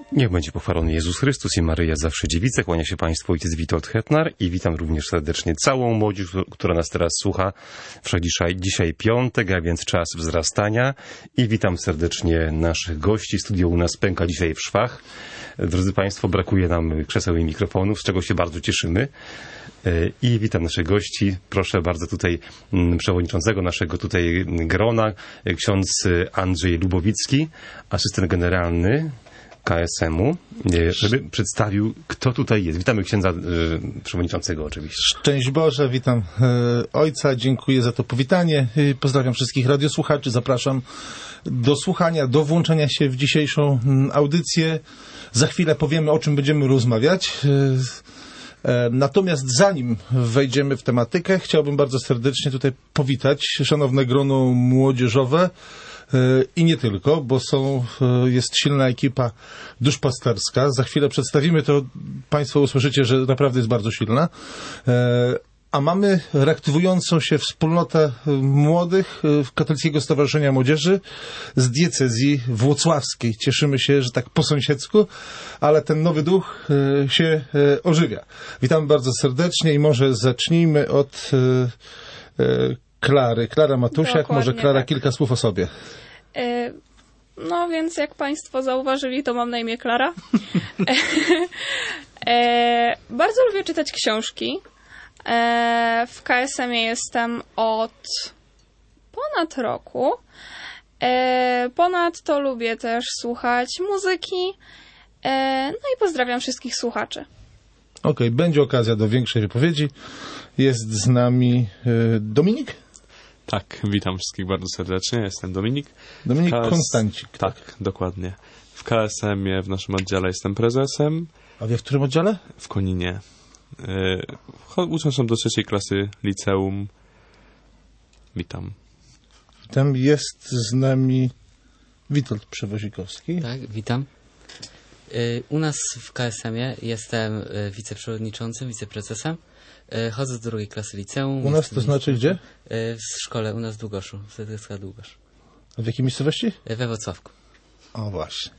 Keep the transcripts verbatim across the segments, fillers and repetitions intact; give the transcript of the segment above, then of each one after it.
Niech będzie pochwalony Jezus Chrystus i Maryja zawsze dziewica. Kłania się Państwu ojciec Witold Hetnar i witam również serdecznie całą młodzież, która nas teraz słucha. Wszak dzisiaj, dzisiaj piątek, a więc czas wzrastania. I witam serdecznie naszych gości. Studio u nas pęka dzisiaj w szwach. Drodzy Państwo, brakuje nam krzeseł i mikrofonów, z czego się bardzo cieszymy. I witam naszych gości. Proszę bardzo tutaj przewodniczącego naszego tutaj grona, ksiądz Andrzej Lubowicki, asystent generalny K S M-u, żeby przedstawił, kto tutaj jest. Witamy księdza e, przewodniczącego oczywiście. Szczęść Boże, witam e, ojca, dziękuję za to powitanie. E, pozdrawiam wszystkich radiosłuchaczy, zapraszam do słuchania, do włączenia się w dzisiejszą m, audycję. Za chwilę powiemy, o czym będziemy rozmawiać. E, e, natomiast zanim wejdziemy w tematykę, chciałbym bardzo serdecznie tutaj powitać szanowne grono młodzieżowe, i nie tylko, bo są, jest silna ekipa duszpasterska. Za chwilę przedstawimy to, Państwo usłyszycie, że naprawdę jest bardzo silna. A mamy reaktywującą się wspólnotę młodych Katolickiego Stowarzyszenia Młodzieży z diecezji włocławskiej. Cieszymy się, że tak po sąsiedzku, ale ten nowy duch się ożywia. Witamy bardzo serdecznie i może zacznijmy od Klary. Klara Matusiak, Dokładnie może Klara tak. Kilka słów o sobie. E, no więc jak Państwo zauważyli, to mam na imię Klara. e, bardzo lubię czytać książki. E, w K S M-ie jestem od ponad roku. E, ponadto lubię też słuchać muzyki. E, no i pozdrawiam wszystkich słuchaczy. Okej, okay, będzie okazja do większej wypowiedzi. Jest z nami y, Dominik? Tak, witam wszystkich bardzo serdecznie, jestem Dominik. Dominik K S... Konstancik. Tak, tak, dokładnie. W K S M-ie, w naszym oddziale jestem prezesem. A wie w którym oddziale? W Koninie. Yy, uczę się do trzeciej klasy liceum. Witam. Tam jest z nami Witold Przewozikowski. Tak, witam. Yy, u nas w K S M-ie jestem yy, wiceprzewodniczącym, wiceprezesem. Chodzę do drugiej klasy liceum. U nas to znaczy gdzie? W szkole, u nas w Długoszu, w Z S K Długosz. A w jakiej miejscowości? We Włocławku. O właśnie.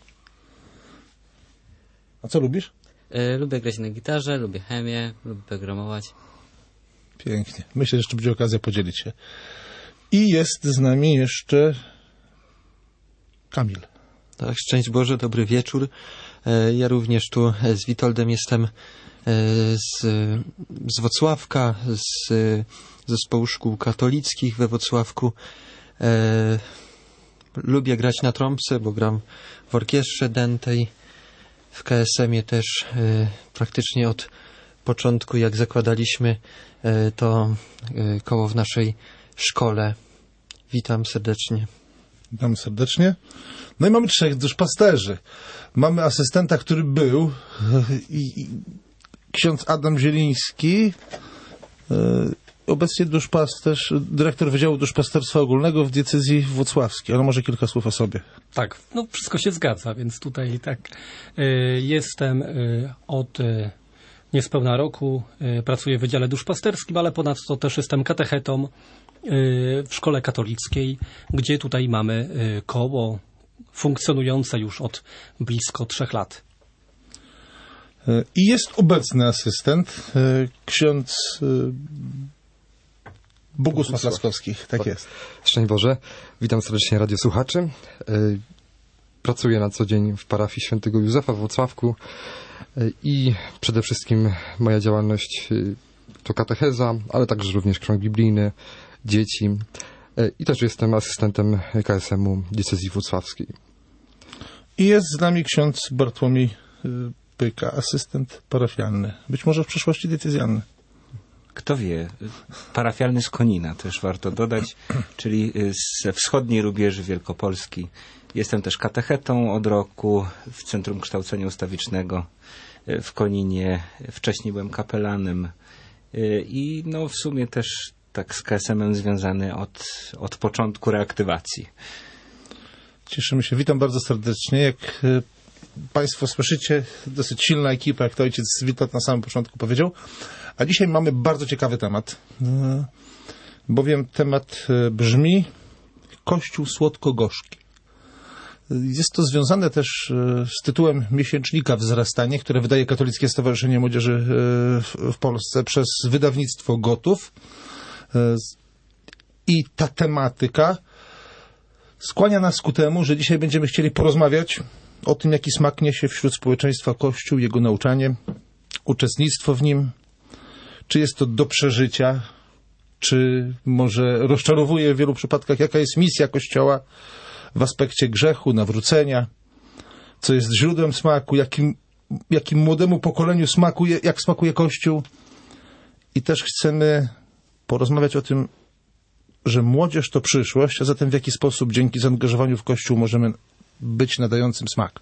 A co lubisz? Lubię grać na gitarze, lubię chemię, lubię programować. Pięknie. Myślę, że jeszcze będzie okazja podzielić się. I jest z nami jeszcze Kamil. Tak, szczęść Boże, dobry wieczór. Ja również tu z Witoldem jestem z, z Włocławka, z zespołu szkół katolickich we Włocławku. E, lubię grać na trąbce, bo gram w orkiestrze dętej. W K S M-ie też e, praktycznie od początku, jak zakładaliśmy e, to e, koło w naszej szkole. Witam serdecznie. Witam serdecznie. No i mamy trzech duszpasterzy. Mamy asystenta, który był i, i ksiądz Adam Zieliński, obecnie duszpasterz, dyrektor Wydziału Duszpasterstwa Ogólnego w diecezji włocławskiej, ale może kilka słów o sobie. Tak, no wszystko się zgadza, więc tutaj tak y, jestem y, od y, niespełna roku, y, pracuję w Wydziale Duszpasterskim, ale ponadto też jestem katechetą y, w szkole katolickiej, gdzie tutaj mamy y, koło funkcjonujące już od blisko trzech lat. I jest obecny asystent, ksiądz Bogusław Laskowski. Tak jest. Szczęść Boże. Witam serdecznie radiosłuchaczy. Pracuję na co dzień w parafii świętego Józefa w Włocławku i przede wszystkim moja działalność to katecheza, ale także również ksiąg biblijny, dzieci i też jestem asystentem K S M-u diecezji włocławskiej. I jest z nami ksiądz Bartłomiej Pyka, asystent parafialny. Być może w przyszłości diecezjalny. Kto wie, parafialny z Konina też warto dodać, czyli ze wschodniej rubieży Wielkopolski. Jestem też katechetą od roku w Centrum Kształcenia Ustawicznego w Koninie. Wcześniej byłem kapelanem i no w sumie też tak z K S M-em związany od, od początku reaktywacji. Cieszymy się. Witam bardzo serdecznie. Jak Państwo słyszycie, dosyć silna ekipa, jak to ojciec Witold na samym początku powiedział. A dzisiaj mamy bardzo ciekawy temat, bowiem temat brzmi Kościół słodko-gorzki. Jest to związane też z tytułem miesięcznika Wzrastanie, które wydaje Katolickie Stowarzyszenie Młodzieży w Polsce przez wydawnictwo Gotów. I ta tematyka skłania nas ku temu, że dzisiaj będziemy chcieli porozmawiać o tym, jaki smak niesie wśród społeczeństwa Kościół, jego nauczanie, uczestnictwo w nim. Czy jest to do przeżycia, czy może rozczarowuje w wielu przypadkach, jaka jest misja Kościoła w aspekcie grzechu, nawrócenia, co jest źródłem smaku, jakim, jakim młodemu pokoleniu smakuje, jak smakuje Kościół. I też chcemy porozmawiać o tym, że młodzież to przyszłość, a zatem w jaki sposób dzięki zaangażowaniu w Kościół możemy być nadającym smak.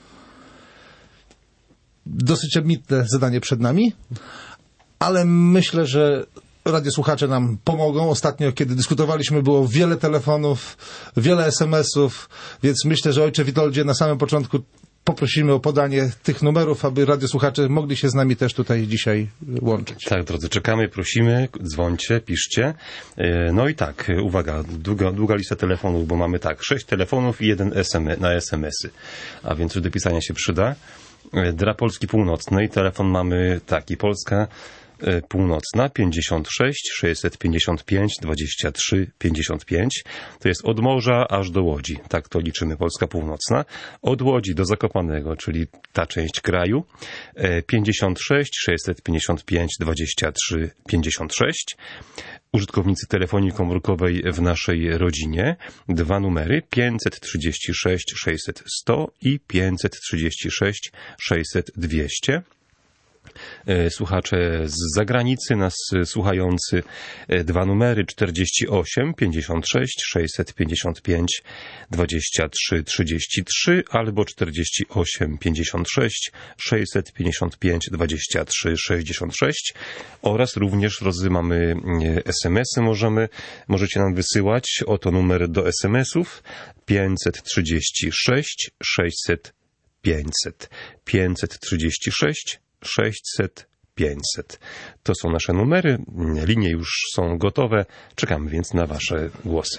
Dosyć ambitne zadanie przed nami, ale myślę, że radiosłuchacze nam pomogą. Ostatnio, kiedy dyskutowaliśmy, było wiele telefonów, wiele es em esów, więc myślę, że ojcze Witoldzie, na samym początku poprosimy o podanie tych numerów, aby radiosłuchacze mogli się z nami też tutaj dzisiaj łączyć. Tak, drodzy, czekamy, prosimy, dzwońcie, piszcie. No i tak, uwaga, długa, długa lista telefonów, bo mamy tak, sześć telefonów i jeden es em es na es em esy, a więc już do pisania się przyda. Dla Polski Północnej telefon mamy taki, Polska Północna pięćdziesiąt sześć sześćset pięćdziesiąt pięć dwadzieścia trzy pięćdziesiąt pięć. To jest od morza aż do Łodzi. Tak to liczymy, Polska Północna. Od Łodzi do Zakopanego, czyli ta część kraju. pięćdziesiąt sześć sześćset pięćdziesiąt pięć dwadzieścia trzy pięćdziesiąt sześć. Użytkownicy telefonii komórkowej w naszej rodzinie. Dwa numery pięćset trzydzieści sześć sześćset sto i pięćset trzydzieści sześć sześćset dwieście. Słuchacze z zagranicy, nas słuchający, dwa numery czterdzieści osiem pięćdziesiąt sześć sześćset pięćdziesiąt pięć dwadzieścia trzy trzydzieści trzy albo czterdzieści osiem pięćdziesiąt sześć sześćset pięćdziesiąt pięć dwadzieścia trzy sześćdziesiąt sześć oraz również, drodzy, mamy es em esy, możemy, możecie nam wysyłać. Oto numer do es em esów pięćset trzydzieści sześć sześćset pięćset pięćset trzydzieści sześć sześćset pięćset. To są nasze numery, linie już są gotowe, czekamy więc na wasze głosy.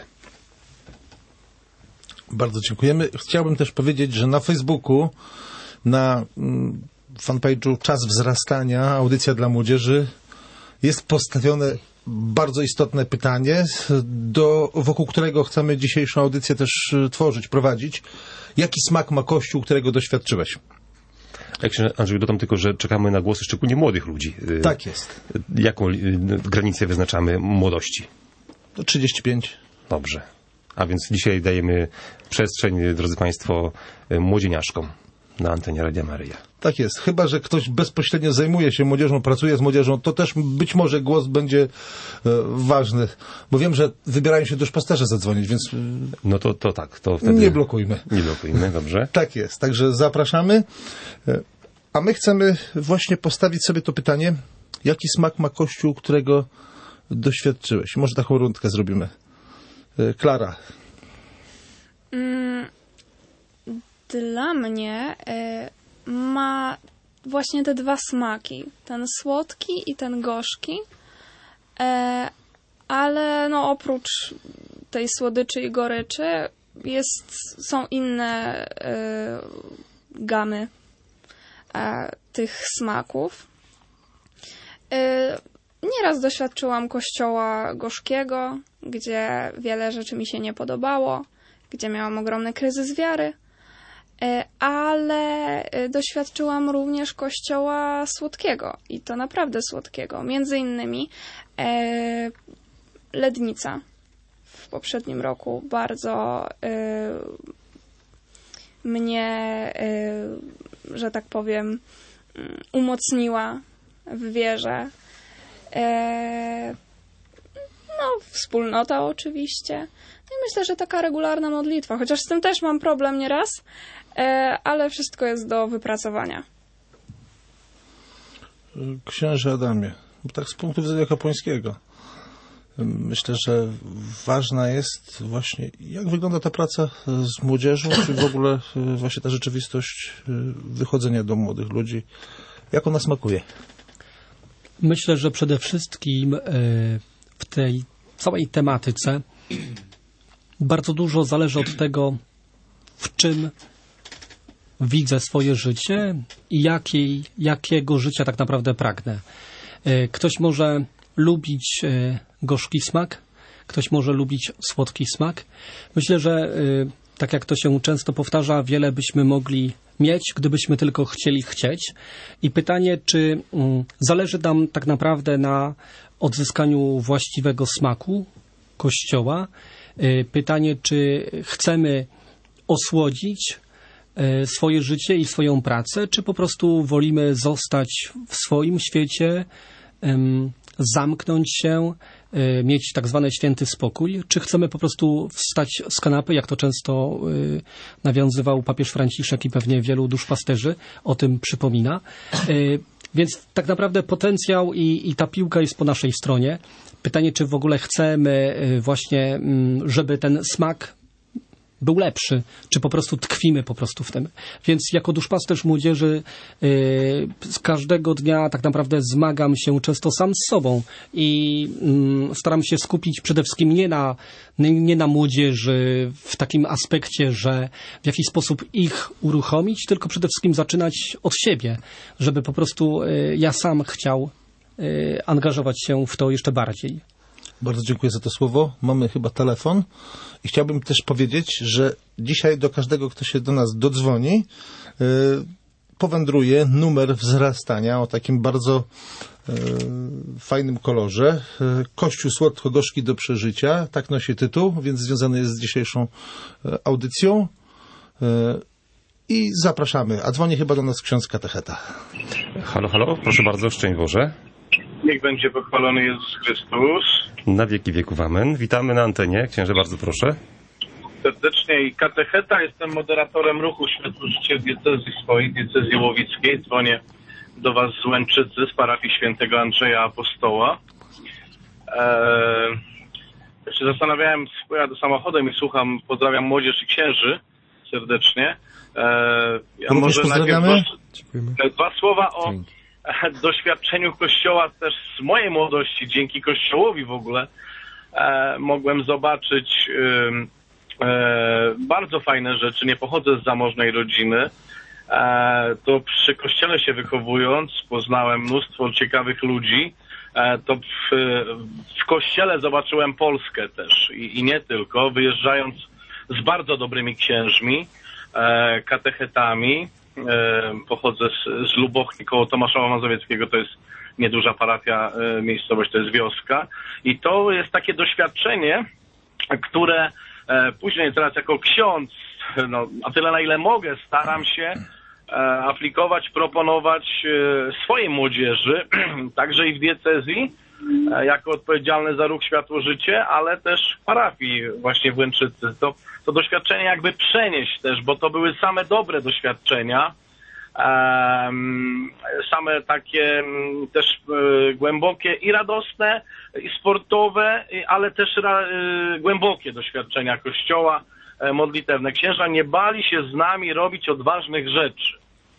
Bardzo dziękujemy. Chciałbym też powiedzieć, że na Facebooku, na fanpage'u Czas Wzrastania, audycja dla młodzieży, jest postawione bardzo istotne pytanie, do, wokół którego chcemy dzisiejszą audycję też tworzyć, prowadzić. Jaki smak ma Kościół, którego doświadczyłeś? Jak się, Andrzej, dodam tylko, że czekamy na głosy szczególnie młodych ludzi. Tak jest. Jaką granicę wyznaczamy młodości? Do trzydzieści pięć. Dobrze. A więc dzisiaj dajemy przestrzeń, drodzy Państwo, młodzieniaszkom na antenie Radia Maryja. Tak jest. Chyba że ktoś bezpośrednio zajmuje się młodzieżą, pracuje z młodzieżą, to też być może głos będzie e, ważny. Bo wiem, że wybierają się duszpasterze zadzwonić, więc... No to, to tak. To wtedy nie blokujmy. Nie blokujmy, dobrze. Tak jest. Także zapraszamy. A my chcemy właśnie postawić sobie to pytanie, jaki smak ma Kościół, którego doświadczyłeś? Może taką rundkę zrobimy. Klara. Mm, dla mnie y, ma właśnie te dwa smaki. Ten słodki i ten gorzki. Y, ale no oprócz tej słodyczy i goryczy jest, są inne y, gamy tych smaków. Nieraz doświadczyłam kościoła gorzkiego, gdzie wiele rzeczy mi się nie podobało, gdzie miałam ogromny kryzys wiary, ale doświadczyłam również kościoła słodkiego i to naprawdę słodkiego. Między innymi Lednica w poprzednim roku bardzo mnie, że tak powiem, umocniła w wierze. No, wspólnota oczywiście. No i myślę, że taka regularna modlitwa, chociaż z tym też mam problem nieraz, ale wszystko jest do wypracowania. Księże Adamie, tak z punktu widzenia kapłańskiego, myślę, że ważna jest właśnie, jak wygląda ta praca z młodzieżą, czy w ogóle właśnie ta rzeczywistość wychodzenia do młodych ludzi, jak ona smakuje? Myślę, że przede wszystkim w tej całej tematyce bardzo dużo zależy od tego, w czym widzę swoje życie i jakiej, jakiego życia tak naprawdę pragnę. Ktoś może lubić gorzki smak, ktoś może lubić słodki smak. Myślę, że tak jak to się często powtarza, wiele byśmy mogli mieć, gdybyśmy tylko chcieli chcieć. I pytanie, czy zależy nam tak naprawdę na odzyskaniu właściwego smaku Kościoła. Pytanie, czy chcemy osłodzić swoje życie i swoją pracę, czy po prostu wolimy zostać w swoim świecie, zamknąć się, mieć tak zwany święty spokój, czy chcemy po prostu wstać z kanapy, jak to często nawiązywał papież Franciszek i pewnie wielu duszpasterzy o tym przypomina. Więc tak naprawdę potencjał i, i ta piłka jest po naszej stronie. Pytanie, czy w ogóle chcemy właśnie, żeby ten smak był lepszy, czy po prostu tkwimy po prostu w tym. Więc jako duszpasterz młodzieży yy, z każdego dnia tak naprawdę zmagam się często sam z sobą i yy, staram się skupić przede wszystkim nie na, nie na młodzieży w takim aspekcie, że w jakiś sposób ich uruchomić, tylko przede wszystkim zaczynać od siebie, żeby po prostu yy, ja sam chciał yy, angażować się w to jeszcze bardziej. Bardzo dziękuję za to słowo. Mamy chyba telefon i chciałbym też powiedzieć, że dzisiaj do każdego, kto się do nas dodzwoni, yy, powędruje numer wzrastania o takim bardzo yy, fajnym kolorze. Yy, Kościół słodko-gorzki do przeżycia, tak nosi tytuł, więc związany jest z dzisiejszą yy, audycją. Yy, I zapraszamy. A dzwoni chyba do nas ksiądz katecheta. Halo, halo, proszę bardzo, szczęść Boże. Niech będzie pochwalony Jezus Chrystus. Na wieki wieków amen. Witamy na antenie. Księże, bardzo proszę. Serdecznie i katecheta. Jestem moderatorem ruchu Światło Życie w diecezji swojej, diecezji łowickiej. Dzwonię do was z Łęczycy, z parafii świętego Andrzeja Apostoła. Eee, ja się zastanawiałem, pojadę samochodem i słucham, pozdrawiam młodzież i księży serdecznie. Eee, ja może najpierw dwa, dwa słowa o doświadczeniu Kościoła też z mojej młodości, dzięki Kościołowi w ogóle e, mogłem zobaczyć e, e, bardzo fajne rzeczy. Nie pochodzę z zamożnej rodziny. E, to przy Kościele się wychowując poznałem mnóstwo ciekawych ludzi. E, to w, w Kościele zobaczyłem Polskę też i, i nie tylko, wyjeżdżając z bardzo dobrymi księżmi, e, katechetami. E, pochodzę z, z Lubochni koło Tomaszowa Mazowieckiego, to jest nieduża parafia, e, miejscowość, to jest wioska i to jest takie doświadczenie, które e, później teraz jako ksiądz, no, a tyle na ile mogę, staram się e, aplikować, proponować e, swojej młodzieży, także i w diecezji, e, jako odpowiedzialny za ruch Światło Życie, ale też w parafii właśnie w Łęczycy. To to doświadczenie jakby przenieść też, bo to były same dobre doświadczenia, um, same takie um, też y, głębokie i radosne, i sportowe, y, ale też ra, y, głębokie doświadczenia Kościoła y, modlitewne. Księża nie bali się z nami robić odważnych rzeczy.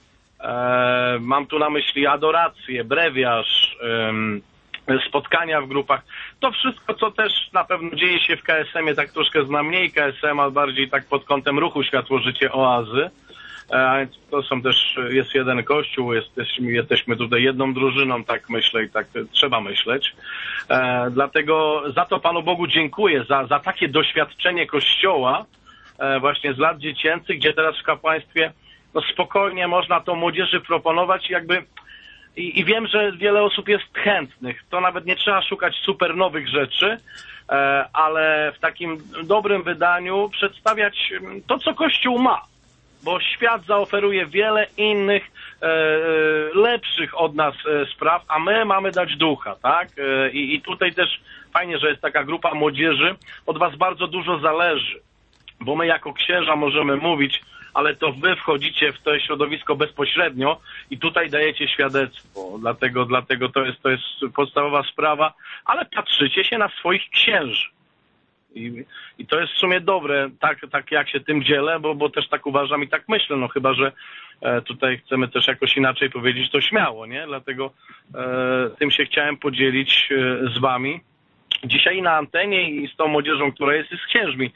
E, mam tu na myśli adorację, brewiarz, y, spotkania w grupach. To wszystko, co też na pewno dzieje się w K S M ie, tak troszkę znam mniej K S M, ale bardziej tak pod kątem ruchu Światło Życie Oazy. A więc to są też, jest jeden kościół, jesteśmy, jesteśmy tutaj jedną drużyną, tak myślę i tak trzeba myśleć. E, dlatego za to Panu Bogu dziękuję, za, za takie doświadczenie Kościoła e, właśnie z lat dziecięcych, gdzie teraz w kapłaństwie no spokojnie można to młodzieży proponować jakby. I, I wiem, że wiele osób jest chętnych. To nawet nie trzeba szukać super nowych rzeczy, e, ale w takim dobrym wydaniu przedstawiać to, co Kościół ma. Bo świat zaoferuje wiele innych, e, lepszych od nas e, spraw, a my mamy dać ducha, tak? E, i, I tutaj też fajnie, że jest taka grupa młodzieży. Od was bardzo dużo zależy. Bo my jako księża możemy mówić, ale to wy wchodzicie w to środowisko bezpośrednio i tutaj dajecie świadectwo. Dlatego, dlatego to jest, to jest podstawowa sprawa, ale patrzycie się na swoich księży. I, i to jest w sumie dobre, tak, tak jak się tym dzielę, bo, bo też tak uważam i tak myślę, no chyba, że e, tutaj chcemy też jakoś inaczej powiedzieć, to śmiało, nie? Dlatego e, tym się chciałem podzielić e, z wami. Dzisiaj na antenie i z tą młodzieżą, która jest, i z księżmi.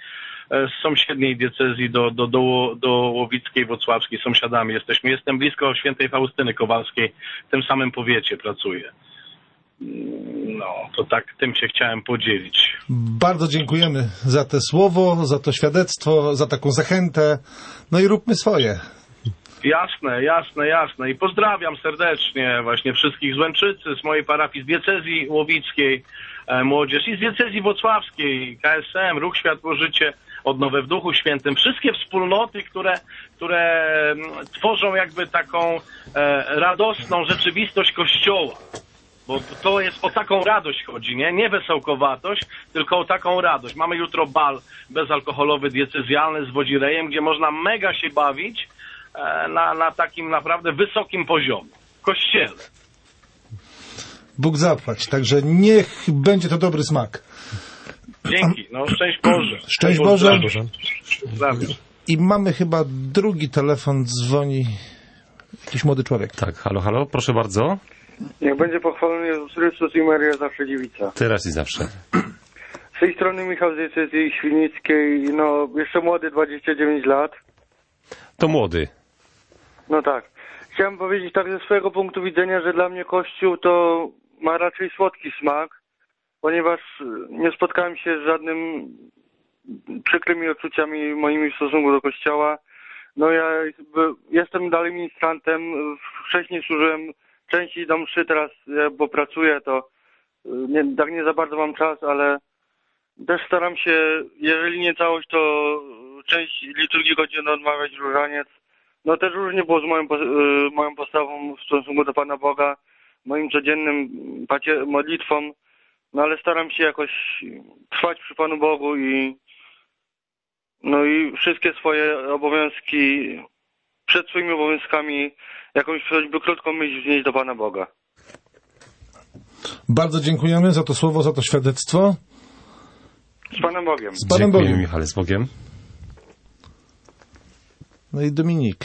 z sąsiedniej diecezji do, do, do, do Łowickiej, Włocławskiej, sąsiadami jesteśmy. Jestem blisko świętej Faustyny Kowalskiej, w tym samym powiecie pracuję. No, to tak tym się chciałem podzielić. Bardzo dziękujemy za to słowo, za to świadectwo, za taką zachętę. No i róbmy swoje. Jasne, jasne, jasne. I pozdrawiam serdecznie właśnie wszystkich z Łęczycy, z mojej parafii, z diecezji łowickiej, e, młodzież i z diecezji włocławskiej, K S M, Ruch Światło-Życie, Odnowę w Duchu Świętym. Wszystkie wspólnoty, które, które tworzą jakby taką e, radosną rzeczywistość Kościoła. Bo to jest o taką radość chodzi, nie? Nie wesołkowatość, tylko o taką radość. Mamy jutro bal bezalkoholowy diecezjalny z Wodzirejem, gdzie można mega się bawić e, na, na takim naprawdę wysokim poziomie. W kościele. Bóg zapłać, także niech będzie to dobry smak. Dzięki, no szczęść Boże. Szczęść Boże. Pozdrawiam. I mamy chyba drugi telefon, dzwoni jakiś młody człowiek. Tak, halo, halo, proszę bardzo. Niech będzie pochwalony Jezus Chrystus i Maria zawsze dziewica. Teraz i zawsze. Z tej strony Michał z diecezji świdnickiej, no jeszcze młody, dwadzieścia dziewięć lat. To młody. No tak. Chciałem powiedzieć tak ze swojego punktu widzenia, że dla mnie Kościół to ma raczej słodki smak, ponieważ nie spotkałem się z żadnym przykrymi uczuciami moimi w stosunku do Kościoła. No ja jestem dalej ministrantem, wcześniej służyłem częściej do mszy, teraz bo pracuję, to nie, tak nie za bardzo mam czas, ale też staram się, jeżeli nie całość, to część liturgii godzinną odmawiać różaniec. No też różnie było z moją, moją postawą w stosunku do Pana Boga, moim codziennym pacie, modlitwą, no ale staram się jakoś trwać przy Panu Bogu i no i wszystkie swoje obowiązki, przed swoimi obowiązkami jakąś choćby krótką myśl wnieść do Pana Boga. Bardzo dziękujemy za to słowo, za to świadectwo. Z Panem Bogiem. Z Panem Dziękujemy, Bogiem. Michale, z Bogiem. No i Dominik.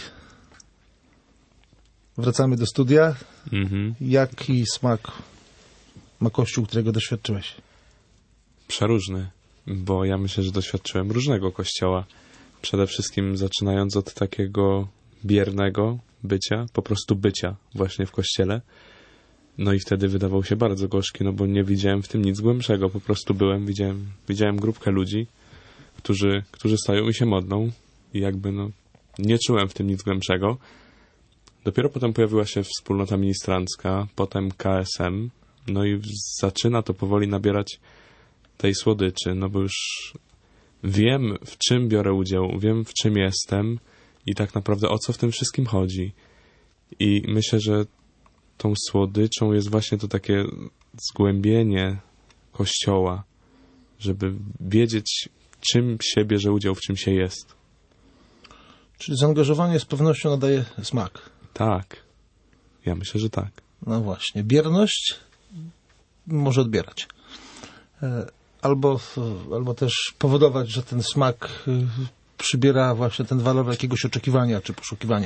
Wracamy do studia. Mhm. Jaki smak ma Kościół, którego doświadczyłeś? Przeróżny, bo ja myślę, że doświadczyłem różnego Kościoła. Przede wszystkim zaczynając od takiego biernego bycia, po prostu bycia właśnie w Kościele. No i wtedy wydawał się bardzo gorzki, no bo nie widziałem w tym nic głębszego. Po prostu byłem, widziałem, widziałem grupkę ludzi, którzy, którzy stoją i się modlą i jakby no nie czułem w tym nic głębszego. Dopiero potem pojawiła się wspólnota ministrancka, potem K S M, no i zaczyna to powoli nabierać tej słodyczy, no bo już wiem, w czym biorę udział, wiem, w czym jestem i tak naprawdę o co w tym wszystkim chodzi. I myślę, że tą słodyczą jest właśnie to takie zgłębienie Kościoła, żeby wiedzieć, czym się bierze udział, w czym się jest. Czyli zaangażowanie z pewnością nadaje smak. Tak. Ja myślę, że tak. No właśnie. Bierność może odbierać. Albo, albo też powodować, że ten smak przybiera właśnie ten walor jakiegoś oczekiwania czy poszukiwania.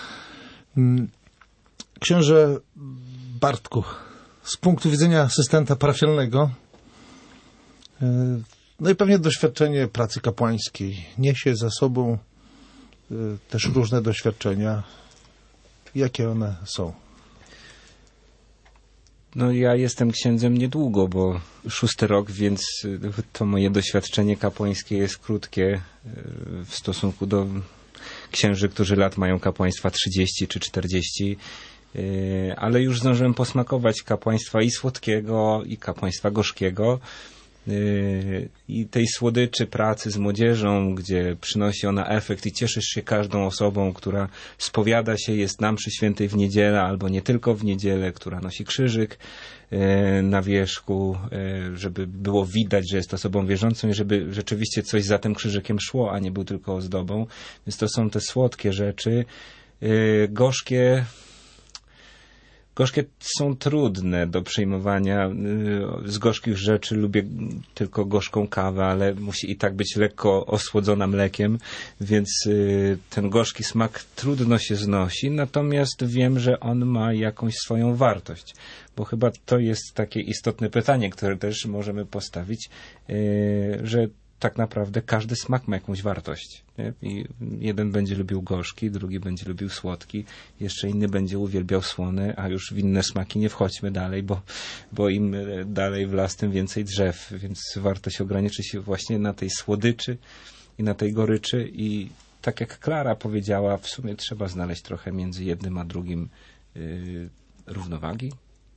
Księże Bartku, z punktu widzenia asystenta parafialnego, no i pewnie doświadczenie pracy kapłańskiej niesie za sobą też różne doświadczenia. Jakie one są? No ja jestem księdzem niedługo, bo szósty rok, więc to moje doświadczenie kapłańskie jest krótkie w stosunku do księży, którzy lat mają kapłaństwa trzydzieści czy czterdzieści, ale już zdążyłem posmakować kapłaństwa i słodkiego, i kapłaństwa gorzkiego. I tej słodyczy pracy z młodzieżą, gdzie przynosi ona efekt i cieszysz się każdą osobą, która spowiada się, jest na mszy świętej w niedzielę, albo nie tylko w niedzielę, która nosi krzyżyk na wierzchu, żeby było widać, że jest osobą wierzącą i żeby rzeczywiście coś za tym krzyżykiem szło, a nie był tylko ozdobą. Więc to są te słodkie rzeczy. Gorzkie Gorzkie są trudne do przyjmowania. Z gorzkich rzeczy lubię tylko gorzką kawę, ale musi i tak być lekko osłodzona mlekiem, więc ten gorzki smak trudno się znosi, natomiast wiem, że on ma jakąś swoją wartość, bo chyba to jest takie istotne pytanie, które też możemy postawić, że tak naprawdę każdy smak ma jakąś wartość. Nie? I jeden będzie lubił gorzki, drugi będzie lubił słodki, jeszcze inny będzie uwielbiał słony, a już w inne smaki nie wchodźmy dalej, bo, bo im dalej w las, tym więcej drzew, więc warto się ograniczyć właśnie na tej słodyczy i na tej goryczy i tak jak Klara powiedziała, w sumie trzeba znaleźć trochę między jednym a drugim yy, równowagi.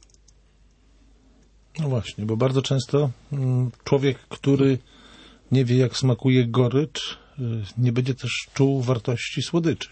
No właśnie, bo bardzo często mm, człowiek, który nie wie, jak smakuje gorycz, y, nie będzie też czuł wartości słodyczy.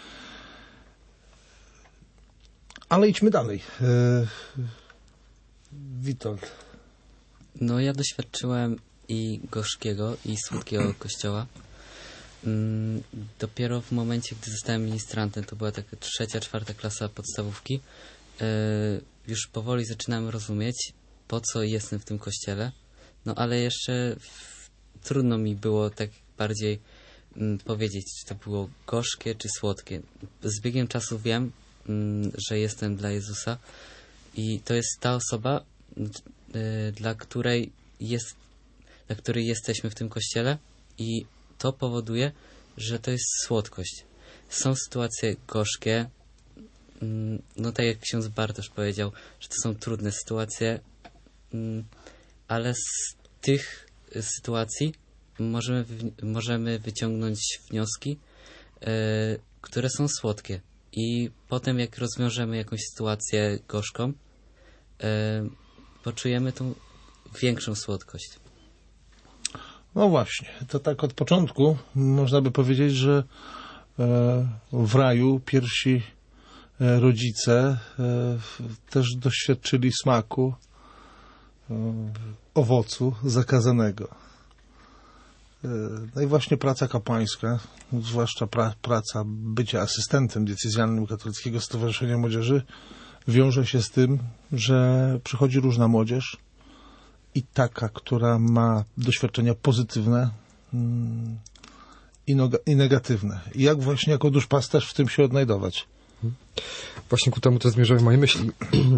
Ale idźmy dalej. Y, Witold. No ja doświadczyłem i gorzkiego, i słodkiego kościoła. Mm, dopiero w momencie, gdy zostałem ministrantem, to była taka trzecia, czwarta klasa podstawówki, y, już powoli zaczynałem rozumieć, po co jestem w tym kościele. No ale jeszcze w, trudno mi było tak bardziej mm, powiedzieć, czy to było gorzkie, czy słodkie. Z biegiem czasu wiem, mm, że jestem dla Jezusa i to jest ta osoba, y, dla której jest, dla której jesteśmy w tym kościele i to powoduje, że to jest słodkość. Są sytuacje gorzkie, mm, no tak jak ksiądz Bartosz powiedział, że to są trudne sytuacje, mm, ale z tych sytuacji możemy, możemy wyciągnąć wnioski, y, które są słodkie. I potem jak rozwiążemy jakąś sytuację gorzką, y, poczujemy tą większą słodkość. No właśnie, to tak od początku można by powiedzieć, że e, w raju pierwsi e, rodzice e, też doświadczyli smaku e, owocu zakazanego. E, no i właśnie praca kapłańska, zwłaszcza pra, praca bycia asystentem diecezjalnym Katolickiego Stowarzyszenia Młodzieży, wiąże się z tym, że przychodzi różna młodzież, i taka, która ma doświadczenia pozytywne mm, i, noga, i negatywne. I jak właśnie jako duszpasterz w tym się odnajdować? Właśnie ku temu to zmierzały moje myśli.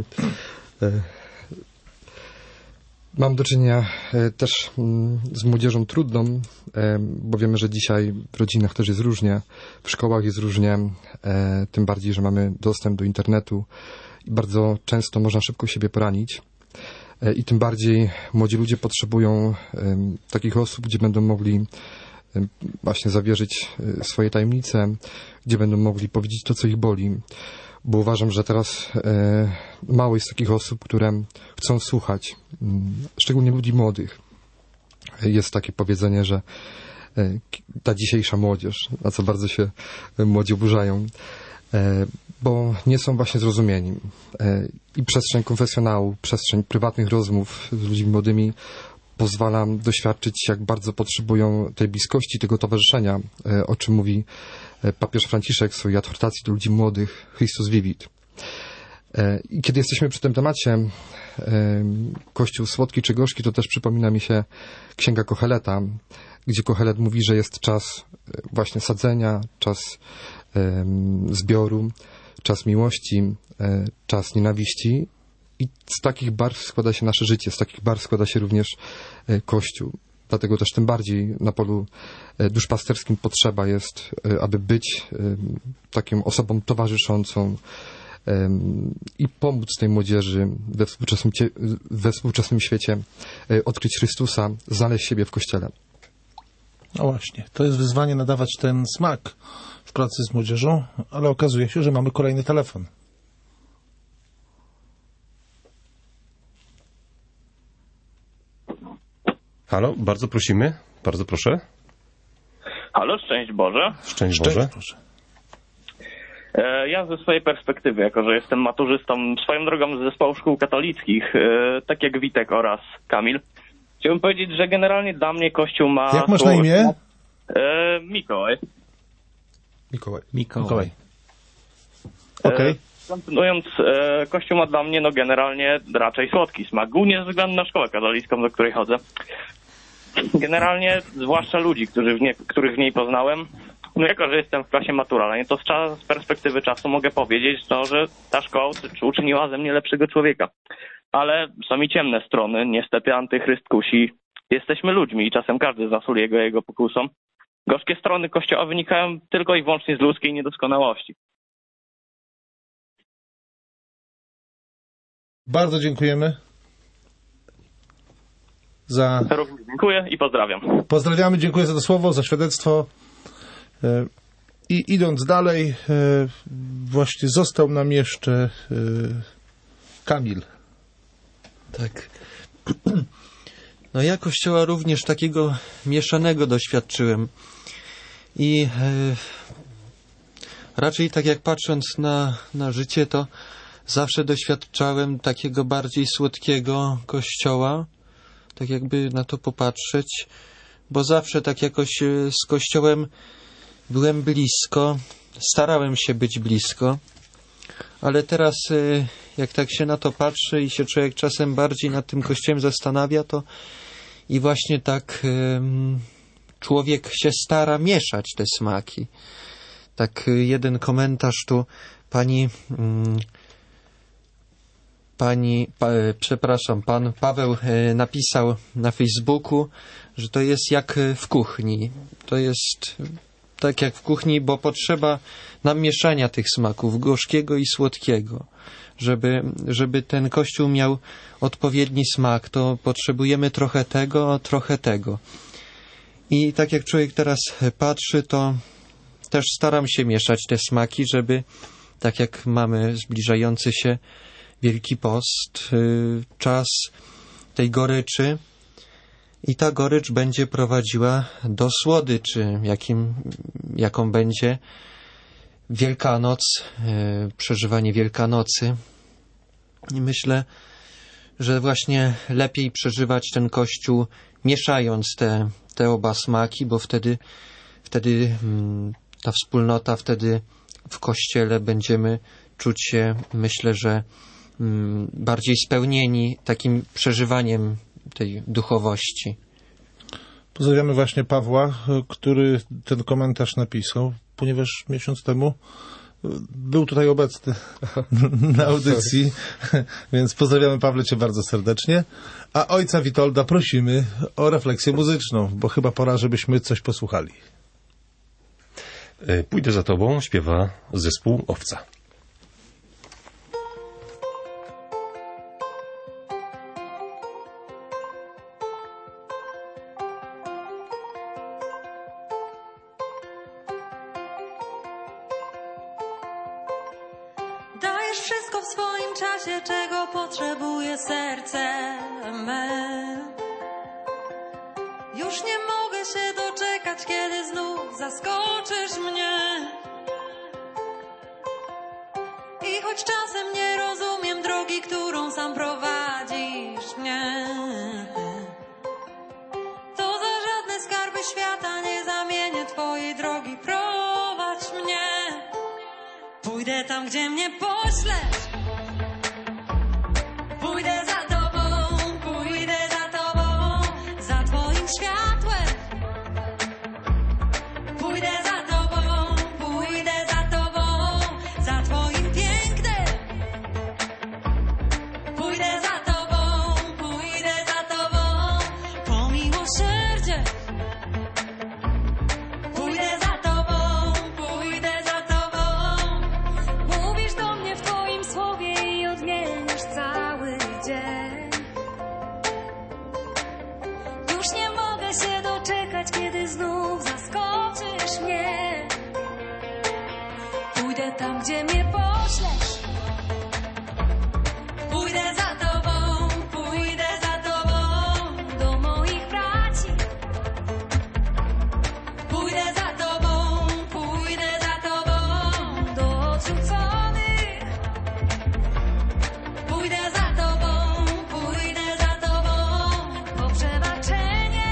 Mam do czynienia też z młodzieżą trudną, bo wiemy, że dzisiaj w rodzinach też jest różnie, w szkołach jest różnie, tym bardziej, że mamy dostęp do internetu i bardzo często można szybko siebie poranić. I tym bardziej młodzi ludzie potrzebują um, takich osób, gdzie będą mogli um, właśnie zawierzyć um, swoje tajemnice, gdzie będą mogli powiedzieć to, co ich boli. Bo uważam, że teraz um, mało jest takich osób, które chcą słuchać, um, szczególnie ludzi młodych. Jest takie powiedzenie, że um, ta dzisiejsza młodzież, na co bardzo się um, młodzi oburzają, bo nie są właśnie zrozumieni. I przestrzeń konfesjonału, przestrzeń prywatnych rozmów z ludźmi młodymi pozwala doświadczyć, jak bardzo potrzebują tej bliskości, tego towarzyszenia, o czym mówi papież Franciszek w swojej adhortacji do ludzi młodych, Christus Vivit. I kiedy jesteśmy przy tym temacie Kościół słodki czy gorzki, to też przypomina mi się Księga Koheleta, gdzie Kohelet mówi, że jest czas właśnie sadzenia, czas zbioru, czas miłości, czas nienawiści i z takich barw składa się nasze życie, z takich barw składa się również Kościół. Dlatego też tym bardziej na polu duszpasterskim potrzeba jest, aby być taką osobą towarzyszącą i pomóc tej młodzieży we współczesnym, we współczesnym świecie odkryć Chrystusa, znaleźć siebie w Kościele. No właśnie, to jest wyzwanie nadawać ten smak w pracy z młodzieżą, ale okazuje się, że mamy kolejny telefon. Halo, bardzo prosimy, bardzo proszę. Halo, szczęść Boże. Szczęść Boże. Szczęść Boże. Ja ze swojej perspektywy, jako że jestem maturzystą swoją drogą z zespołu szkół katolickich, tak jak Witek oraz Kamil, chciałbym powiedzieć, że generalnie dla mnie Kościół ma... Jak masz na imię? E, Mikołaj. Mikołaj. Mikołaj. Okej. E, kontynuując, e, Kościół ma dla mnie no generalnie raczej słodki smak, głównie ze względu na szkołę katolicką, do której chodzę. Generalnie, zwłaszcza ludzi, którzy w nie, których w niej poznałem, no jako, że jestem w klasie maturalnej, to z, czas, z perspektywy czasu mogę powiedzieć, no, że ta szkoła uczyniła ze mnie lepszego człowieka. Ale są i ciemne strony. Niestety antychryst kusi Jesteśmy ludźmi i czasem każdy z nas uległ jego pokusom. Gorzkie strony Kościoła wynikają tylko i wyłącznie z ludzkiej niedoskonałości. Bardzo dziękujemy za... Również dziękuję i pozdrawiam. Pozdrawiamy, dziękuję za to słowo, za świadectwo. I idąc dalej, właśnie został nam jeszcze Kamil. Tak. No ja Kościoła również takiego mieszanego doświadczyłem. I e, raczej tak jak patrząc na, na życie, to zawsze doświadczałem takiego bardziej słodkiego Kościoła. Tak jakby na to popatrzeć. Bo zawsze tak jakoś z Kościołem byłem blisko. Starałem się być blisko. Ale teraz jak tak się na to patrzy i się człowiek czasem bardziej nad tym Kościołem zastanawia, to i właśnie tak um, człowiek się stara mieszać te smaki. Tak jeden komentarz tu pani um, pani, pa, przepraszam, pan Paweł e, napisał na Facebooku, że to jest jak w kuchni. To jest tak jak w kuchni, bo potrzeba nam mieszania tych smaków, gorzkiego i słodkiego. Żeby, żeby ten kościół miał odpowiedni smak, to potrzebujemy trochę tego, trochę tego. I tak jak człowiek teraz patrzy, to też staram się mieszać te smaki, żeby, tak jak mamy zbliżający się Wielki Post, czas tej goryczy, i ta gorycz będzie prowadziła do słodyczy, jakim, jaką będzie Wielkanoc, przeżywanie Wielkanocy. I myślę, że właśnie lepiej przeżywać ten Kościół, mieszając te, te oba smaki, bo wtedy, wtedy ta wspólnota, wtedy w Kościele będziemy czuć się, myślę, że bardziej spełnieni takim przeżywaniem tej duchowości. Pozdrawiamy właśnie Pawła, który ten komentarz napisał, ponieważ miesiąc temu był tutaj obecny na audycji, więc pozdrawiamy, Pawle, cię bardzo serdecznie. A ojca Witolda prosimy o refleksję muzyczną, bo chyba pora, żebyśmy coś posłuchali. Pójdę za tobą, śpiewa zespół Owca. Dajesz wszystko w swoim czasie, czego potrzebuje serce me. Już nie mogę się doczekać, kiedy znów zaskoczysz mnie. I choć czasem nie rozumiem drogi, którą sam prowadzisz mnie, to za żadne skarby świata nie zamienię twojej drogi. Prowadź mnie, pójdę tam, gdzie mnie poślesz. Pójdę za tobą, pójdę za tobą, za twoim światłem. Pójdę za tobą, pójdę za tobą, za twoim pięknem. Pójdę za tobą, pójdę za tobą, po miłosierdzie. Pójdę za tobą, pójdę za tobą. Mówisz do mnie w twoim słowie i odmieniasz cały dzień. Już nie mogę się doczekać, kiedy znów zaskoczysz mnie. Pójdę tam, gdzie mnie poślesz. Pójdę za tobą, pójdę za tobą, do moich braci. Pójdę za tobą, pójdę za tobą, do odrzuconych. Pójdę za tobą, pójdę za tobą, po przebaczenie.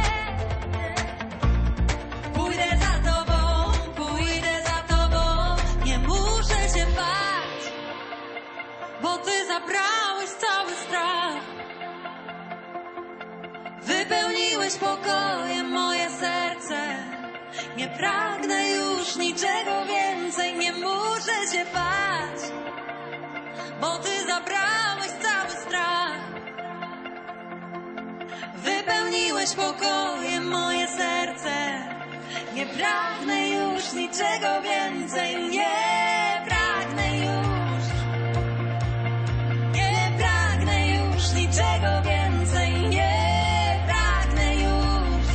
Pójdę za tobą, pójdę za tobą, nie muszę się bać, bo ty zabrałeś cały strach. Wypełniłeś pokojem moje serce. Nie pragnę już niczego więcej, nie muszę się bać, bo ty zabrałeś cały strach. Wypełniłeś dałeś pokojem moje serce. Nie pragnę już niczego więcej, nie pragnę już. Nie pragnę już niczego więcej, nie pragnę już.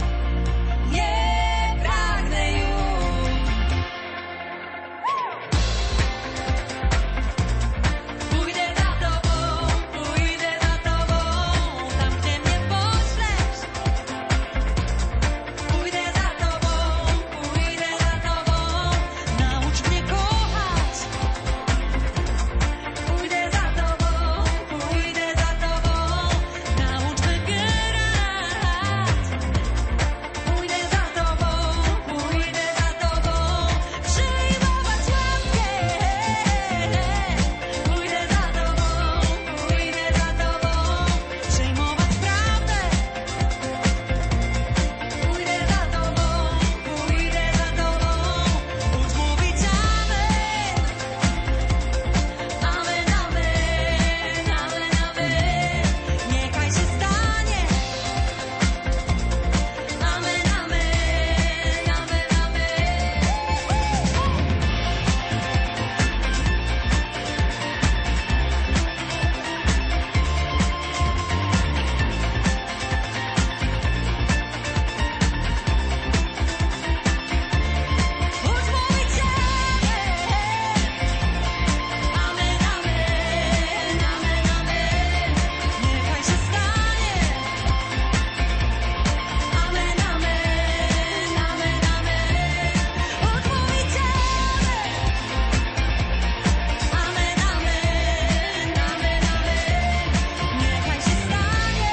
Nie pragnę już. Pójdę za tobą, pójdę za tobą, tam gdzie mnie poślesz. Pójdę za tobą, pójdę za tobą, naucz mnie kochać. Pójdę za tobą, pójdę za tobą, naucz wybierać. Pójdę za tobą, pójdę za tobą, przyjmować łaskę. Pójdę za tobą, pójdę za tobą, przyjmować prawdę. Pójdę za tobą, pójdę za tobą, móc mówić amen. Amen, amen, amen, amen, niechaj się stanie. Amen, amen, amen, amen. Móc mówić amen. Amen, amen, amen, amen, niechaj się stanie. Amen, amen, amen, amen, móc mówić amen. Amen, amen, amen, amen, niechaj się stanie.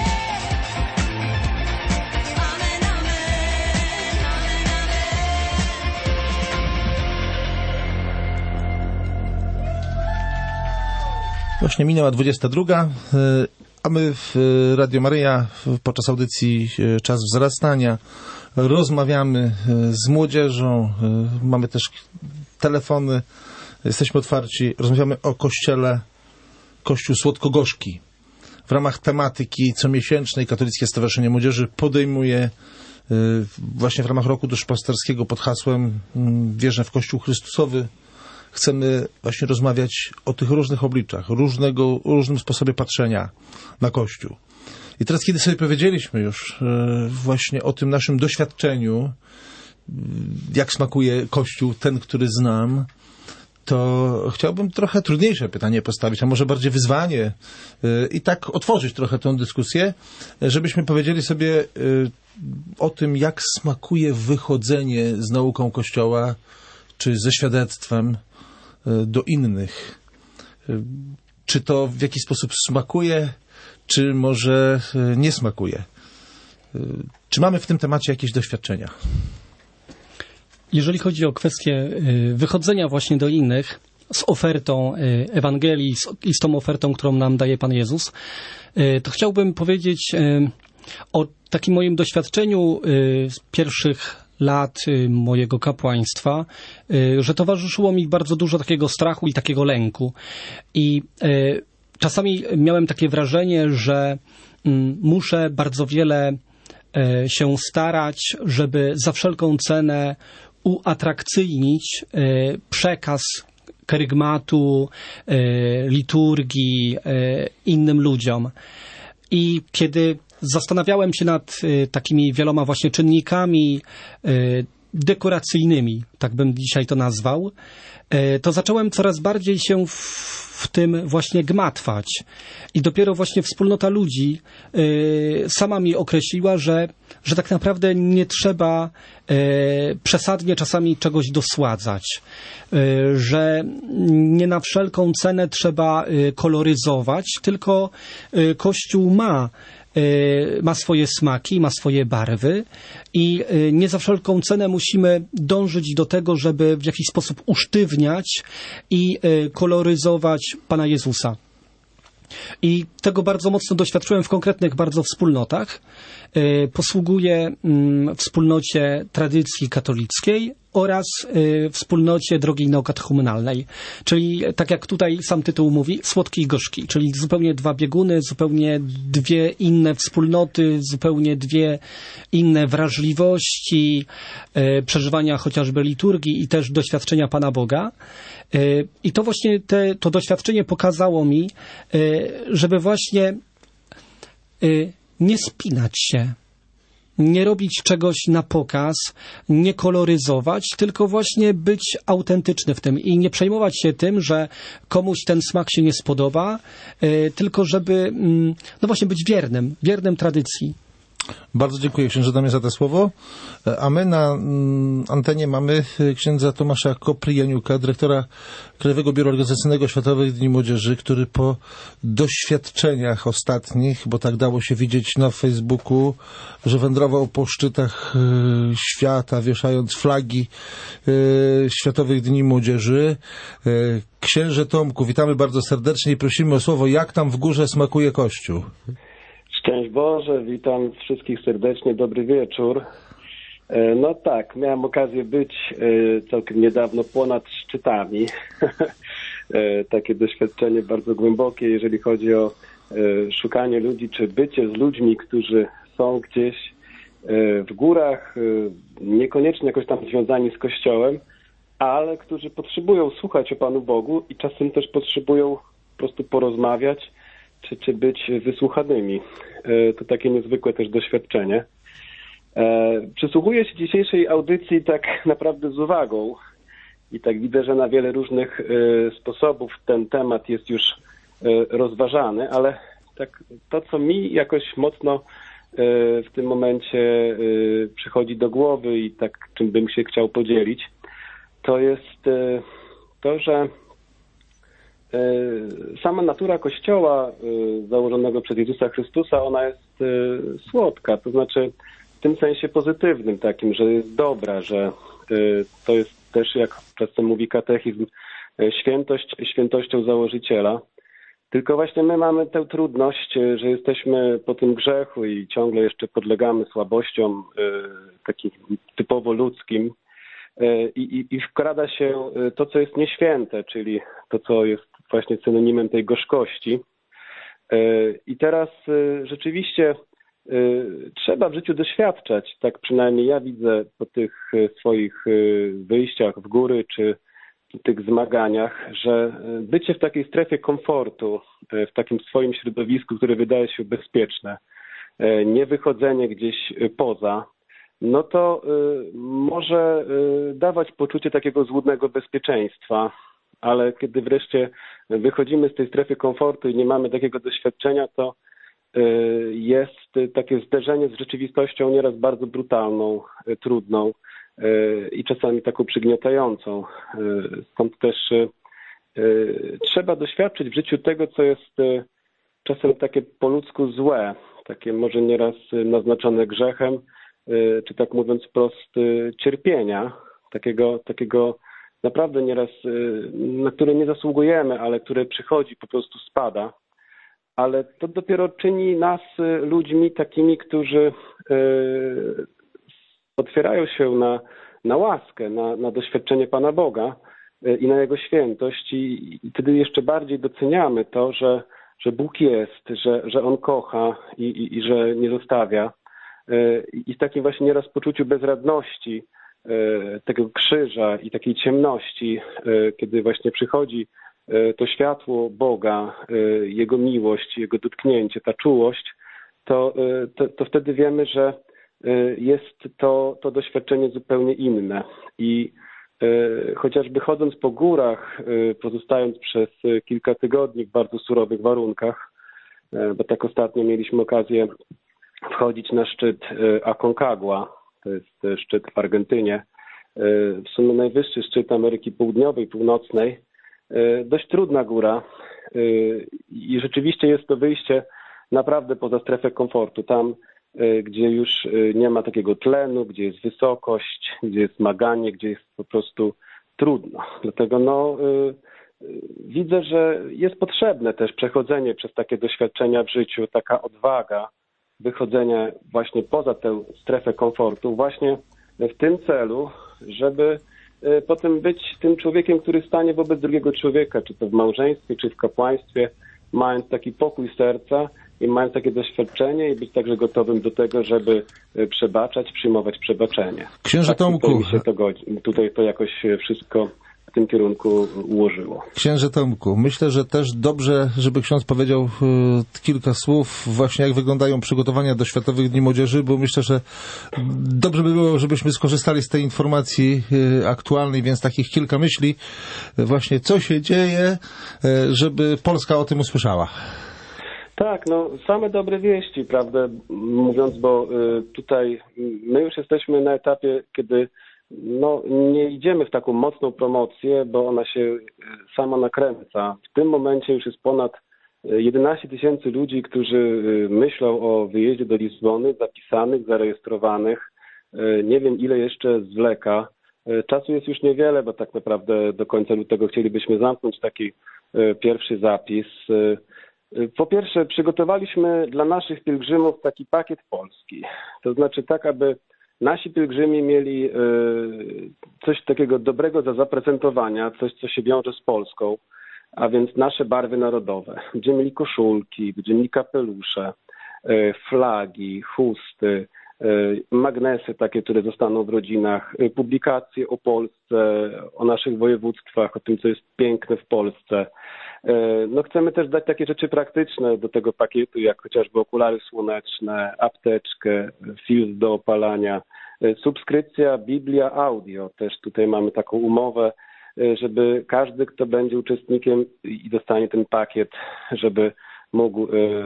Amen, amen, amen, Właśnie minęła dwudziesta druga, y, a my w y, Radio Maryja w- podczas audycji y, Czas Wzrastania rozmawiamy y, z młodzieżą, y, mamy też telefony, jesteśmy otwarci, rozmawiamy o kościele, Kościół Słodko-Gorzki. W ramach tematyki comiesięcznej Katolickie Stowarzyszenie Młodzieży podejmuje y, właśnie w ramach roku duszpasterskiego pod hasłem mm, Wierzę w Kościół Chrystusowy. Chcemy właśnie rozmawiać o tych różnych obliczach, różnego, różnym sposobie patrzenia na Kościół. I teraz, kiedy sobie powiedzieliśmy już e, właśnie o tym naszym doświadczeniu, m, jak smakuje Kościół, ten, który znam, to chciałbym trochę trudniejsze pytanie postawić, a może bardziej wyzwanie e, i tak otworzyć trochę tę dyskusję, e, żebyśmy powiedzieli sobie e, o tym, jak smakuje wychodzenie z nauką Kościoła, czy ze świadectwem e, do innych. E, Czy to w jakiś sposób smakuje, czy może e, nie smakuje? E, Czy mamy w tym temacie jakieś doświadczenia? Jeżeli chodzi o kwestię y, wychodzenia właśnie do innych z ofertą y, Ewangelii z- i z tą ofertą, którą nam daje Pan Jezus, y, to chciałbym powiedzieć y, o takim moim doświadczeniu y, z pierwszych lat y, mojego kapłaństwa, y, że towarzyszyło mi bardzo dużo takiego strachu i takiego lęku. I y, czasami miałem takie wrażenie, że mm, muszę bardzo wiele e, się starać, żeby za wszelką cenę uatrakcyjnić e, przekaz kerygmatu, e, liturgii e, innym ludziom. I kiedy zastanawiałem się nad e, takimi wieloma właśnie czynnikami e, dekoracyjnymi, tak bym dzisiaj to nazwał, e, to zacząłem coraz bardziej się w, w tym właśnie gmatwać. I dopiero właśnie wspólnota ludzi e, sama mi określiła, że, że tak naprawdę nie trzeba e, przesadnie czasami czegoś dosładzać, e, że nie na wszelką cenę trzeba e, koloryzować, tylko e, Kościół ma ma swoje smaki, ma swoje barwy i nie za wszelką cenę musimy dążyć do tego, żeby w jakiś sposób usztywniać i koloryzować Pana Jezusa. I tego bardzo mocno doświadczyłem w konkretnych bardzo wspólnotach. Posługuję wspólnocie tradycji katolickiej oraz y, wspólnocie drogi neokatechumenalnej. Czyli tak jak tutaj sam tytuł mówi, słodki i gorzki, czyli zupełnie dwa bieguny, zupełnie dwie inne wspólnoty, zupełnie dwie inne wrażliwości, y, przeżywania chociażby liturgii i też doświadczenia Pana Boga. Y, I to właśnie te, to doświadczenie pokazało mi, y, żeby właśnie y, nie spinać się, nie robić czegoś na pokaz, nie koloryzować, tylko właśnie być autentyczny w tym i nie przejmować się tym, że komuś ten smak się nie spodoba, y, tylko żeby no właśnie być wiernym, wiernym tradycji. Bardzo dziękuję księdze Adamie za to słowo. A my na mm, antenie mamy księdza Tomasza Kopryjaniuka, dyrektora Krajowego Biura Organizacyjnego Światowych Dni Młodzieży, który po doświadczeniach ostatnich, bo tak dało się widzieć na Facebooku, że wędrował po szczytach y, świata, wieszając flagi y, Światowych Dni Młodzieży. Y, księże Tomku, witamy bardzo serdecznie i prosimy o słowo, jak tam w górze smakuje Kościół. Szczęść Boże, witam wszystkich serdecznie, dobry wieczór. No tak, miałem okazję być całkiem niedawno ponad szczytami. Takie doświadczenie bardzo głębokie, jeżeli chodzi o szukanie ludzi, czy bycie z ludźmi, którzy są gdzieś w górach, niekoniecznie jakoś tam związani z Kościołem, ale którzy potrzebują słuchać o Panu Bogu i czasem też potrzebują po prostu porozmawiać, czy, czy być wysłuchanymi. To takie niezwykłe też doświadczenie. Przysłuchuję się dzisiejszej audycji tak naprawdę z uwagą i tak widzę, że na wiele różnych sposobów ten temat jest już rozważany, ale tak to, co mi jakoś mocno w tym momencie przychodzi do głowy i tak czym bym się chciał podzielić, to jest to, że sama natura Kościoła założonego przez Jezusa Chrystusa, ona jest słodka, to znaczy w tym sensie pozytywnym takim, że jest dobra, że to jest też, jak czasem mówi katechizm, świętość świętością założyciela. Tylko właśnie my mamy tę trudność, że jesteśmy po tym grzechu i ciągle jeszcze podlegamy słabościom takim typowo ludzkim. I, i, I wkrada się to, co jest nieświęte, czyli to, co jest właśnie synonimem tej gorzkości. I teraz rzeczywiście trzeba w życiu doświadczać, tak przynajmniej ja widzę po tych swoich wyjściach w góry, czy tych zmaganiach, że bycie w takiej strefie komfortu, w takim swoim środowisku, które wydaje się bezpieczne, nie wychodzenie gdzieś poza, no to y, może y, dawać poczucie takiego złudnego bezpieczeństwa, ale kiedy wreszcie wychodzimy z tej strefy komfortu i nie mamy takiego doświadczenia, to y, jest takie zderzenie z rzeczywistością nieraz bardzo brutalną, y, trudną y, i czasami taką przygniatającą. Y, stąd też y, y, trzeba doświadczyć w życiu tego, co jest y, czasem takie po ludzku złe, takie może nieraz naznaczone grzechem, czy tak mówiąc wprost, cierpienia, takiego, takiego naprawdę nieraz, na które nie zasługujemy, ale które przychodzi, po prostu spada. Ale to dopiero czyni nas ludźmi takimi, którzy otwierają się na, na łaskę, na, na doświadczenie Pana Boga i na Jego świętość i, i wtedy jeszcze bardziej doceniamy to, że, że Bóg jest, że, że On kocha i, i, i że nie zostawia. I w takim właśnie nieraz poczuciu bezradności, tego krzyża i takiej ciemności, kiedy właśnie przychodzi to światło Boga, Jego miłość, Jego dotknięcie, ta czułość, to, to, to wtedy wiemy, że jest to, to doświadczenie zupełnie inne. I chociażby chodząc po górach, pozostając przez kilka tygodni w bardzo surowych warunkach, bo tak ostatnio mieliśmy okazję wchodzić na szczyt Aconcagua, to jest szczyt w Argentynie, w sumie najwyższy szczyt Ameryki Południowej, Północnej. Dość trudna góra i rzeczywiście jest to wyjście naprawdę poza strefę komfortu. Tam, gdzie już nie ma takiego tlenu, gdzie jest wysokość, gdzie jest zmaganie, gdzie jest po prostu trudno. Dlatego no, widzę, że jest potrzebne też przechodzenie przez takie doświadczenia w życiu, taka odwaga, wychodzenia właśnie poza tę strefę komfortu, właśnie w tym celu, żeby potem być tym człowiekiem, który stanie wobec drugiego człowieka, czy to w małżeństwie, czy w kapłaństwie, mając taki pokój serca i mając takie doświadczenie i być także gotowym do tego, żeby przebaczać, przyjmować przebaczenie. Księże tak, Tomku. Tutaj, mi się to godzi, tutaj to jakoś wszystko w tym kierunku ułożyło. Księże Tomku, myślę, że też dobrze, żeby ksiądz powiedział y, kilka słów właśnie jak wyglądają przygotowania do Światowych Dni Młodzieży, bo myślę, że dobrze by było, żebyśmy skorzystali z tej informacji y, aktualnej, więc takich kilka myśli y, właśnie co się dzieje, y, żeby Polska o tym usłyszała. Tak, no same dobre wieści, prawdę mówiąc, bo y, tutaj my już jesteśmy na etapie, kiedy no, nie idziemy w taką mocną promocję, bo ona się sama nakręca. W tym momencie już jest ponad jedenaście tysięcy ludzi, którzy myślą o wyjeździe do Lizbony, zapisanych, zarejestrowanych. Nie wiem, ile jeszcze zwleka. Czasu jest już niewiele, bo tak naprawdę do końca lutego chcielibyśmy zamknąć taki pierwszy zapis. Po pierwsze, przygotowaliśmy dla naszych pielgrzymów taki pakiet polski. To znaczy tak, aby nasi pielgrzymi mieli coś takiego dobrego do zaprezentowania, coś, co się wiąże z Polską, a więc nasze barwy narodowe. Będziemy mieli koszulki, będziemy mieli kapelusze, flagi, chusty, magnesy takie, które zostaną w rodzinach, publikacje o Polsce, o naszych województwach, o tym, co jest piękne w Polsce. No chcemy też dać takie rzeczy praktyczne do tego pakietu, jak chociażby okulary słoneczne, apteczkę, filtr do opalania, subskrypcja Biblia Audio. Też tutaj mamy taką umowę, żeby każdy, kto będzie uczestnikiem i dostanie ten pakiet, żeby mógł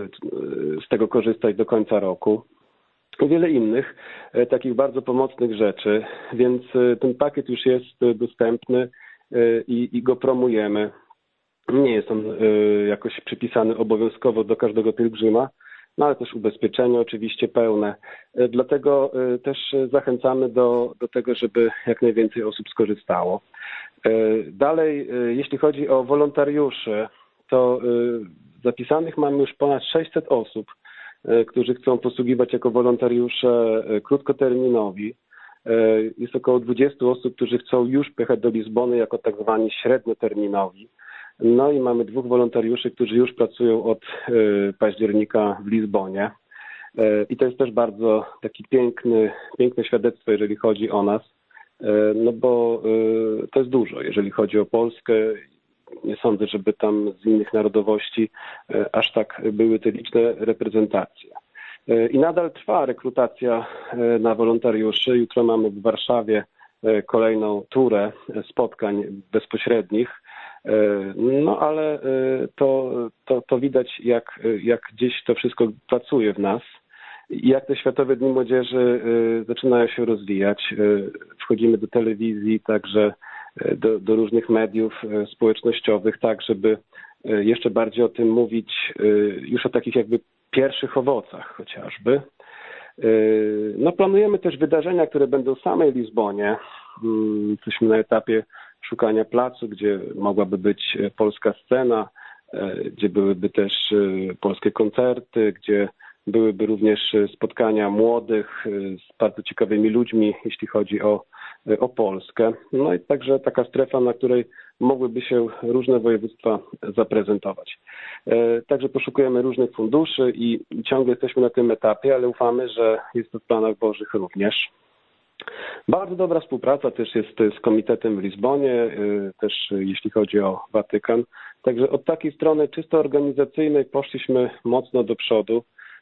z tego korzystać do końca roku. I wiele innych takich bardzo pomocnych rzeczy, więc ten pakiet już jest dostępny i, i go promujemy. Nie jest on jakoś przypisany obowiązkowo do każdego pielgrzyma, no ale też ubezpieczenie oczywiście pełne. Dlatego też zachęcamy do, do tego, żeby jak najwięcej osób skorzystało. Dalej, jeśli chodzi o wolontariuszy, to zapisanych mamy już ponad sześćset osób, którzy chcą posługiwać jako wolontariusze krótkoterminowi. Jest około dwudziestu osób, którzy chcą już pojechać do Lizbony jako tak zwani średnioterminowi. No i mamy dwóch wolontariuszy, którzy już pracują od października w Lizbonie. I to jest też bardzo taki piękny, piękne świadectwo, jeżeli chodzi o nas, no bo to jest dużo, jeżeli chodzi o Polskę. Nie sądzę, żeby tam z innych narodowości aż tak były te liczne reprezentacje. I nadal trwa rekrutacja na wolontariuszy. Jutro mamy w Warszawie kolejną turę spotkań bezpośrednich. No ale to, to, to widać, jak, jak gdzieś to wszystko pracuje w nas i jak te Światowe Dni Młodzieży zaczynają się rozwijać. Wchodzimy do telewizji, także do, do różnych mediów społecznościowych, tak żeby jeszcze bardziej o tym mówić, już o takich jakby pierwszych owocach chociażby. No planujemy też wydarzenia, które będą w samej Lizbonie. Jesteśmy na etapie szukania placu, gdzie mogłaby być polska scena, gdzie byłyby też polskie koncerty, gdzie byłyby również spotkania młodych z bardzo ciekawymi ludźmi, jeśli chodzi o, o Polskę. No i także taka strefa, na której mogłyby się różne województwa zaprezentować. Także poszukujemy różnych funduszy i ciągle jesteśmy na tym etapie, ale ufamy, że jest to w planach Bożych również. Bardzo dobra współpraca też jest z Komitetem w Lizbonie, też jeśli chodzi o Watykan. Także od takiej strony czysto organizacyjnej poszliśmy mocno do przodu.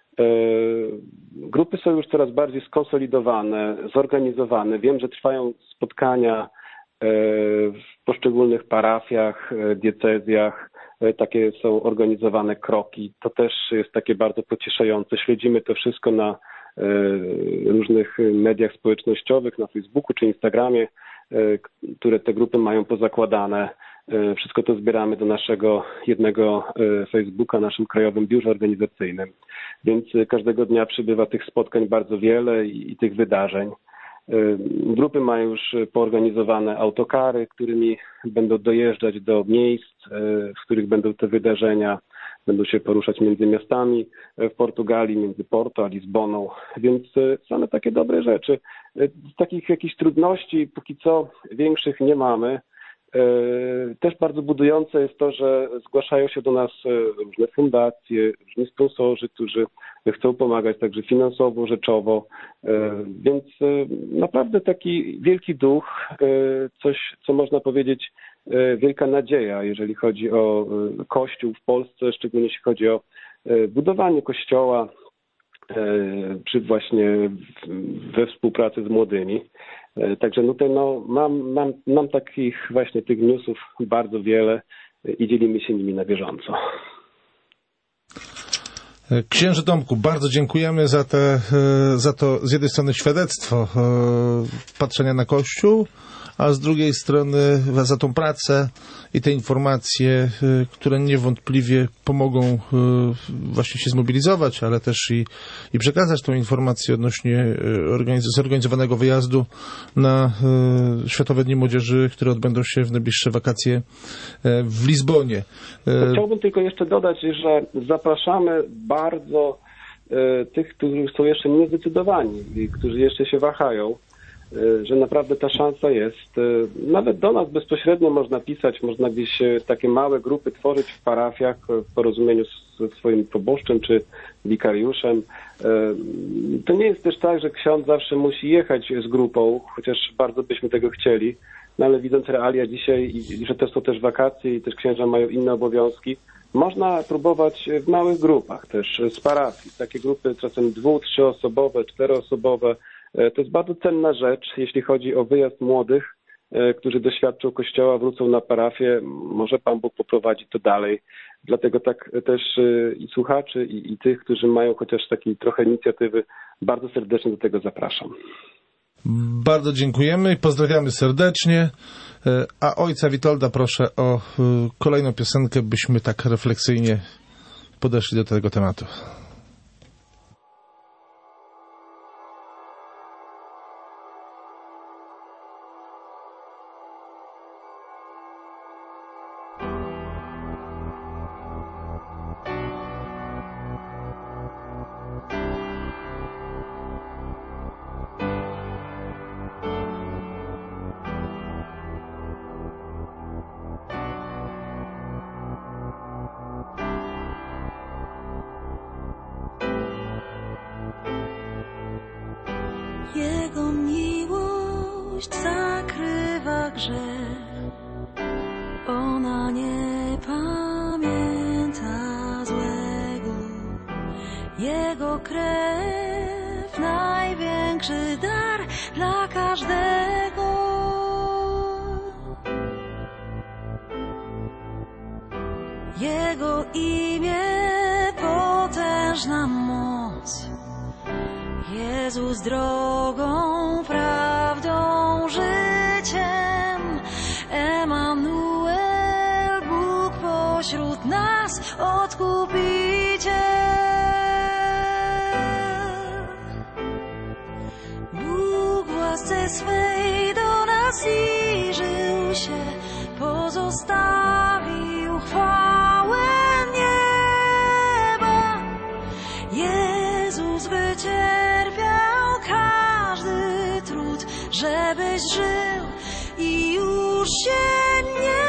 Grupy są już coraz bardziej skonsolidowane, zorganizowane. Wiem, że trwają spotkania w poszczególnych parafiach, diecezjach. Takie są organizowane kroki. To też jest takie bardzo pocieszające. Śledzimy to wszystko na różnych mediach społecznościowych, na Facebooku czy Instagramie, które te grupy mają pozakładane. Wszystko to zbieramy do naszego jednego Facebooka, naszym krajowym biurze organizacyjnym. Więc każdego dnia przybywa tych spotkań bardzo wiele i, i tych wydarzeń. Grupy mają już poorganizowane autokary, którymi będą dojeżdżać do miejsc, w których będą te wydarzenia. będą się poruszać między miastami w Portugalii, między Porto a Lizboną, więc same takie dobre rzeczy. Z takich jakichś trudności póki co większych nie mamy. Też bardzo budujące jest to, że zgłaszają się do nas różne fundacje, różni sponsorzy, którzy chcą pomagać także finansowo, rzeczowo, więc naprawdę taki wielki duch, coś, co można powiedzieć, wielka nadzieja, jeżeli chodzi o Kościół w Polsce, szczególnie jeśli chodzi o budowanie Kościoła przy właśnie we współpracy z młodymi. Także no, ten, no mam, mam, mam takich właśnie tych newsów bardzo wiele i dzielimy się nimi na bieżąco. Księże Tomku, bardzo dziękujemy za, te, za to z jednej strony świadectwo patrzenia na Kościół, a z drugiej strony za tą pracę i te informacje, które niewątpliwie pomogą właśnie się zmobilizować, ale też i, i przekazać tą informację odnośnie zorganizowanego wyjazdu na Światowe Dni Młodzieży, które odbędą się w najbliższe wakacje w Lizbonie. Chciałbym tylko jeszcze dodać, że zapraszamy bardzo tych, którzy są jeszcze niezdecydowani i którzy jeszcze się wahają, że naprawdę ta szansa jest. Nawet do nas bezpośrednio można pisać, można gdzieś takie małe grupy tworzyć w parafiach w porozumieniu ze swoim proboszczem czy wikariuszem. To nie jest też tak, że ksiądz zawsze musi jechać z grupą, chociaż bardzo byśmy tego chcieli, no ale widząc realia dzisiaj i że też są też wakacje i też księża mają inne obowiązki, można próbować w małych grupach też z parafii. Takie grupy czasem dwu-, trzyosobowe, czteroosobowe. To jest bardzo cenna rzecz, jeśli chodzi o wyjazd młodych, którzy doświadczą Kościoła, wrócą na parafię. Może Pan Bóg poprowadzi to dalej. Dlatego tak też i słuchaczy, i, i tych, którzy mają chociaż takiej trochę inicjatywy, bardzo serdecznie do tego zapraszam. Bardzo dziękujemy i pozdrawiamy serdecznie. A ojca Witolda proszę o kolejną piosenkę, byśmy tak refleksyjnie podeszli do tego tematu. Jego miłość zakrywa grzech, ona nie pamięta złego. Jego krew największy dar dla każdego. Jego imię potężna moc. Jezus drogą, prawdą, życiem, Emanuel, Bóg pośród nas, Odkupiciel. Bóg w łasce swej do nas zbliżył się, pozostawił chwałę nieba. Jezus wycierpiał każdy trud, żebyś żył i już się nie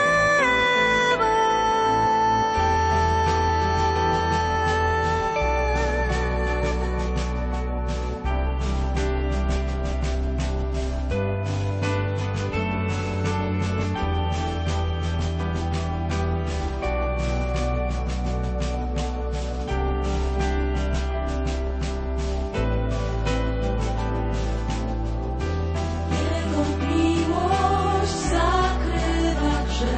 Jego miłość zakrywa grzech.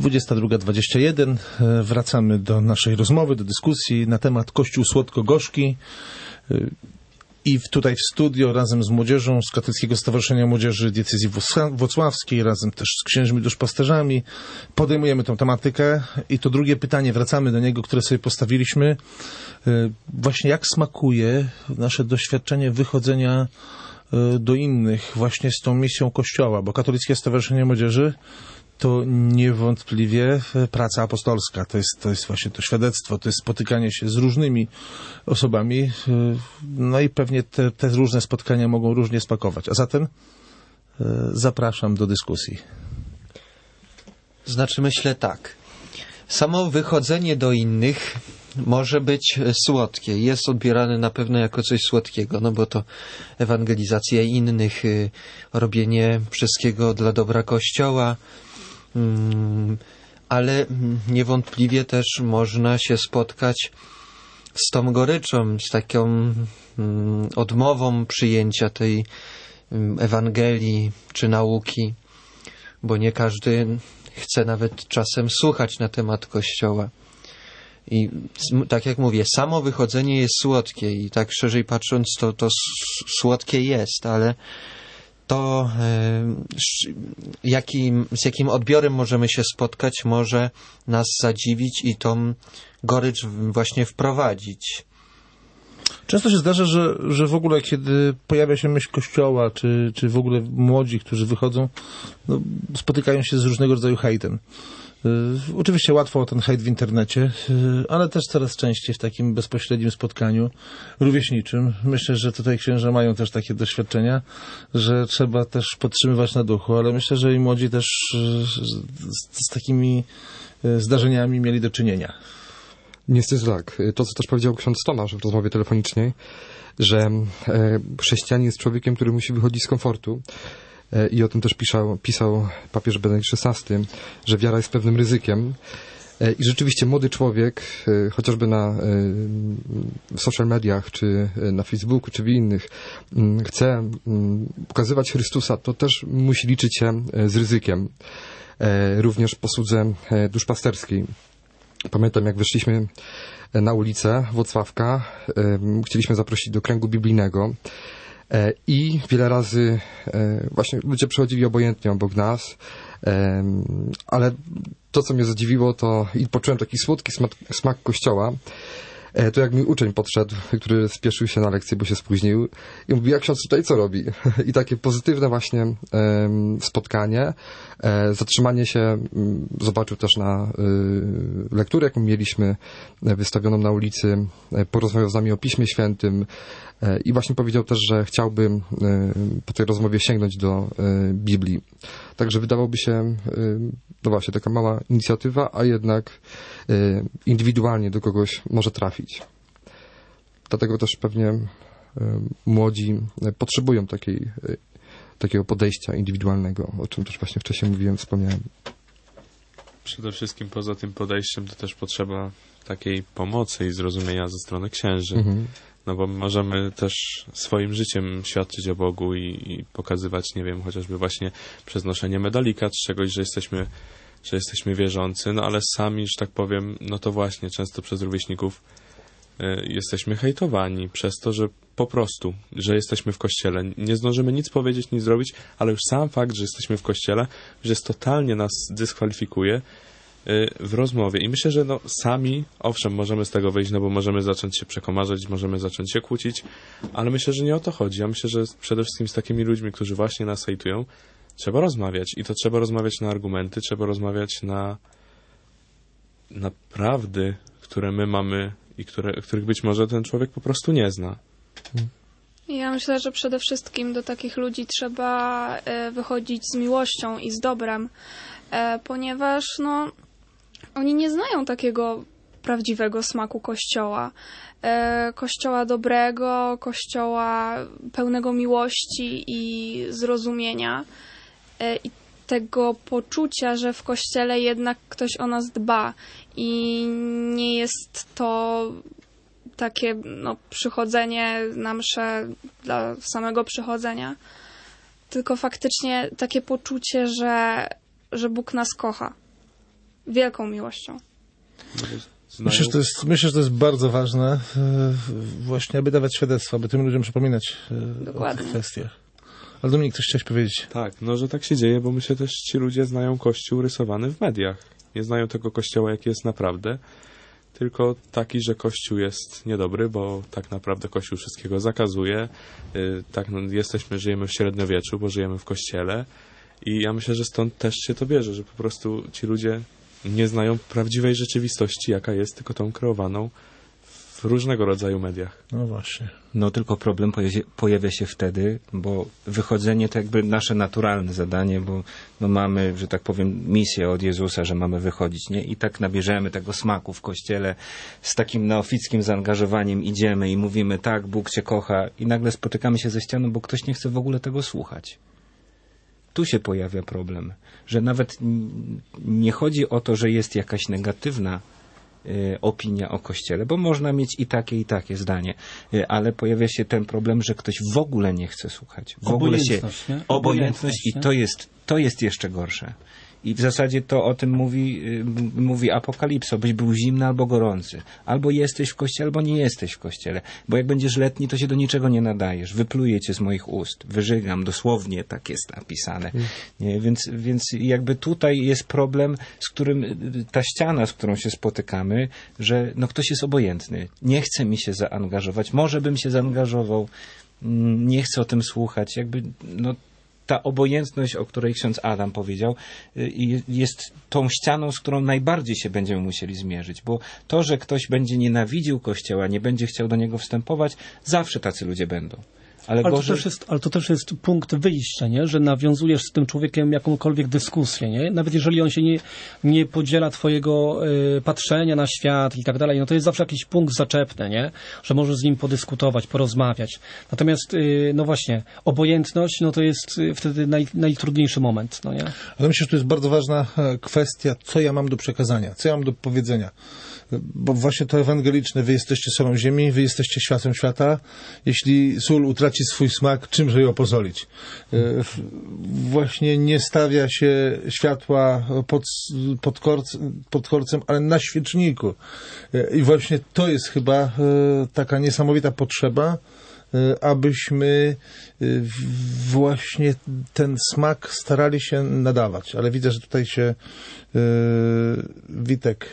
dwudziesta druga dwadzieścia jeden. Wracamy do naszej rozmowy, do dyskusji na temat Kościół słodko-gorzki. I tutaj w studio razem z młodzieżą z Katolickiego Stowarzyszenia Młodzieży Diecezji Włocławskiej, razem też z księżmi duszpasterzami podejmujemy tę tematykę. I to drugie pytanie, wracamy do niego, które sobie postawiliśmy. Właśnie jak smakuje nasze doświadczenie wychodzenia do innych właśnie z tą misją Kościoła, bo Katolickie Stowarzyszenie Młodzieży to niewątpliwie praca apostolska. To jest, to jest właśnie to świadectwo, to jest spotykanie się z różnymi osobami. No i pewnie te, te różne spotkania mogą różnie smakować. A zatem zapraszam do dyskusji. Znaczy myślę tak. Samo wychodzenie do innych może być słodkie. Jest odbierane na pewno jako coś słodkiego, no bo to ewangelizacja innych, robienie wszystkiego dla dobra Kościoła, ale niewątpliwie też można się spotkać z tą goryczą, z taką odmową przyjęcia tej Ewangelii czy nauki, bo nie każdy chce nawet czasem słuchać na temat Kościoła. I tak jak mówię, samo wychodzenie jest słodkie i tak szerzej patrząc to, to słodkie jest, ale to jakim, z jakim odbiorem możemy się spotkać, może nas zadziwić i tą gorycz właśnie wprowadzić. Często się zdarza, że, że w ogóle kiedy pojawia się myśl Kościoła, czy, czy w ogóle młodzi, którzy wychodzą, no, spotykają się z różnego rodzaju hejtem. Y, oczywiście łatwo o ten hejt w internecie, y, ale też coraz częściej w takim bezpośrednim spotkaniu rówieśniczym. Myślę, że tutaj księża mają też takie doświadczenia, że trzeba też podtrzymywać na duchu, ale myślę, że i młodzi też y, z, z takimi y, zdarzeniami mieli do czynienia. Niestety tak. To, co też powiedział ksiądz Tomasz w rozmowie telefonicznej, że e, chrześcijanin jest człowiekiem, który musi wychodzić z komfortu. E, I o tym też pisał, pisał papież Benedykt szesnasty, że wiara jest pewnym ryzykiem. E, I rzeczywiście młody człowiek, e, chociażby na e, w social mediach, czy na Facebooku, czy w innych, m, chce m, pokazywać Chrystusa, to też musi liczyć się z ryzykiem. E, również w posłudze e, duszpasterskiej. Pamiętam, jak wyszliśmy na ulicę Włocławka, e, chcieliśmy zaprosić do kręgu biblijnego e, i wiele razy e, właśnie ludzie przechodzili obojętnie obok nas, e, ale to, co mnie zadziwiło, to i poczułem taki słodki smak, smak Kościoła, e, to jak mi uczeń podszedł, który spieszył się na lekcję, bo się spóźnił i mówi, jak ksiądz tutaj co robi? I takie pozytywne właśnie e, spotkanie, e, zatrzymanie się, m, zobaczył też na e, lekturę, jaką mieliśmy e, wystawioną na ulicy, e, porozmawiał z nami o Piśmie Świętym e, i właśnie powiedział też, że chciałby e, po tej rozmowie sięgnąć do e, Biblii. Także wydawałoby się, e, no właśnie, taka mała inicjatywa, a jednak e, indywidualnie do kogoś może trafić. Dlatego też pewnie e, młodzi e, potrzebują takiej, e, takiego podejścia indywidualnego, o czym też właśnie wcześniej mówiłem, wspomniałem. Przede wszystkim poza tym podejściem to też potrzeba takiej pomocy i zrozumienia ze strony księży. Mhm. No bo możemy też swoim życiem świadczyć o Bogu i, i pokazywać, nie wiem, chociażby właśnie przez noszenie medalika czy czegoś, że jesteśmy, że jesteśmy wierzący, no ale sami, że tak powiem, no to właśnie często przez rówieśników y, jesteśmy hejtowani przez to, że po prostu, że jesteśmy w kościele. Nie zdążymy nic powiedzieć, nic zrobić, ale już sam fakt, że jesteśmy w kościele, że jest totalnie nas dyskwalifikuje w rozmowie. I myślę, że no, sami, owszem, możemy z tego wyjść, no bo możemy zacząć się przekomarzać, możemy zacząć się kłócić, ale myślę, że nie o to chodzi. Ja myślę, że przede wszystkim z takimi ludźmi, którzy właśnie nas hejtują, trzeba rozmawiać. I to trzeba rozmawiać na argumenty, trzeba rozmawiać na, na prawdy, które my mamy i które, których być może ten człowiek po prostu nie zna. Ja myślę, że przede wszystkim do takich ludzi trzeba wychodzić z miłością i z dobrem, ponieważ no, oni nie znają takiego prawdziwego smaku Kościoła. Kościoła dobrego, Kościoła pełnego miłości i zrozumienia i tego poczucia, że w Kościele jednak ktoś o nas dba i nie jest to takie no, przychodzenie na mszę dla samego przychodzenia, tylko faktycznie takie poczucie, że, że Bóg nas kocha. wielką miłością. Myślę, że to jest, myślę, że to jest bardzo ważne, e, właśnie, aby dawać świadectwo, aby tym ludziom przypominać e, Dokładnie. o tych kwestiach. Ale Dominik, coś chciałeś powiedzieć? Tak, no że tak się dzieje, bo myślę też ci ludzie znają Kościół rysowany w mediach. Nie znają tego Kościoła, jaki jest naprawdę, tylko taki, że Kościół jest niedobry, bo tak naprawdę Kościół wszystkiego zakazuje. Yy, tak, no, jesteśmy, żyjemy w średniowieczu, bo żyjemy w Kościele i ja myślę, że stąd też się to bierze, że po prostu ci ludzie nie znają prawdziwej rzeczywistości, jaka jest, tylko tą kreowaną w różnego rodzaju mediach. No właśnie. No tylko problem pojawia, pojawia się wtedy, bo wychodzenie to jakby nasze naturalne zadanie, bo no mamy, że tak powiem, misję od Jezusa, że mamy wychodzić, nie? I tak nabierzemy tego smaku w Kościele, z takim neofickim zaangażowaniem idziemy i mówimy, tak, Bóg Cię kocha, i nagle spotykamy się ze ścianą, bo ktoś nie chce w ogóle tego słuchać. Tu się pojawia problem, że nawet nie chodzi o to, że jest jakaś negatywna y, opinia o Kościele, bo można mieć i takie, i takie zdanie, y, ale pojawia się ten problem, że ktoś w ogóle nie chce słuchać. W ogóle się Obojętność, nie? obojętność i nie? to jest, to jest jeszcze gorsze. I w zasadzie to o tym mówi, y, mówi Apokalipsa, byś był zimny albo gorący. Albo jesteś w Kościele, albo nie jesteś w Kościele. Bo jak będziesz letni, to się do niczego nie nadajesz. Wypluję cię z moich ust. Wyżygam, dosłownie tak jest napisane. Nie? Więc, więc jakby tutaj jest problem, z którym ta ściana, z którą się spotykamy, że no ktoś jest obojętny. Nie chce mi się zaangażować. Może bym się zaangażował. Nie chcę o tym słuchać. Jakby, no ta obojętność, o której ksiądz Adam powiedział, jest tą ścianą, z którą najbardziej się będziemy musieli zmierzyć, bo to, że ktoś będzie nienawidził Kościoła, nie będzie chciał do niego wstępować, zawsze tacy ludzie będą. Ale, ale, gorzej... to też jest, ale to też jest punkt wyjścia, nie? Że nawiązujesz z tym człowiekiem jakąkolwiek dyskusję, nie? Nawet jeżeli on się nie, nie podziela twojego y, patrzenia na świat i tak dalej, no to jest zawsze jakiś punkt zaczepny, nie? Że możesz z nim podyskutować, porozmawiać. Natomiast, y, no właśnie, obojętność, no to jest y, wtedy naj, najtrudniejszy moment, no nie? Ale myślę, że to jest bardzo ważna kwestia, co ja mam do przekazania, co ja mam do powiedzenia. Bo właśnie to ewangeliczne, wy jesteście solą ziemi, wy jesteście światłem świata. Jeśli sól utraci swój smak, czymże ją pozolić? Właśnie nie stawia się światła pod, pod, korc, pod korcem, ale na świeczniku. I właśnie to jest chyba taka niesamowita potrzeba, abyśmy właśnie ten smak starali się nadawać. Ale widzę, że tutaj się Witek...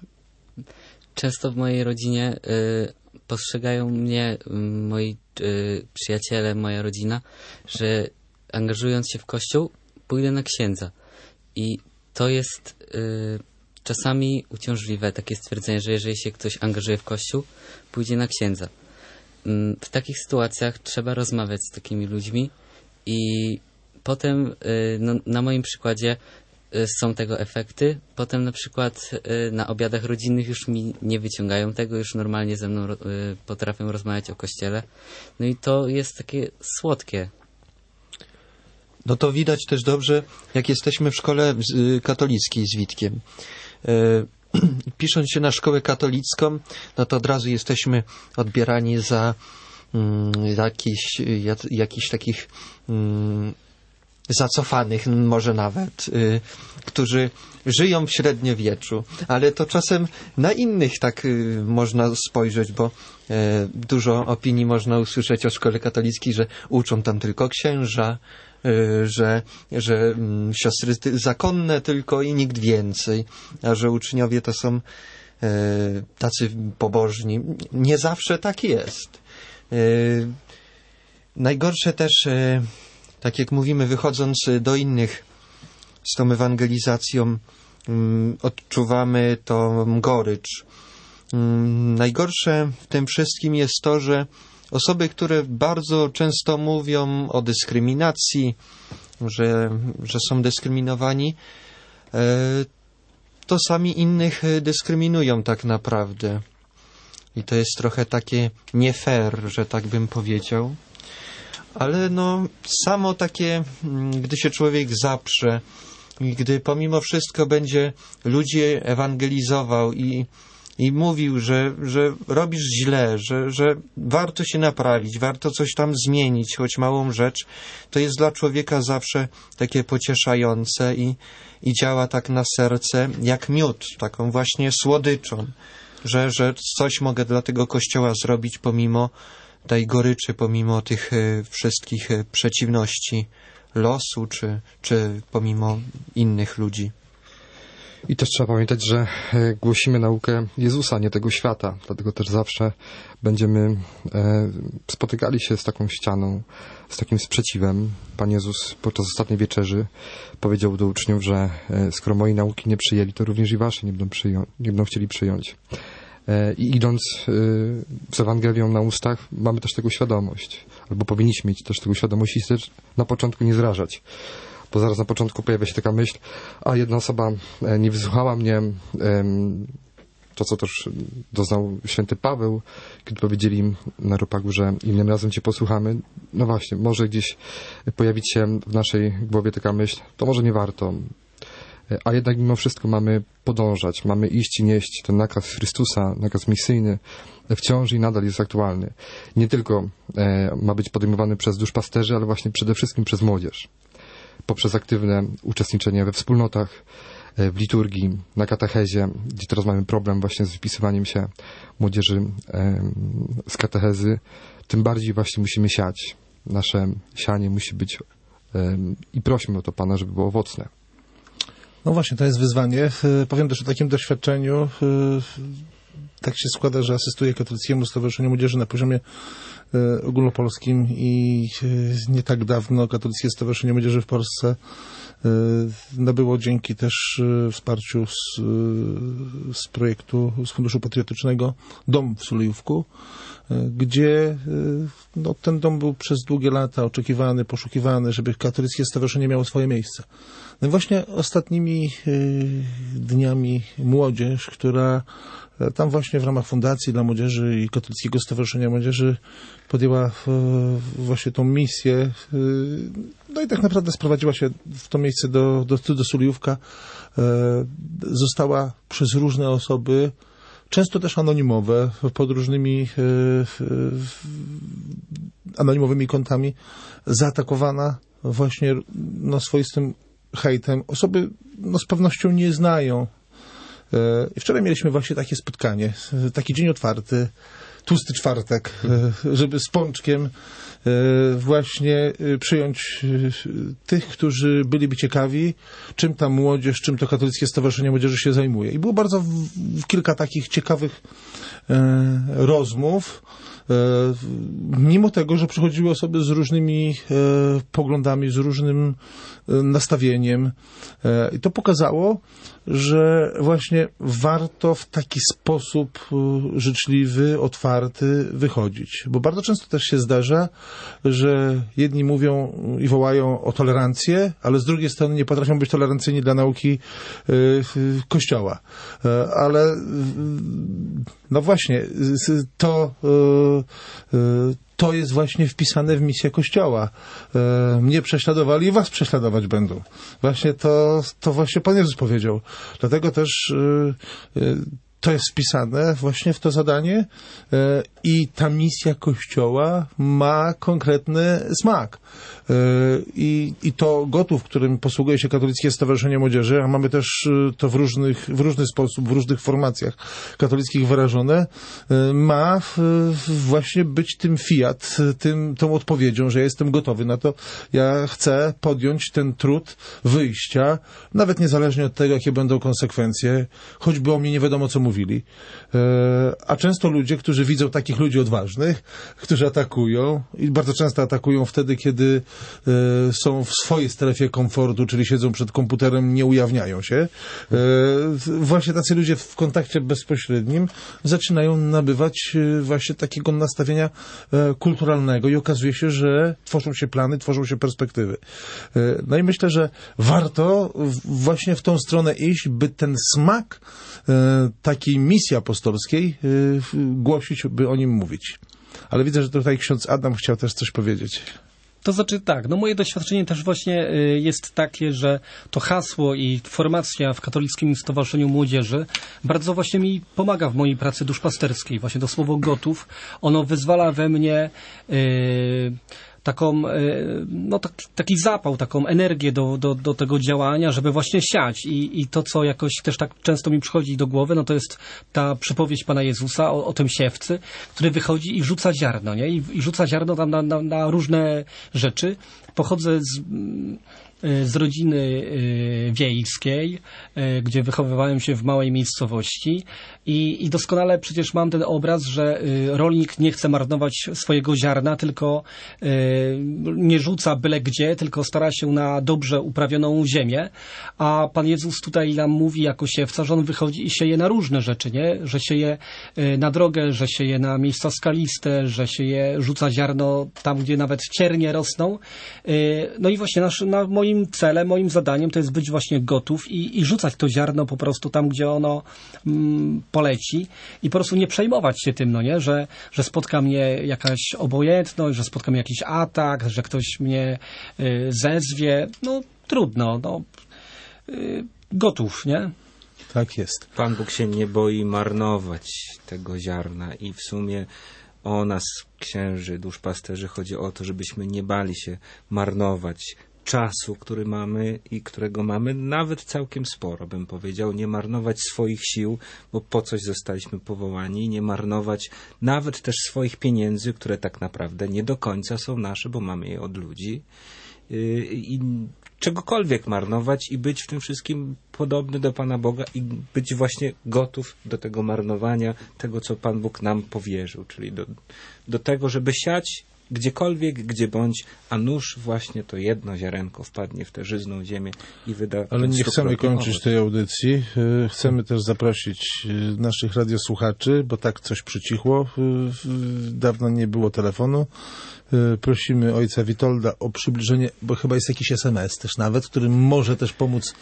Często w mojej rodzinie y, postrzegają mnie y, moi y, przyjaciele, moja rodzina, że angażując się w Kościół, pójdę na księdza. I to jest y, czasami uciążliwe, takie stwierdzenie, że jeżeli się ktoś angażuje w Kościół, pójdzie na księdza. Y, w takich sytuacjach trzeba rozmawiać z takimi ludźmi i potem y, no, na moim przykładzie są tego efekty. Potem na przykład na obiadach rodzinnych już mi nie wyciągają tego, już normalnie ze mną potrafią rozmawiać o Kościele. No i to jest takie słodkie. No to widać też dobrze, jak jesteśmy w szkole katolickiej z Witkiem. Pisząc się na szkołę katolicką, no to od razu jesteśmy odbierani za mm, jakichś, jakichś takich mm, zacofanych może nawet, y, którzy żyją w średniowieczu, ale to czasem na innych tak y, można spojrzeć, bo y, dużo opinii można usłyszeć o szkole katolickiej, że uczą tam tylko księża, y, że, że y, siostry ty, zakonne tylko i nikt więcej, a że uczniowie to są y, tacy pobożni. Nie zawsze tak jest. Y, najgorsze też y, tak jak mówimy, wychodząc do innych z tą ewangelizacją, um, odczuwamy tą gorycz. Um, najgorsze w tym wszystkim jest to, że osoby, które bardzo często mówią o dyskryminacji, że, że są dyskryminowani, e, to sami innych dyskryminują tak naprawdę. I to jest trochę takie nie fair, że tak bym powiedział. Ale no, samo takie, gdy się człowiek zaprze i gdy pomimo wszystko będzie ludzi ewangelizował i, i mówił, że, że robisz źle, że, że warto się naprawić, warto coś tam zmienić, choć małą rzecz, to jest dla człowieka zawsze takie pocieszające i, i działa tak na serce jak miód, taką właśnie słodyczą, że, że coś mogę dla tego Kościoła zrobić pomimo tej goryczy, pomimo tych y, wszystkich y, przeciwności losu, czy, czy pomimo innych ludzi. I też trzeba pamiętać, że głosimy naukę Jezusa, nie tego świata. Dlatego też zawsze będziemy e, spotykali się z taką ścianą, z takim sprzeciwem. Pan Jezus podczas ostatniej wieczerzy powiedział do uczniów, że e, skoro mojej nauki nie przyjęli, to również i wasze nie będą, przyją- nie będą chcieli przyjąć. E, I idąc e, z Ewangelią na ustach, mamy też tego świadomość. Albo powinniśmy mieć też tego świadomość i też na początku nie zrażać. Bo zaraz na początku pojawia się taka myśl, a jedna osoba nie wysłuchała mnie, to co też doznał święty Paweł, kiedy powiedzieli im na Ropagu, że innym razem cię posłuchamy. No właśnie, może gdzieś pojawić się w naszej głowie taka myśl, to może nie warto. A jednak mimo wszystko mamy podążać, mamy iść i nieść ten nakaz Chrystusa, nakaz misyjny, wciąż i nadal jest aktualny. Nie tylko ma być podejmowany przez duszpasterzy, ale właśnie przede wszystkim przez młodzież. Poprzez aktywne uczestniczenie we wspólnotach, w liturgii, na katechezie, gdzie teraz mamy problem właśnie z wypisywaniem się młodzieży z katechezy, tym bardziej właśnie musimy siać. Nasze sianie musi być i prosimy o to Pana, żeby było owocne. No właśnie, to jest wyzwanie. Powiem też o takim doświadczeniu. Tak się składa, że asystuję Katolickiemu Stowarzyszeniu Młodzieży na poziomie ogólnopolskim i nie tak dawno Katolickie Stowarzyszenie Młodzieży w Polsce nabyło dzięki też wsparciu z, z projektu, z Funduszu Patriotycznego dom w Sulejówku, gdzie no, ten dom był przez długie lata oczekiwany, poszukiwany, żeby Katolickie Stowarzyszenie miało swoje miejsce. No i właśnie ostatnimi dniami młodzież, która tam właśnie w ramach Fundacji dla Młodzieży i Katolickiego Stowarzyszenia Młodzieży podjęła właśnie tą misję, no i tak naprawdę sprowadziła się w to miejsce do, do, do Sulejówka, została przez różne osoby, często też anonimowe, pod różnymi anonimowymi kontami, zaatakowana właśnie no, swoistym hejtem. Osoby no, z pewnością nie znają. I wczoraj mieliśmy właśnie takie spotkanie, taki dzień otwarty, tłusty czwartek, żeby z pączkiem właśnie przyjąć tych, którzy byliby ciekawi, czym ta młodzież, czym to Katolickie Stowarzyszenie Młodzieży się zajmuje. I było bardzo w, w kilka takich ciekawych e, rozmów, e, mimo tego, że przychodziły osoby z różnymi e, poglądami, z różnym e, nastawieniem. E, I to pokazało, że właśnie warto w taki sposób życzliwy, otwarty wychodzić. Bo bardzo często też się zdarza, że jedni mówią i wołają o tolerancję, ale z drugiej strony nie potrafią być tolerancyjni dla nauki Kościoła. Ale no właśnie, to to jest właśnie wpisane w misję Kościoła. E, mnie prześladowali i was prześladować będą. Właśnie to, to właśnie Pan Jezus powiedział. Dlatego też e, e, to jest wpisane właśnie w to zadanie e, i ta misja Kościoła ma konkretny smak. E, i, I to gotów, którym posługuje się Katolickie Stowarzyszenie Młodzieży, a mamy też to w, różnych, w różny sposób, w różnych formacjach katolickich wyrażone, e, ma w, właśnie być tym fiat, tym, tą odpowiedzią, że ja jestem gotowy na to. Ja chcę podjąć ten trud wyjścia, nawet niezależnie od tego, jakie będą konsekwencje, choćby o mnie nie wiadomo, co mówili. E, a często ludzie, którzy widzą takich ludzi odważnych, którzy atakują i bardzo często atakują wtedy, kiedy e, są w swojej strefie komfortu, czyli siedzą przed komputerem, nie ujawniają się. E, właśnie tacy ludzie w kontakcie bezpośrednim zaczynają nabywać e, właśnie takiego nastawienia e, kulturalnego i okazuje się, że tworzą się plany, tworzą się perspektywy. E, no i myślę, że warto w, właśnie w tą stronę iść, by ten smak e, takiej misji apostolskiej e, głosić, by o nim mówić. Ale widzę, że tutaj ksiądz Adam chciał też coś powiedzieć. To znaczy tak, no moje doświadczenie też właśnie y, jest takie, że to hasło i formacja w Katolickim Stowarzyszeniu Młodzieży bardzo właśnie mi pomaga w mojej pracy duszpasterskiej. Właśnie to słowo gotów, ono wyzwala we mnie y, taką, no, taki, taki zapał, taką energię do, do, do tego działania, żeby właśnie siać. I, I to, co jakoś też tak często mi przychodzi do głowy, no to jest ta przypowieść Pana Jezusa o, o tym siewcy, który wychodzi i rzuca ziarno, nie? I, i rzuca ziarno tam na, na, na różne rzeczy. Pochodzę z... z rodziny wiejskiej, gdzie wychowywałem się w małej miejscowości i, i doskonale przecież mam ten obraz, że rolnik nie chce marnować swojego ziarna, tylko nie rzuca byle gdzie, tylko stara się na dobrze uprawioną ziemię, a Pan Jezus tutaj nam mówi jako siewca, że on wychodzi i sieje na różne rzeczy, nie? Że sieje na drogę, że sieje na miejsca skaliste, że sieje, rzuca ziarno tam, gdzie nawet ciernie rosną. No i właśnie nasz, na moim celem, moim zadaniem to jest być właśnie gotów i, i rzucać to ziarno po prostu tam, gdzie ono mm, poleci i po prostu nie przejmować się tym, no nie, że, że spotka mnie jakaś obojętność, że spotka mnie jakiś atak, że ktoś mnie y, zezwie. No trudno, no y, gotów, nie? Tak jest. Pan Bóg się nie boi marnować tego ziarna i w sumie o nas, księży, duszpasterzy, chodzi o to, żebyśmy nie bali się marnować czasu, który mamy i którego mamy nawet całkiem sporo, bym powiedział, nie marnować swoich sił, bo po coś zostaliśmy powołani, nie marnować nawet też swoich pieniędzy, które tak naprawdę nie do końca są nasze, bo mamy je od ludzi i czegokolwiek marnować i być w tym wszystkim podobny do Pana Boga i być właśnie gotów do tego marnowania, tego, co Pan Bóg nam powierzył, czyli do, do tego, żeby siać gdziekolwiek, gdzie bądź, a nuż właśnie to jedno ziarenko wpadnie w tę żyzną ziemię i wyda... Ale nie chcemy kończyć tej audycji. Chcemy też zaprosić naszych radiosłuchaczy, bo tak coś przycichło. Dawno nie było telefonu. Prosimy ojca Witolda o przybliżenie, bo chyba jest jakiś es em es też nawet, który może też pomóc,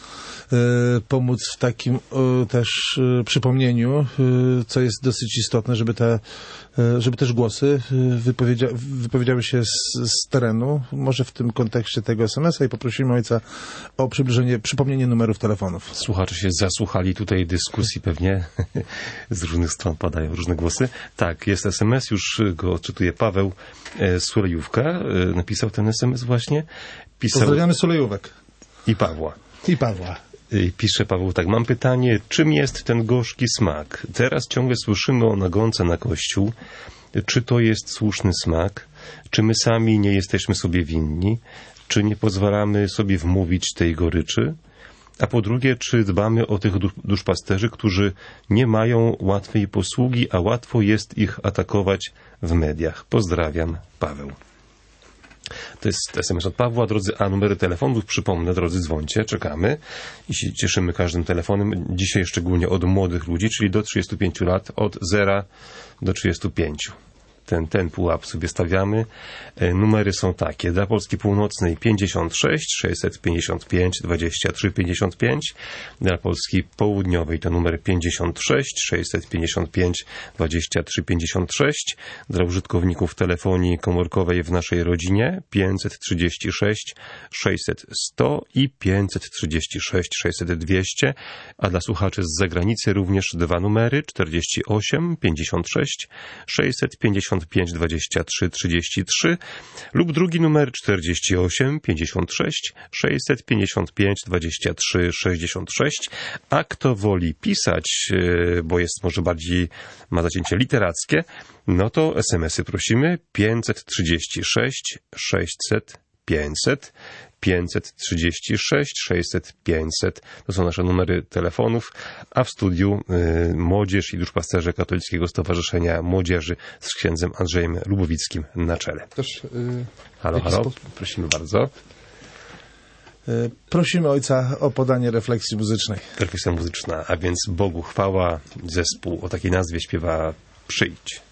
pomóc w takim też przypomnieniu, co jest dosyć istotne, żeby te, żeby też głosy wypowiedzia, wypowiedziały się z, z terenu, może w tym kontekście tego es em es a i poprosimy ojca o przybliżenie, przypomnienie numerów telefonów. Słuchacze się zasłuchali tutaj dyskusji pewnie, z różnych stron padają różne głosy. Tak, jest es em es, już go odczytuje Paweł Sulejówka, napisał ten es em es właśnie. Pisał... Pozdrawiamy Sulejówek. I Pawła. I Pawła. Pisze Paweł tak, mam pytanie, czym jest ten gorzki smak? Teraz ciągle słyszymy o nagonce na Kościół. Czy to jest słuszny smak? Czy my sami nie jesteśmy sobie winni? Czy nie pozwalamy sobie wmówić tej goryczy? A po drugie, czy dbamy o tych duszpasterzy, którzy nie mają łatwej posługi, a łatwo jest ich atakować w mediach? Pozdrawiam, Paweł. To jest es em es od Pawła. Drodzy, a numery telefonów, przypomnę, drodzy, dzwońcie, czekamy i się cieszymy każdym telefonem. Dzisiaj szczególnie od młodych ludzi, czyli do trzydziestu pięciu lat, od zera do trzydziestu pięciu. Ten, ten pułap sobie stawiamy. E, numery są takie. Dla Polski Północnej pięćdziesiąt sześć sześćset pięćdziesiąt pięć dwadzieścia trzy pięćdziesiąt pięć. Dla Polski Południowej to numer pięćdziesiąt sześć sześćset pięćdziesiąt pięć dwadzieścia trzy pięćdziesiąt sześć. Dla użytkowników telefonii komórkowej w naszej rodzinie pięćset trzydzieści sześć sześćset sto i pięćset trzydzieści sześć sześćset dwieście. A dla słuchaczy z zagranicy również dwa numery czterdzieści osiem pięćdziesiąt sześć sześćset pięćdziesiąt pięć dwadzieścia trzy trzydzieści trzy lub drugi numer czterdzieści osiem pięćdziesiąt sześć sześćset pięćdziesiąt pięć dwadzieścia trzy sześćdziesiąt sześć, a kto woli pisać, bo jest może bardziej, ma zacięcie literackie, no to es em esy prosimy pięćset trzydzieści sześć sześćset pięćset, pięćset trzydzieści sześć sześćset pięćset. To są nasze numery telefonów, a w studiu y, młodzież i duszpasterze Katolickiego Stowarzyszenia Młodzieży z księdzem Andrzejem Lubowickim na czele. Też, yy, halo, halo, sposób... prosimy bardzo. Yy, prosimy ojca o podanie refleksji muzycznej. Refleksja muzyczna, a więc Bogu chwała, zespół o takiej nazwie śpiewa Przyjdź.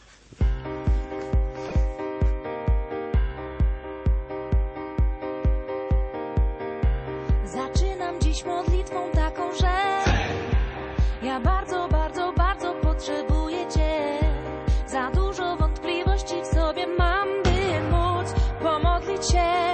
Modlitwą taką, że ja bardzo, bardzo, bardzo potrzebuję Cię. Za dużo wątpliwości w sobie mam, by móc pomodlić się.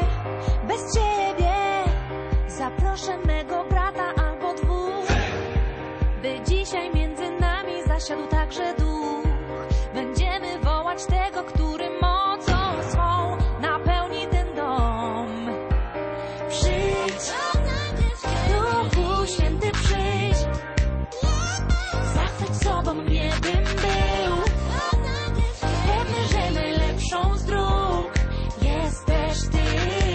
zasiadł także duch. Będziemy wołać tego, który mocą swą napełni ten dom. Przyjdź, Duchu Święty, przyjdź. Zachwyć sobą mnie, bym był pewny, że najlepszą z dróg jesteś Ty.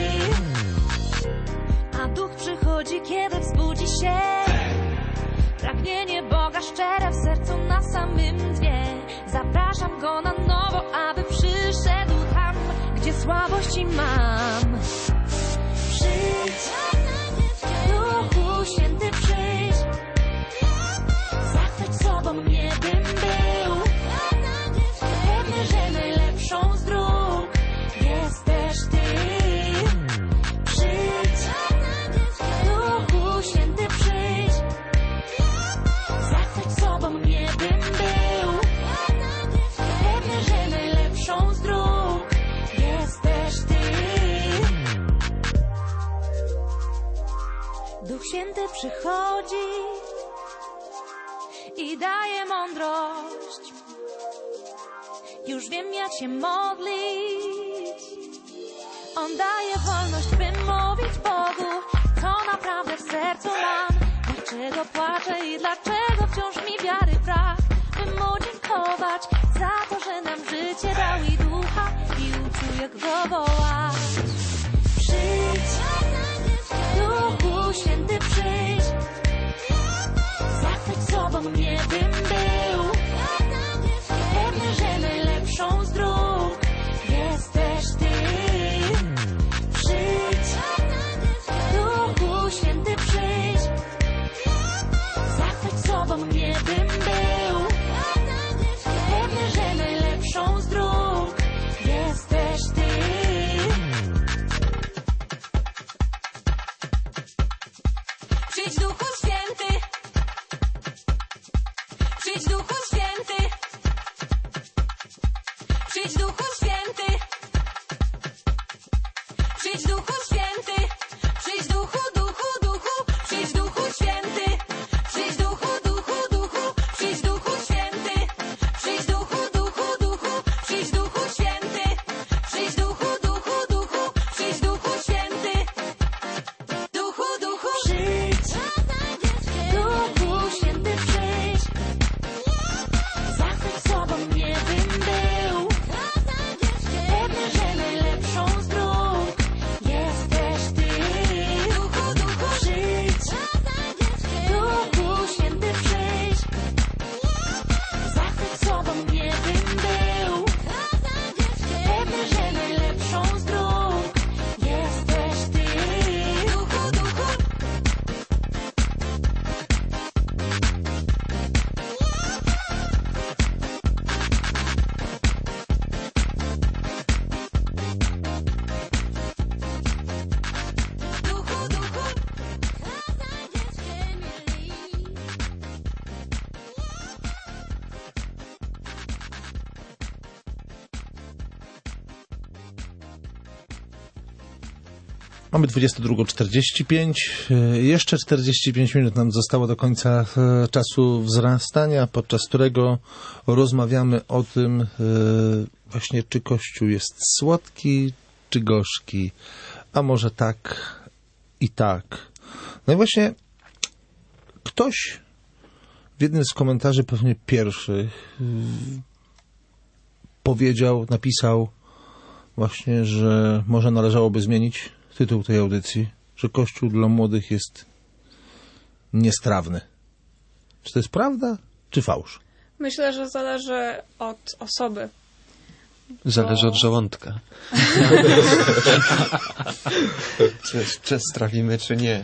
A Duch przychodzi, kiedy wzbudzi się pragnienie Boga szczere w sercu na samym dnie. Zapraszam Go na nowo, aby przyszedł tam, gdzie słabości mam. Przyjdź, Duchu Święty, przyjdź. Zachwyć sobą mnie, bym był pewny, że najlepszą z dróg jesteś Ty. Przyjdź, Duchu Święty, przyjdź. Zachwyć sobą mnie, bym był pewny, że najlepszą z dróg jesteś Ty. Duch Święty przychodzi i daje mądrość. Już wiem, jak się modlić. On daje wolność, by mówić Bogu, co naprawdę w sercu mam. Dlaczego płaczę i dlaczego wciąż mi wiary brak, bym mu dziękować za to, że nam życie dał i ducha i uczył, jak go wołać. Przyjdź, Duchu Święty, przyjdź. Zachwyć sobą mnie, bym był pewny, że najlepszą z dróg jesteś Ty. Przyjdź, Duchu Święty, przyjdź. Zachwyć sobą mnie, bym był pewny, że najlepszą z dróg jesteś Ty. Przyjdź, Duchu Święty. Przyjdź, Duchu Święty. Przyjdź, Duchu Święty. Przyjdź, Duchu Święty. Przyjdź, Duchu, Duchu, Duchu. Przyjdź, Duchu Święty. Przyjdź, Duchu, Duchu, Duchu. Przyjdź, Duchu Święty. Przyjdź, Duchu, Duchu, Duchu. Przyjdź, Duchu Święty. Przyjdź, Duchu, Duchu, Duchu. Przyjdź, Duchu Święty. Duchu, Duchu. Przyjdź, Duchu Święty, przyjdź. Zachwyć sobą mnie, bym był pewny, że najlepszą z dróg jesteś Ty. Duchu, Duchu, przyjdź. Duchu Święty, przyjdź. Zachwyć sobą mnie, bym był pewny, że najlepszą z dróg jesteś Ty. Duchu, Duchu. Mamy dwudziestą drugą czterdzieści pięć. Jeszcze czterdzieści pięć minut nam zostało do końca czasu wzrastania, podczas którego rozmawiamy o tym właśnie, czy Kościół jest słodki, czy gorzki, a może tak i tak. No i właśnie ktoś w jednym z komentarzy, pewnie pierwszych, powiedział, napisał właśnie, że może należałoby zmienić tytuł tej audycji, że Kościół dla młodych jest niestrawny. Czy to jest prawda, czy fałsz? Myślę, że zależy od osoby. Zależy bo... od żołądka. czy, czy strawimy, czy nie.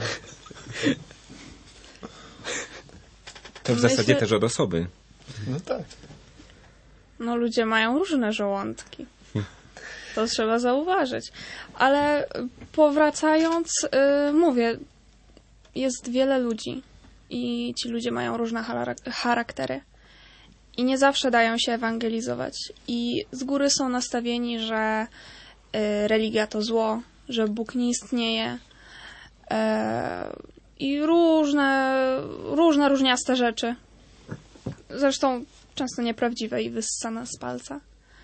To w Myślę... zasadzie też od osoby. No tak. No ludzie mają różne żołądki. To trzeba zauważyć. Ale powracając, yy, mówię, jest wiele ludzi i ci ludzie mają różne charaktery i nie zawsze dają się ewangelizować. I z góry są nastawieni, że yy, religia to zło, że Bóg nie istnieje yy, i różne, różne różniaste rzeczy zresztą często nieprawdziwe i wyssane z palca.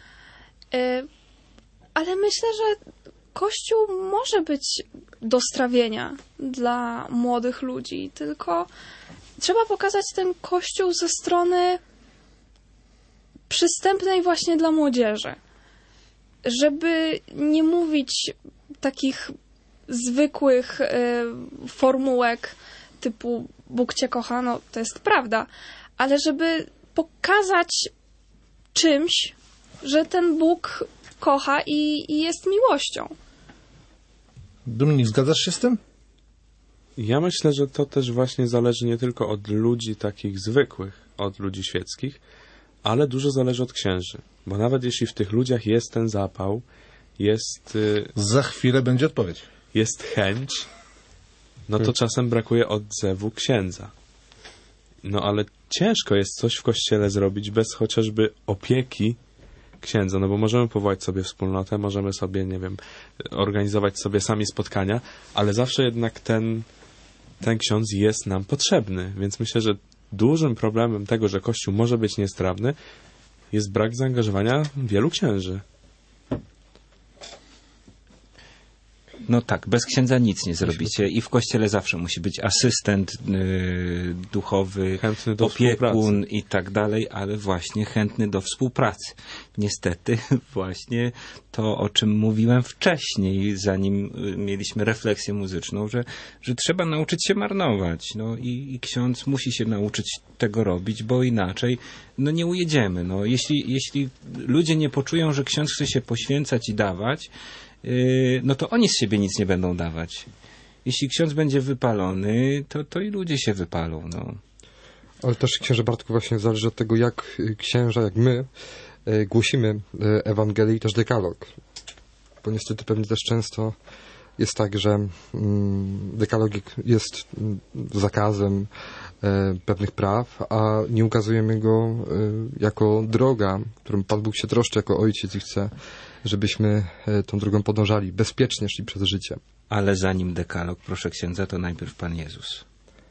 Ale myślę, że Kościół może być do strawienia dla młodych ludzi, tylko trzeba pokazać ten Kościół ze strony przystępnej właśnie dla młodzieży. Żeby nie mówić takich zwykłych y, formułek typu Bóg cię kocha, no to jest prawda, ale żeby pokazać czymś, że ten Bóg kocha i, i jest miłością. Dominik, zgadzasz się z tym? Ja myślę, że to też właśnie zależy nie tylko od ludzi takich zwykłych, od ludzi świeckich, ale dużo zależy od księży. Bo nawet jeśli w tych ludziach jest ten zapał, jest... Za chwilę będzie odpowiedź. Jest chęć, no to czasem brakuje odzewu księdza. No ale ciężko jest coś w kościele zrobić bez chociażby opieki księdza, no bo możemy powołać sobie wspólnotę, możemy sobie, nie wiem, organizować sobie sami spotkania, ale zawsze jednak ten, ten ksiądz jest nam potrzebny, więc myślę, że dużym problemem tego, że Kościół może być niestrawny, jest brak zaangażowania wielu księży. No tak, bez księdza nic nie zrobicie i w kościele zawsze musi być asystent yy, duchowy, opiekun i tak dalej, ale właśnie chętny do współpracy. Niestety właśnie to, o czym mówiłem wcześniej, zanim mieliśmy refleksję muzyczną, że, że trzeba nauczyć się marnować. No i, i ksiądz musi się nauczyć tego robić, bo inaczej no nie ujedziemy. No, jeśli, jeśli ludzie nie poczują, że ksiądz chce się poświęcać i dawać, no to oni z siebie nic nie będą dawać. Jeśli ksiądz będzie wypalony, to, to i ludzie się wypalą. No. Ale też, księże Bartku, właśnie zależy od tego, jak księża, jak my głosimy Ewangelię i też dekalog. Bo niestety pewnie też często jest tak, że dekalog jest zakazem pewnych praw, a nie ukazujemy go jako droga, którą Pan Bóg się troszczy jako Ojciec i chce, żebyśmy tą drogą podążali bezpiecznie szli przez życie. Ale zanim dekalog, proszę księdza, to najpierw Pan Jezus.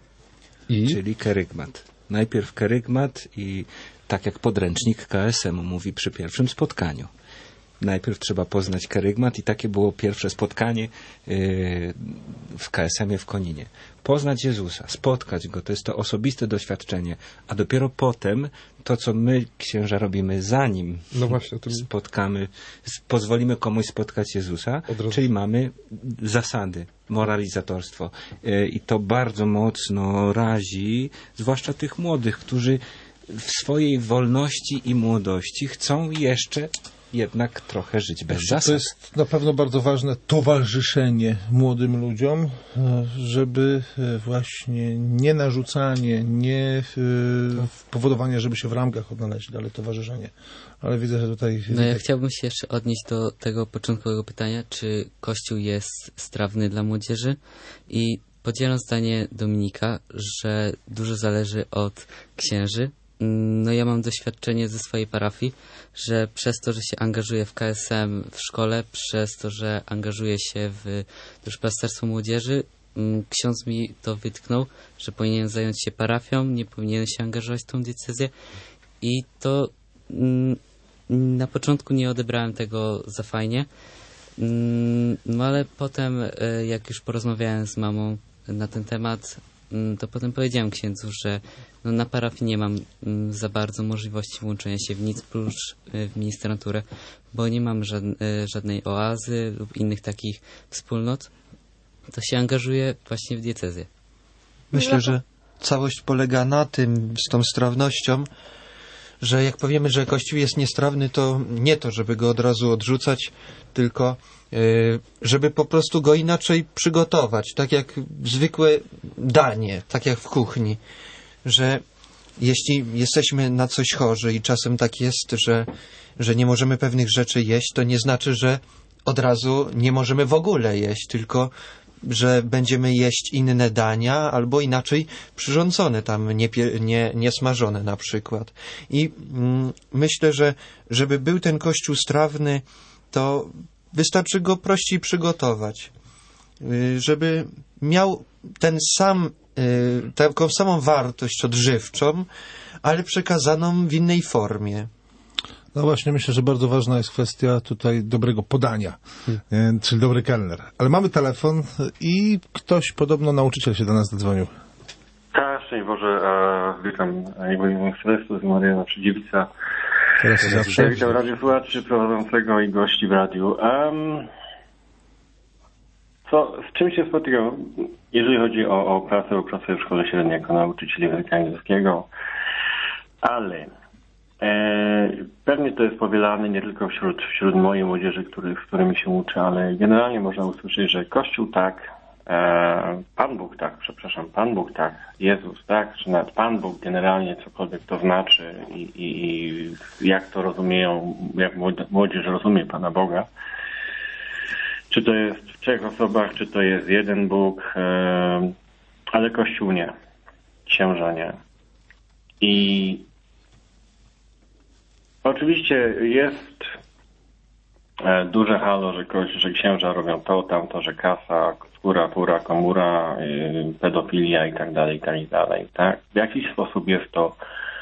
I? Czyli kerygmat. Najpierw kerygmat i tak jak podręcznik K S M mówi przy pierwszym spotkaniu. Najpierw trzeba poznać kerygmat i takie było pierwsze spotkanie yy, w K S M ie w Koninie. Poznać Jezusa, spotkać Go, to jest to osobiste doświadczenie, a dopiero potem to, co my, księża, robimy, zanim no właśnie, tym... spotkamy, pozwolimy komuś spotkać Jezusa, czyli mamy zasady, moralizatorstwo. Yy, I to bardzo mocno razi, zwłaszcza tych młodych, którzy w swojej wolności i młodości chcą jeszcze jednak trochę żyć bez zasad. To jest na pewno bardzo ważne towarzyszenie młodym ludziom, żeby właśnie nie narzucanie, nie powodowanie, żeby się w ramkach odnaleźli, ale towarzyszenie. Ale widzę, że tutaj... No ja chciałbym się jeszcze odnieść do tego początkowego pytania, czy Kościół jest strawny dla młodzieży i podzielam zdanie Dominika, że dużo zależy od księży. No ja mam doświadczenie ze swojej parafii, że przez to, że się angażuję w K S M w szkole, przez to, że angażuję się w duszpasterstwo młodzieży, ksiądz mi to wytknął, że powinien zająć się parafią, nie powinien się angażować w tą diecezję i to na początku nie odebrałem tego za fajnie, no ale potem jak już porozmawiałem z mamą na ten temat, to potem powiedziałem księdzu, że no na parafii nie mam m, za bardzo możliwości włączenia się w nic prócz y, w ministranturę, bo nie mam żadne, y, żadnej oazy lub innych takich wspólnot. To się angażuję właśnie w diecezję. Myślę, że całość polega na tym, z tą strawnością, że jak powiemy, że Kościół jest niestrawny, to nie to, żeby go od razu odrzucać, tylko żeby po prostu go inaczej przygotować, tak jak zwykłe danie, tak jak w kuchni, że jeśli jesteśmy na coś chorzy i czasem tak jest, że, że nie możemy pewnych rzeczy jeść, to nie znaczy, że od razu nie możemy w ogóle jeść, tylko że będziemy jeść inne dania albo inaczej przyrządzone, tam nie, nie, nie smażone na przykład. I mm, myślę, że żeby był ten Kościół strawny, to wystarczy go prościej przygotować, żeby miał ten sam, taką samą wartość odżywczą, ale przekazaną w innej formie. No właśnie, myślę, że bardzo ważna jest kwestia tutaj dobrego podania, hmm. czyli dobry kelner. Ale mamy telefon i ktoś, podobno nauczyciel się do nas zadzwonił. Tak, szczęść Boże, e, witam jego imię Chrystus, Maria zawsze dziewica. Teraz ja zawsze. Witam radiosłuchaczy, prowadzącego i gości w radiu. Um, co, z czym się spotykam, jeżeli chodzi o, o pracę, bo pracuję w szkole średniej jako nauczyciel języka angielskiego, ale e, pewnie to jest powielane nie tylko wśród, wśród mojej młodzieży, który, z którymi się uczę, ale generalnie można usłyszeć, że Kościół tak, E, Pan Bóg tak, przepraszam, Pan Bóg tak, Jezus tak, czy nawet Pan Bóg generalnie cokolwiek to znaczy i, i, i jak to rozumieją, jak młodzież rozumie Pana Boga. Czy to jest w trzech osobach, czy to jest jeden Bóg, e, ale Kościół nie, księża nie. I oczywiście jest e, duże halo, że, że księża robią to, tamto, że kasa, skóra, pura, komura, yy, pedofilia i tak dalej, i tak dalej, tak? W jakiś sposób jest to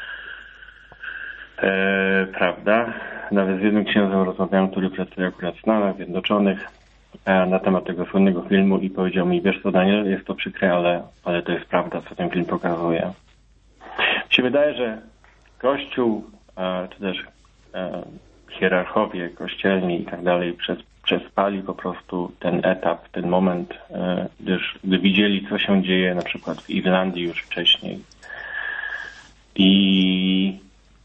e, prawda. Nawet z jednym księdzem rozmawiałem, który pracuje akurat w Stanach Zjednoczonych e, na temat tego słynnego filmu i powiedział mi, wiesz co Daniel, jest to przykre, ale, ale to jest prawda, co ten film pokazuje. Mi się wydaje, że Kościół, e, czy też e, hierarchowie kościelni i tak dalej przez przespali po prostu ten etap, ten moment, gdyż gdy widzieli, co się dzieje na przykład w Irlandii już wcześniej. I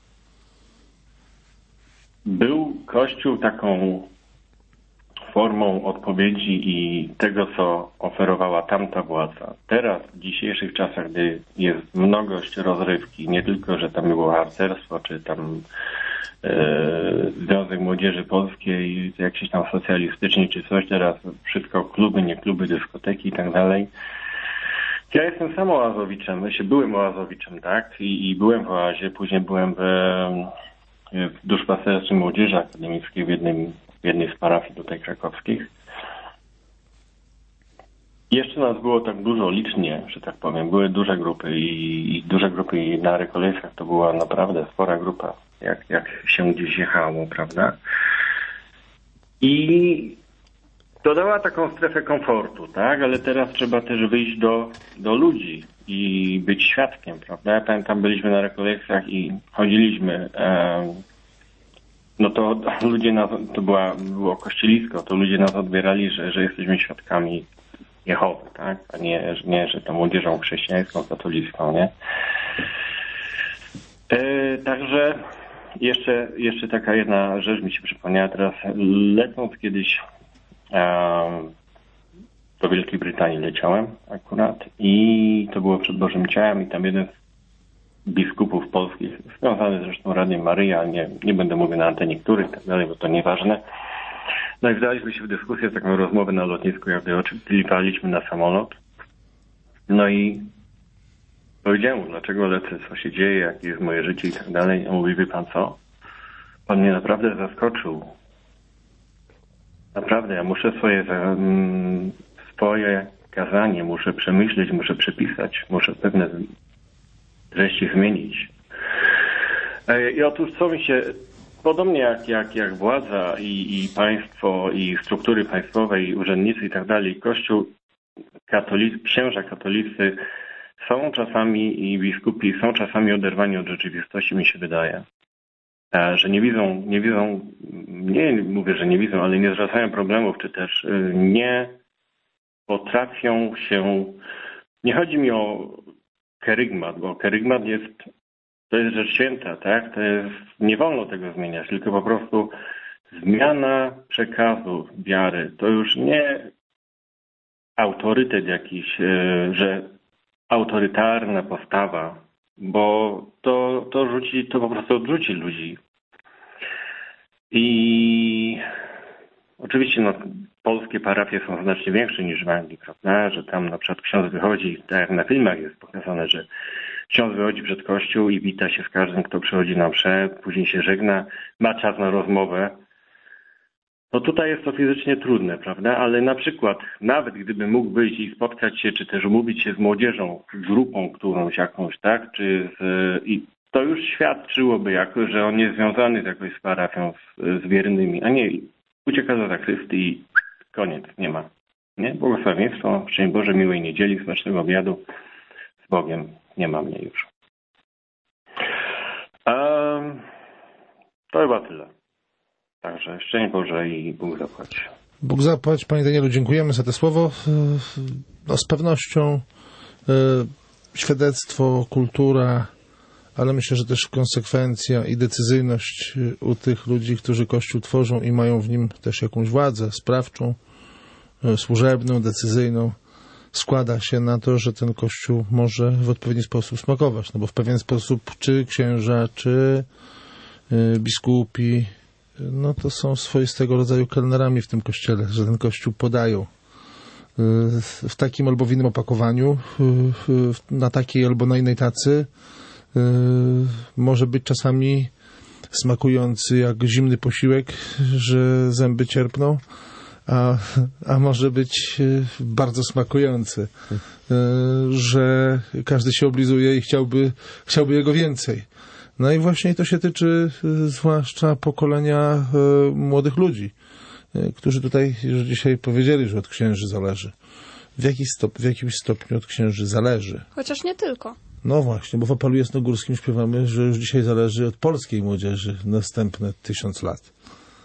był Kościół taką formą odpowiedzi i tego, co oferowała tamta władza. Teraz, w dzisiejszych czasach, gdy jest mnogość rozrywki, nie tylko, że tam było harcerstwo, czy tam Związek Młodzieży Polskiej, jakiś tam socjalistyczny czy coś, teraz wszystko kluby, nie kluby, dyskoteki i tak dalej. Ja jestem sam oazowiczem, ja się byłem oazowiczem, tak? I, i byłem w oazie, później byłem w, w duszpasterstwie Młodzieży Akademickiej w, jednym, w jednej z parafii tutaj krakowskich. Jeszcze nas było tak dużo licznie, że tak powiem. Były duże grupy i, i duże grupy i na rekolekcjach to była naprawdę spora grupa, jak, jak się gdzieś jechało, prawda? I to dała taką strefę komfortu, tak? Ale teraz trzeba też wyjść do, do ludzi i być świadkiem, prawda? Ja pamiętam, byliśmy na rekolekcjach i chodziliśmy, e, no to, to ludzie nas, to była, było kościelisko, to ludzie nas odbierali, że, że jesteśmy świadkami Jehowy, tak? A nie, nie, że to młodzieżą chrześcijańską, katolicką, nie? E, także jeszcze, jeszcze taka jedna rzecz mi się przypomniała teraz. Lecąc kiedyś e, do Wielkiej Brytanii leciałem akurat i to było przed Bożym Ciałem i tam jeden z biskupów polskich, związany zresztą Radiem Maryja, nie, nie będę mówił na antenie których i tak dalej, bo to nieważne. No i wdaliśmy się w dyskusję, taką rozmowę na lotnisku, jak oczekiwaliśmy na samolot. No i powiedziałem mu, dlaczego lecę, co się dzieje, jakie jest moje życie i tak dalej. On mówi, wie pan co? Pan mnie naprawdę zaskoczył. Naprawdę, ja muszę swoje, swoje kazanie, muszę przemyśleć, muszę przepisać, muszę pewne treści zmienić. I otóż co mi się... Podobnie jak, jak, jak władza i, i państwo, i struktury państwowe, i urzędnicy i tak dalej, Kościół, katolicy, księża katolicy są czasami i biskupi są czasami oderwani od rzeczywistości, mi się wydaje. Że nie widzą, nie widzą, nie mówię, że nie widzą, ale nie zwracają problemów, czy też nie potrafią się, nie chodzi mi o kerygmat, bo kerygmat jest To jest rzecz święta, tak? To jest, nie wolno tego zmieniać, tylko po prostu zmiana przekazu wiary. To już nie autorytet jakiś, że autorytarna postawa, bo to, to rzuci, to po prostu odrzuci ludzi. I oczywiście no, polskie parafie są znacznie większe niż w Anglii, prawda? Że tam na przykład ksiądz wychodzi, tak jak na filmach jest pokazane, że ksiądz wychodzi przed kościół i wita się z każdym, kto przychodzi na mszę, później się żegna, ma czas na rozmowę. No tutaj jest to fizycznie trudne, prawda? Ale na przykład, nawet gdyby mógł wyjść i spotkać się, czy też umówić się z młodzieżą, z grupą którąś jakąś, tak? Czy z, i to już świadczyłoby jako, że on jest związany z jakąś parafią z, z wiernymi, a nie ucieka do zakrysty i koniec, nie ma. Nie? Błogosławieństwo, szczęść Boże, miłej niedzieli, smacznego obiadu z Bogiem. Nie ma mnie już. Um, to chyba tyle. Także szczęść Boże i Bóg zapłać. Bóg zapłać. Panie Danielu, dziękujemy za to słowo. No, z pewnością y, świadectwo, kultura, ale myślę, że też konsekwencja i decyzyjność u tych ludzi, którzy Kościół tworzą i mają w nim też jakąś władzę sprawczą, y, służebną, decyzyjną, składa się na to, że ten Kościół może w odpowiedni sposób smakować. No bo w pewien sposób czy księża, czy y, biskupi, no to są swoistego rodzaju kelnerami w tym kościele, że ten kościół podają w takim albo w innym opakowaniu, na takiej albo na innej tacy. Może być czasami smakujący jak zimny posiłek, że zęby cierpną, a, a może być bardzo smakujący, że każdy się oblizuje i chciałby, chciałby jego więcej. No i właśnie to się tyczy zwłaszcza pokolenia y, młodych ludzi, y, którzy tutaj już dzisiaj powiedzieli, że od księży zależy. W, jaki stop, w jakimś stopniu od księży zależy. Chociaż nie tylko. No właśnie, bo w Opalu Jasnogórskim śpiewamy, że już dzisiaj zależy od polskiej młodzieży następne tysiąc lat.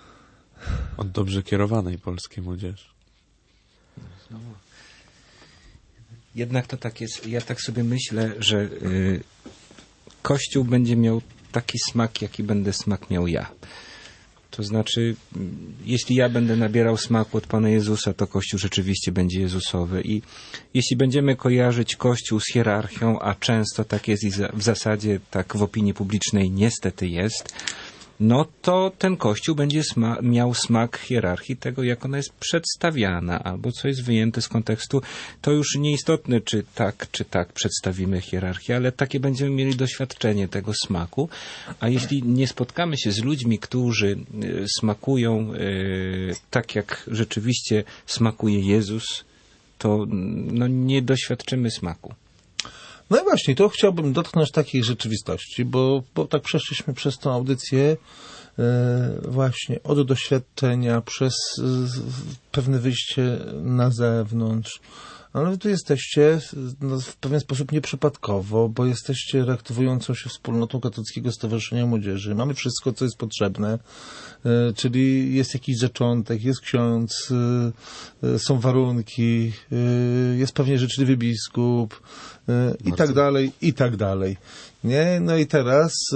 Od dobrze kierowanej polskiej młodzieży. Znowu. Jednak to tak jest, ja tak sobie myślę, że y, Kościół będzie miał taki smak, jaki będę smak miał ja. To znaczy, jeśli ja będę nabierał smaku od Pana Jezusa, to Kościół rzeczywiście będzie Jezusowy. I jeśli będziemy kojarzyć Kościół z hierarchią, a często tak jest i w zasadzie tak w opinii publicznej niestety jest, no to ten Kościół będzie sma- miał smak hierarchii tego, jak ona jest przedstawiana, albo co jest wyjęte z kontekstu. To już nieistotne, czy tak, czy tak przedstawimy hierarchię, ale takie będziemy mieli doświadczenie tego smaku. A jeśli nie spotkamy się z ludźmi, którzy y, smakują y, tak, jak rzeczywiście smakuje Jezus, to no, nie doświadczymy smaku. No i właśnie, to chciałbym dotknąć takiej rzeczywistości, bo, bo tak przeszliśmy przez tą audycję e, właśnie od doświadczenia, przez e, pewne wyjście na zewnątrz. Ale wy tu jesteście no, w pewien sposób nieprzypadkowo, bo jesteście reaktywującą się wspólnotą Katolickiego Stowarzyszenia Młodzieży. Mamy wszystko, co jest potrzebne, e, czyli jest jakiś zaczątek, jest ksiądz, e, e, są warunki, e, jest pewnie życzliwy biskup, i tak dalej, i tak dalej. Nie? No i teraz y,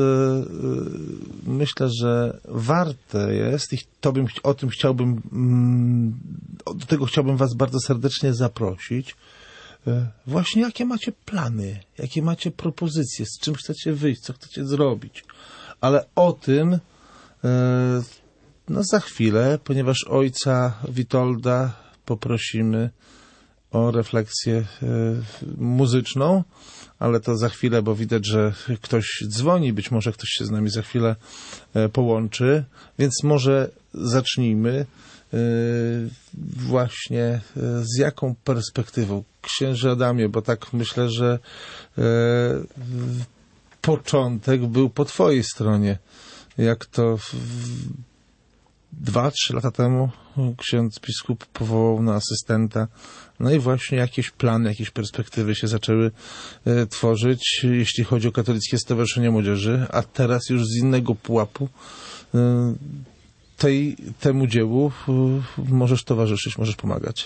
y, myślę, że warte jest i to bym, o tym chciałbym, y, do tego chciałbym was bardzo serdecznie zaprosić. Y, właśnie jakie macie plany, jakie macie propozycje, z czym chcecie wyjść, co chcecie zrobić. Ale o tym y, no za chwilę, ponieważ ojca Witolda poprosimy o refleksję y, muzyczną, ale to za chwilę, bo widać, że ktoś dzwoni, być może ktoś się z nami za chwilę y, połączy, więc może zacznijmy y, właśnie y, z jaką perspektywą. Księże Adamie, bo tak myślę, że y, początek był po twojej stronie. Jak to w, Dwa, trzy lata temu ksiądz biskup powołał na asystenta. No i właśnie jakieś plany, jakieś perspektywy się zaczęły e, tworzyć, jeśli chodzi o Katolickie Stowarzyszenie Młodzieży, a teraz już z innego pułapu e, tej, temu dziełu e, możesz towarzyszyć, możesz pomagać.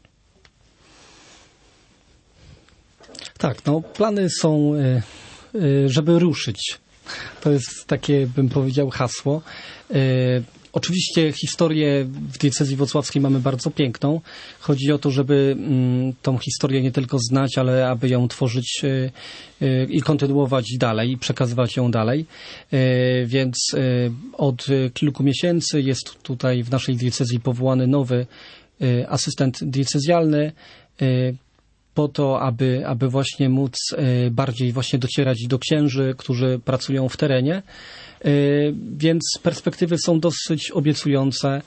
Tak, no plany są, e, e, żeby ruszyć. To jest takie, bym powiedział, hasło. E, Oczywiście historię w diecezji włocławskiej mamy bardzo piękną. Chodzi o to, żeby mm, tą historię nie tylko znać, ale aby ją tworzyć y, y, i kontynuować dalej, i przekazywać ją dalej. Y, więc y, od kilku miesięcy jest tutaj w naszej diecezji powołany nowy y, asystent diecezjalny, y, po to, aby, aby właśnie móc y, bardziej właśnie docierać do księży, którzy pracują w terenie. Więc perspektywy są dosyć obiecujące.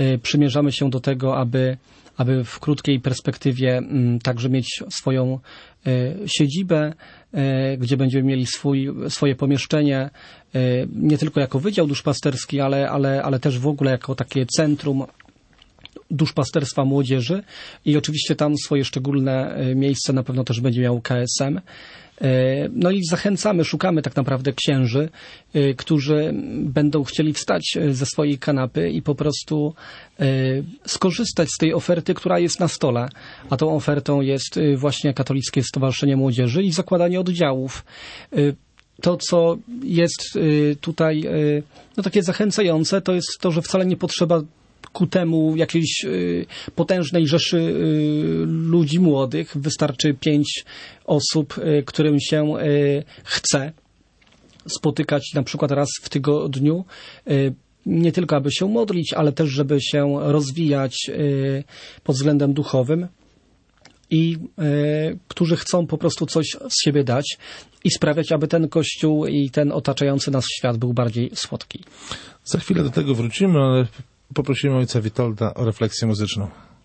Przymierzamy się do tego, aby, aby w krótkiej perspektywie także mieć swoją siedzibę, gdzie będziemy mieli swój, swoje pomieszczenie, nie tylko jako Wydział Duszpasterski, ale, ale, ale też w ogóle jako takie centrum duszpasterstwa młodzieży i oczywiście tam swoje szczególne miejsce na pewno też będzie miał K S M. No i zachęcamy, szukamy tak naprawdę księży, którzy będą chcieli wstać ze swojej kanapy i po prostu skorzystać z tej oferty, która jest na stole. A tą ofertą jest właśnie Katolickie Stowarzyszenie Młodzieży i zakładanie oddziałów. To, co jest tutaj no, takie zachęcające, to jest to, że wcale nie potrzeba ku temu jakiejś y, potężnej rzeszy y, ludzi młodych. Wystarczy pięć osób, y, którym się y, chce spotykać na przykład raz w tygodniu. Y, nie tylko, aby się modlić, ale też, żeby się rozwijać y, pod względem duchowym i y, którzy chcą po prostu coś z siebie dać i sprawiać, aby ten Kościół i ten otaczający nas świat był bardziej słodki. Za chwilę do tego wrócimy, ale poprosimy ojca Witolda o refleksję muzyczną.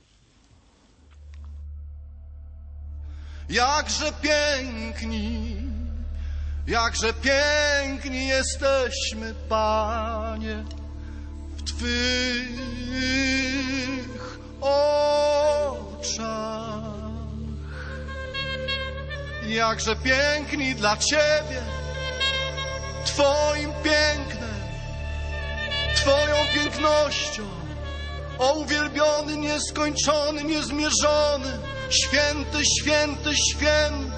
Jakże piękni, jakże piękni jesteśmy, Panie, w Twych oczach. Jakże piękni dla Ciebie, Twoim pięknem, Twoją pięknością, o uwielbiony, nieskończony, niezmierzony, święty, święty, święty.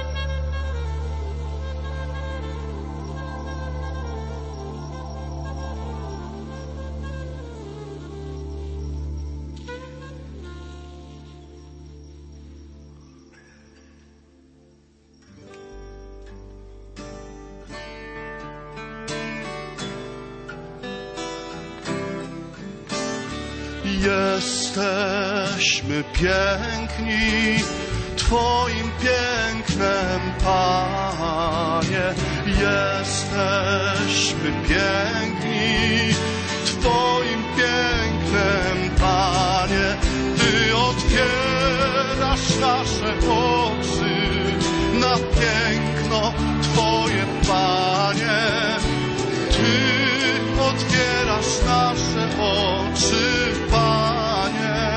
Jesteśmy piękni Twoim pięknem, Panie. Jesteśmy piękni Twoim pięknem, Panie. Ty otwierasz nasze oczy na piękno Twoje, Panie. Ty otwierasz nasze oczy, Panie.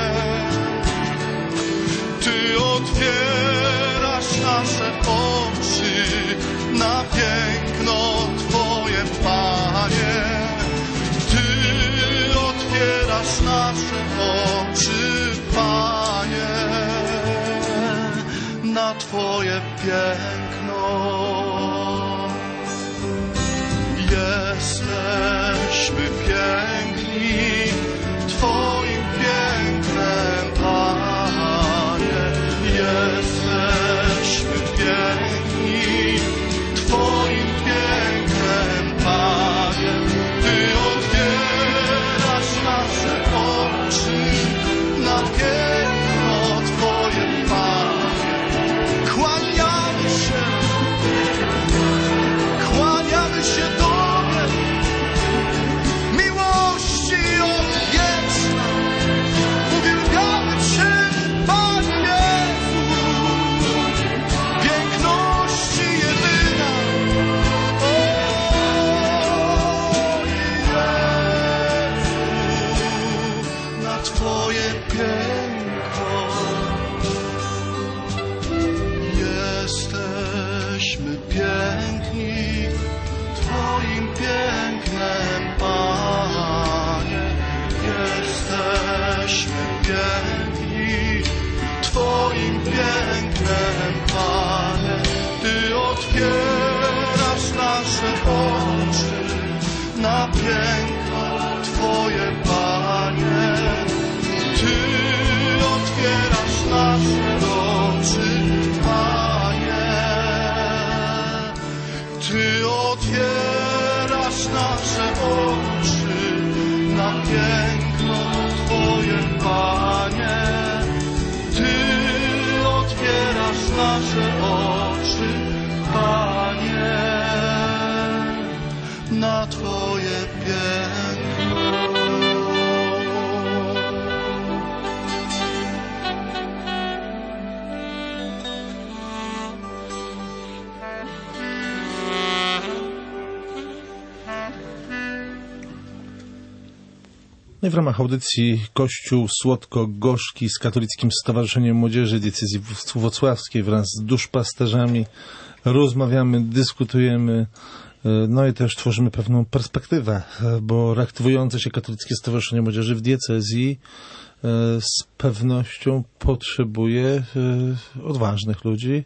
Ty otwierasz nasze oczy na piękno Twoje, Panie. Ty otwierasz nasze oczy, Panie, na Twoje piękno. Jesteśmy piękni Twoim pięknem, Panie. Jesteśmy piękni Twoim pięknem, Panie. Ty otwierasz nasze oczy na piękno Twoje, Panie. Kłaniamy się, kłaniamy się do Twoim pięknem, Panie. Ty otwierasz nasze oczy na piękno Twoje, Panie. Ty otwierasz nasze oczy, Panie. Ty otwierasz nasze oczy na piękno Twoje, Panie. Ty otwierasz nasze oczy, Panie, na Twoje piękno. No i w ramach audycji Kościół Słodko-Gorzki z Katolickim Stowarzyszeniem Młodzieży Diecezji Włocławskiej wraz z duszpasterzami rozmawiamy, dyskutujemy, no i też tworzymy pewną perspektywę, bo reaktywujące się Katolickie Stowarzyszenie Młodzieży w diecezji z pewnością potrzebuje odważnych ludzi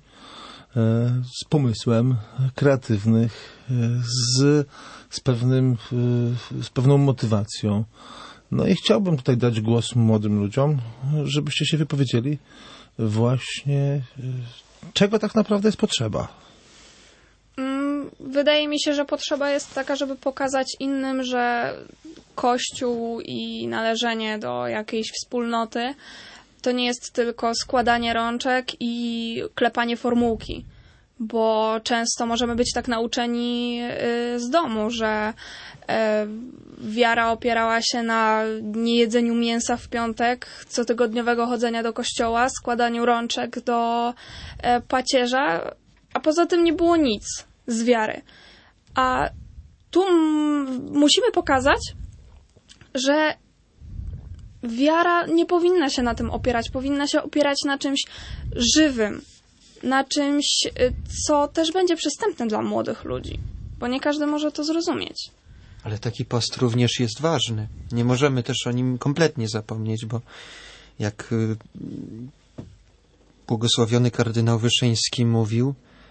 z pomysłem, kreatywnych, z, z, pewnym, z pewną motywacją. No i chciałbym tutaj dać głos młodym ludziom, żebyście się wypowiedzieli właśnie, czego tak naprawdę jest potrzeba. Wydaje mi się, że potrzeba jest taka, żeby pokazać innym, że Kościół i należenie do jakiejś wspólnoty to nie jest tylko składanie rączek i klepanie formułki, bo często możemy być tak nauczeni z domu, że wiara opierała się na niejedzeniu mięsa w piątek, cotygodniowego chodzenia do kościoła, składaniu rączek do pacierza, a poza tym nie było nic z wiary. A tu m- musimy pokazać, że wiara nie powinna się na tym opierać, powinna się opierać na czymś żywym, na czymś, co też będzie przystępne dla młodych ludzi, bo nie każdy może to zrozumieć. Ale taki post również jest ważny. Nie możemy też o nim kompletnie zapomnieć, bo jak błogosławiony kardynał Wyszyński mówił,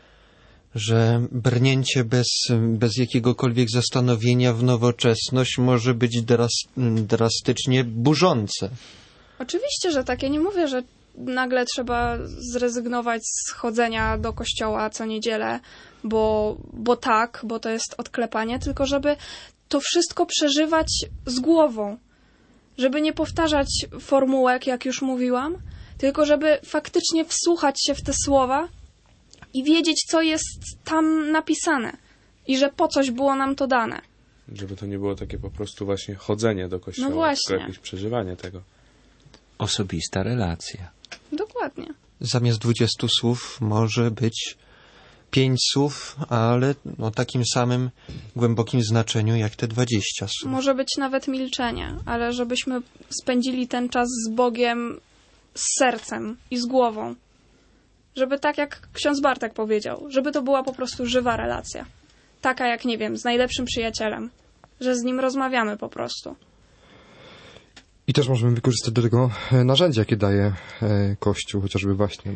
że brnięcie bez, bez jakiegokolwiek zastanowienia w nowoczesność może być dras, drastycznie burzące. Oczywiście, że tak. Ja nie mówię, że nagle trzeba zrezygnować z chodzenia do kościoła co niedzielę, bo, bo tak, bo to jest odklepanie, tylko żeby to wszystko przeżywać z głową. Żeby nie powtarzać formułek, jak już mówiłam, tylko żeby faktycznie wsłuchać się w te słowa i wiedzieć, co jest tam napisane i że po coś było nam to dane. Żeby to nie było takie po prostu właśnie chodzenie do kościoła, no właśnie. tylko jakieś przeżywanie tego. Osobista relacja. Dokładnie. Zamiast dwudziestu słów może być pięć słów, ale o takim samym głębokim znaczeniu jak te dwadzieścia słów. Może być nawet milczenie, ale żebyśmy spędzili ten czas z Bogiem z sercem i z głową. Żeby tak jak ksiądz Bartek powiedział, żeby to była po prostu żywa relacja. Taka jak, nie wiem, z najlepszym przyjacielem. Że z nim rozmawiamy po prostu. I też możemy wykorzystać do tego narzędzia, jakie daje Kościół, chociażby właśnie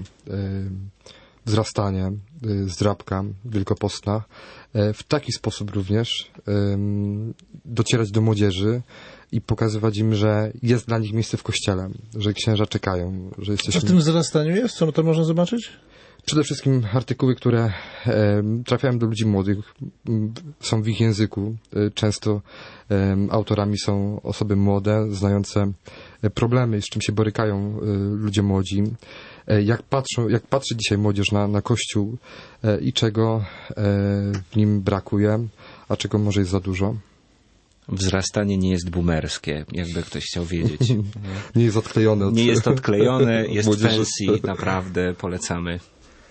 wzrastanie, zdrabka wielkopostna. W taki sposób również docierać do młodzieży i pokazywać im, że jest dla nich miejsce w kościele, że księża czekają, że jesteśmy... A w tym wzrastaniu jest? Co to można zobaczyć? Przede wszystkim artykuły, które e, trafiają do ludzi młodych, m, są w ich języku. E, często e, autorami są osoby młode, znające problemy, z czym się borykają e, ludzie młodzi. E, jak, patrzą, jak patrzy dzisiaj młodzież na, na Kościół e, i czego e, w nim brakuje, a czego może jest za dużo. Wzrastanie nie jest boomerskie, jakby ktoś chciał wiedzieć. Nie jest odklejone. Od nie jest odklejone, jest młodzieży. fancy, naprawdę polecamy.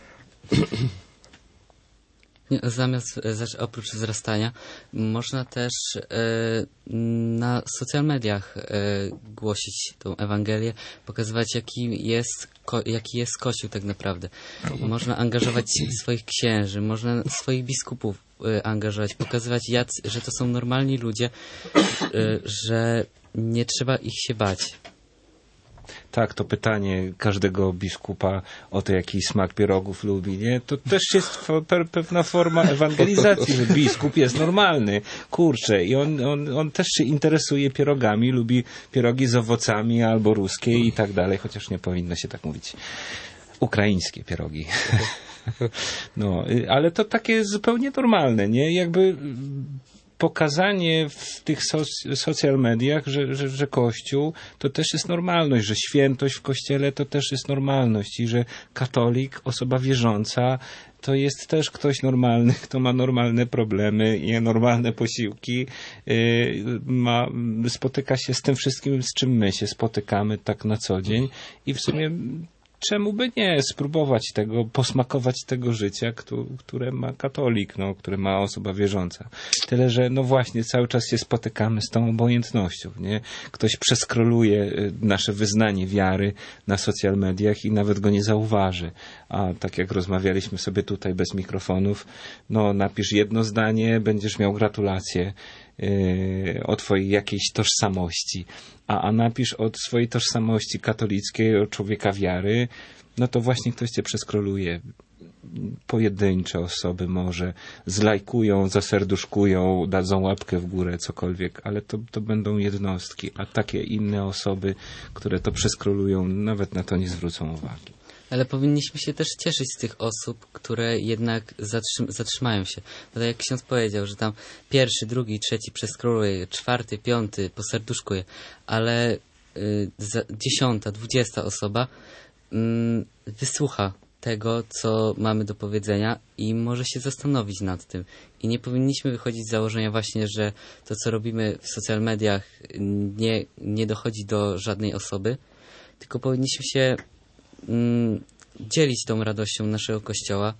Nie, zamiast, oprócz wzrastania, można też e, na social mediach e, głosić tą Ewangelię, pokazywać jaki jest, ko, jaki jest Kościół tak naprawdę. Można angażować swoich księży, można swoich biskupów e, angażować, pokazywać, jacy, że to są normalni ludzie, e, że nie trzeba ich się bać. Tak, to pytanie każdego biskupa o to, jaki smak pierogów lubi, nie? To też jest pe pewna forma ewangelizacji, że biskup jest normalny, kurczę, i on, on, on też się interesuje pierogami, lubi pierogi z owocami albo ruskie i tak dalej, chociaż nie powinno się tak mówić. Ukraińskie pierogi. No, ale to takie zupełnie normalne, nie? Jakby pokazanie w tych soc social mediach, że, że, że Kościół to też jest normalność, że świętość w Kościele to też jest normalność i że katolik, osoba wierząca, to jest też ktoś normalny, kto ma normalne problemy, je normalne posiłki, yy, ma, spotyka się z tym wszystkim, z czym my się spotykamy tak na co dzień i w sumie czemu by nie spróbować tego, posmakować tego życia, które ma katolik, no, które ma osoba wierząca. Tyle, że no właśnie cały czas się spotykamy z tą obojętnością, nie? Ktoś przeskroluje nasze wyznanie wiary na social mediach i nawet go nie zauważy. A tak jak rozmawialiśmy sobie tutaj bez mikrofonów, no napisz jedno zdanie, będziesz miał gratulacje yy, o twojej jakiejś tożsamości. A, a napisz od swojej tożsamości katolickiej, od człowieka wiary, no to właśnie ktoś cię przeskroluje. Pojedyncze osoby może zlajkują, zaserduszkują, dadzą łapkę w górę, cokolwiek, ale to, to będą jednostki, a takie inne osoby, które to przeskrolują, nawet na to nie zwrócą uwagi. Ale powinniśmy się też cieszyć z tych osób, które jednak zatrzym- zatrzymają się. Bo tak jak ksiądz powiedział, że tam pierwszy, drugi, trzeci przeskroluje, czwarty, piąty poserduszkuje, ale y, za, dziesiąta, dwudziesta osoba y, wysłucha tego, co mamy do powiedzenia i może się zastanowić nad tym. I nie powinniśmy wychodzić z założenia właśnie, że to, co robimy w social mediach nie, nie dochodzi do żadnej osoby, tylko powinniśmy się mm, dzielić tą radością naszego Kościoła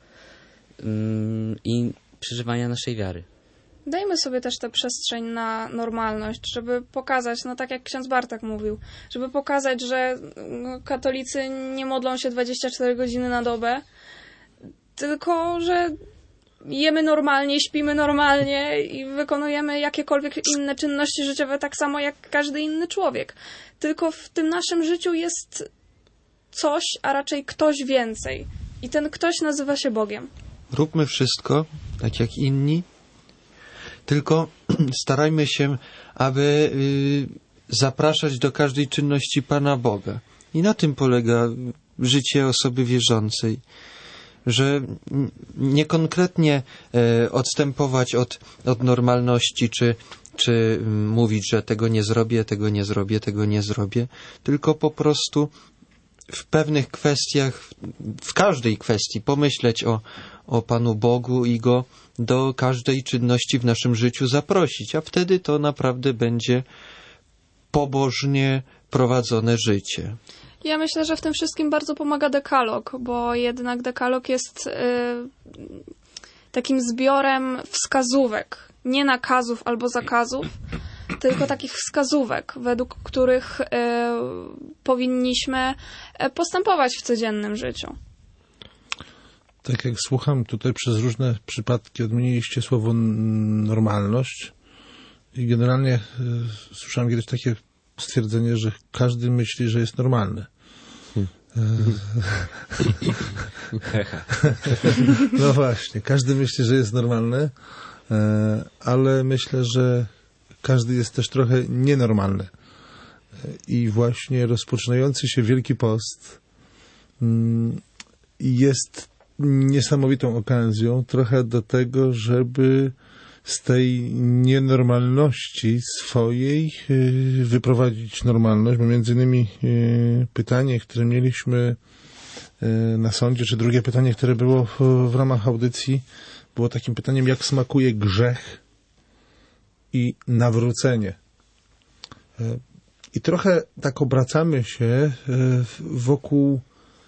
mm, i przeżywania naszej wiary. Dajmy sobie też tę przestrzeń na normalność, żeby pokazać, no tak jak ksiądz Bartek mówił, żeby pokazać, że no, katolicy nie modlą się dwadzieścia cztery godziny na dobę, tylko że jemy normalnie, śpimy normalnie i wykonujemy jakiekolwiek inne czynności życiowe tak samo jak każdy inny człowiek. Tylko w tym naszym życiu jest coś, a raczej ktoś więcej. I ten ktoś nazywa się Bogiem. Róbmy wszystko, tak jak inni, tylko starajmy się, aby y, zapraszać do każdej czynności Pana Boga. I na tym polega życie osoby wierzącej, że nie konkretnie e, odstępować od, od normalności, czy, czy mówić, że tego nie zrobię, tego nie zrobię, tego nie zrobię, tylko po prostu w pewnych kwestiach, w każdej kwestii pomyśleć o, o Panu Bogu i Go do każdej czynności w naszym życiu zaprosić, a wtedy to naprawdę będzie pobożnie prowadzone życie. Ja myślę, że w tym wszystkim bardzo pomaga dekalog, bo jednak dekalog jest y, takim zbiorem wskazówek, nie nakazów albo zakazów, tylko takich wskazówek, według których y, powinniśmy postępować w codziennym życiu. Tak jak słucham, tutaj przez różne przypadki odmieniliście słowo normalność i generalnie y, słyszałem kiedyś takie stwierdzenie, że każdy myśli, że jest normalny. No właśnie, każdy myśli, że jest normalny, ale myślę, że każdy jest też trochę nienormalny. I właśnie rozpoczynający się Wielki Post jest niesamowitą okazją trochę do tego, żeby z tej nienormalności swojej wyprowadzić normalność, bo między innymi pytanie, które mieliśmy na sądzie, czy drugie pytanie, które było w ramach audycji, było takim pytaniem, jak smakuje grzech i nawrócenie. I trochę tak obracamy się wokół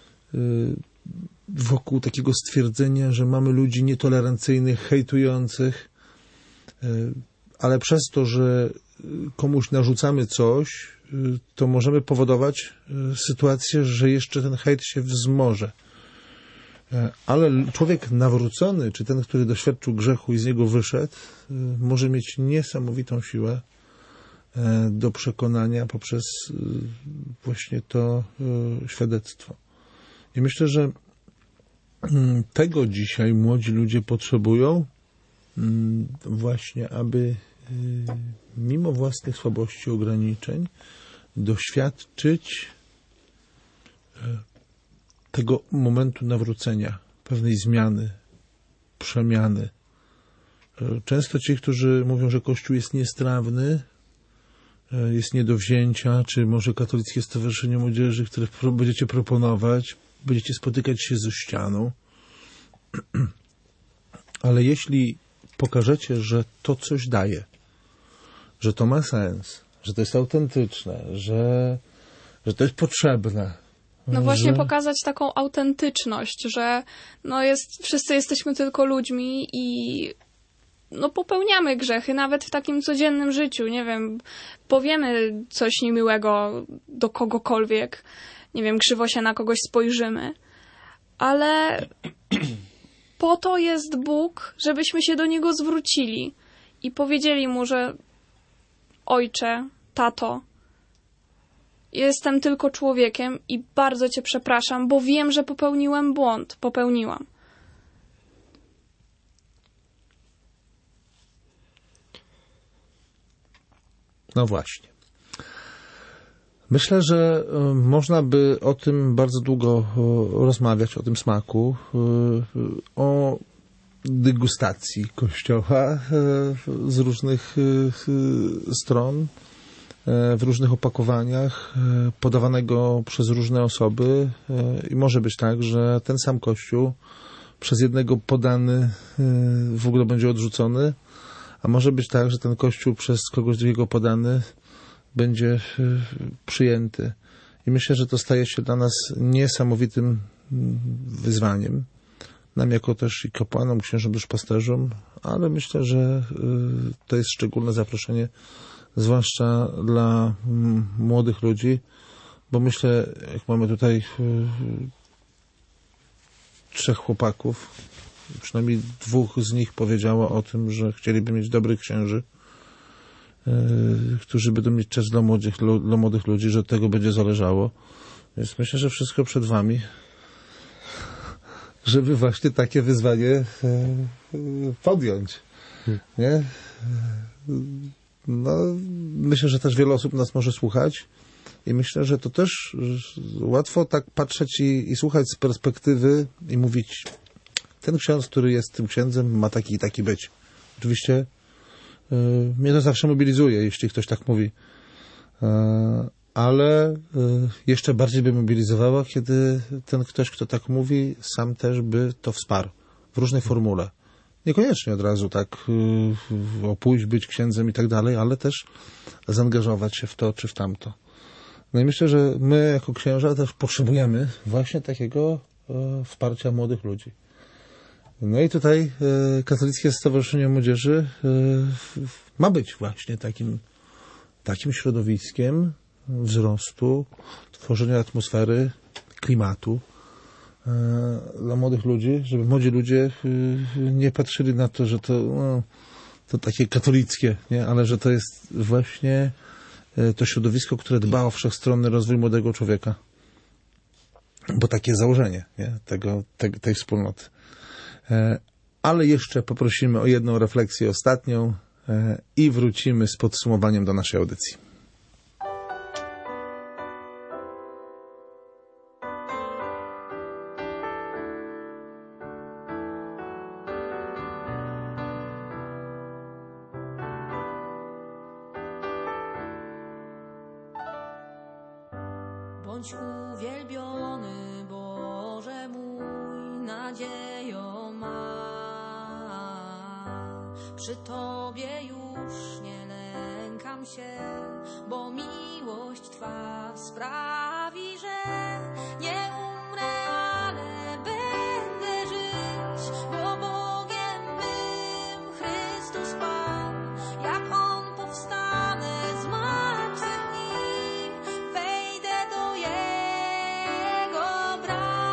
wokół takiego stwierdzenia, że mamy ludzi nietolerancyjnych, hejtujących, ale przez to, że komuś narzucamy coś, to możemy powodować sytuację, że jeszcze ten hejt się wzmoże. Ale człowiek nawrócony, czy ten, który doświadczył grzechu i z niego wyszedł, może mieć niesamowitą siłę do przekonania poprzez właśnie to świadectwo. I myślę, że tego dzisiaj młodzi ludzie potrzebują, właśnie aby mimo własnych słabości, ograniczeń doświadczyć tego momentu nawrócenia, pewnej zmiany, przemiany. Często ci, którzy mówią, że Kościół jest niestrawny, jest nie do wzięcia, czy może Katolickie Stowarzyszenie Młodzieży, które będziecie proponować, będziecie spotykać się ze ścianą. Ale jeśli pokażecie, że to coś daje, że to ma sens, że to jest autentyczne, że, że to jest potrzebne, No właśnie że... pokazać taką autentyczność, że no jest, wszyscy jesteśmy tylko ludźmi i no popełniamy grzechy, nawet w takim codziennym życiu, nie wiem, powiemy coś niemiłego do kogokolwiek, nie wiem, krzywo się na kogoś spojrzymy, ale po to jest Bóg, żebyśmy się do Niego zwrócili i powiedzieli Mu, że Ojcze, tato, jestem tylko człowiekiem i bardzo Cię przepraszam, bo wiem, że popełniłem błąd, popełniłam. No właśnie. Myślę, że y, można by o tym bardzo długo y, rozmawiać, o tym smaku, y, y, o degustacji Kościoła y, z różnych y, y, stron, y, w różnych opakowaniach, y, podawanego przez różne osoby y, i może być tak, że ten sam Kościół przez jednego podany y, w ogóle będzie odrzucony, a może być tak, że ten Kościół przez kogoś drugiego podany będzie przyjęty. I myślę, że to staje się dla nas niesamowitym wyzwaniem. Nam jako też i kapłanom, księżom, duszpasterzom, ale myślę, że to jest szczególne zaproszenie, zwłaszcza dla młodych ludzi, bo myślę, jak mamy tutaj trzech chłopaków, przynajmniej dwóch z nich powiedziało o tym, że chcieliby mieć dobrych księży, yy, którzy będą mieć czas dla młodych, dla młodych ludzi, że od tego będzie zależało. Więc myślę, że wszystko przed wami, żeby właśnie takie wyzwanie yy, podjąć. Nie? No, myślę, że też wiele osób nas może słuchać i myślę, że to też łatwo tak patrzeć i, i słuchać z perspektywy i mówić, ten ksiądz, który jest tym księdzem, ma taki i taki być. Oczywiście y, mnie to zawsze mobilizuje, jeśli ktoś tak mówi. Y, ale y, jeszcze bardziej by mobilizowało, kiedy ten ktoś, kto tak mówi, sam też by to wsparł w różnej formule. Niekoniecznie od razu tak y, o pójść, być księdzem i tak dalej, ale też zaangażować się w to czy w tamto. No i myślę, że my jako księża też potrzebujemy właśnie takiego y, wsparcia młodych ludzi. No i tutaj y, Katolickie Stowarzyszenie Młodzieży y, ma być właśnie takim, takim środowiskiem wzrostu, tworzenia atmosfery, klimatu y, dla młodych ludzi, żeby młodzi ludzie y, nie patrzyli na to, że to, no, to takie katolickie, nie? Ale że to jest właśnie y, to środowisko, które dba o wszechstronny rozwój młodego człowieka. Bo takie założenie, nie? Tego, te, tej wspólnoty. Ale jeszcze poprosimy o jedną refleksję ostatnią i wrócimy z podsumowaniem do naszej audycji. Bądź uwielbiony, Boże mój, nadzieją ma. Przy Tobie już nie lękam się, bo miłość Twa sprawi, że nie umrę, ale będę żyć, bo Bogiem mym Chrystus Pan, jak On powstanę z martwych dni, wejdę do Jego bram.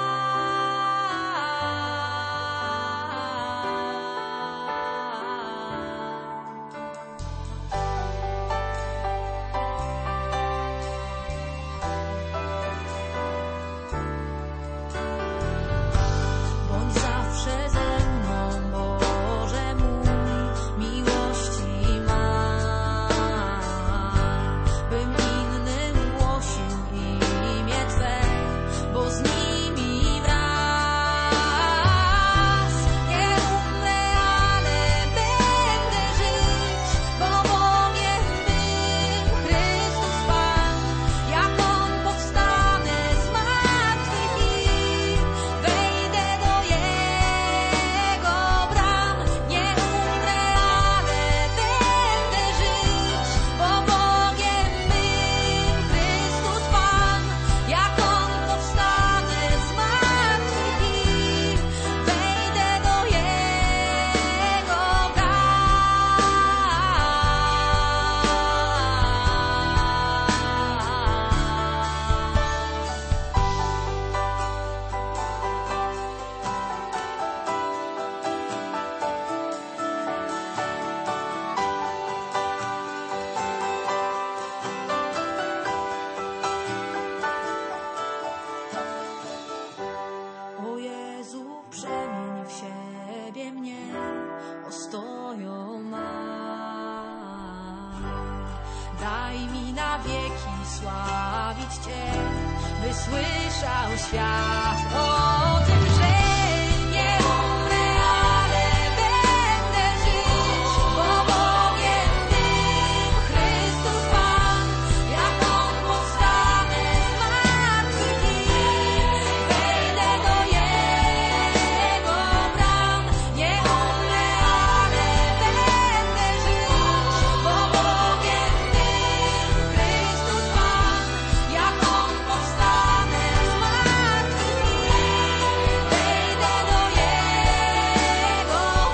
daj mi na wieki sławić Cię, by słyszał świat o tym, że nie umrę, ale będę żyć, bo Bogiem tym Chrystus Pan, jak On powstanę z martwych i wejdę do Jego bram. Nie umrę, ale będę żyć, bo Bogiem tym Chrystus Pan, jak On powstanę z martwych i wejdę do Jego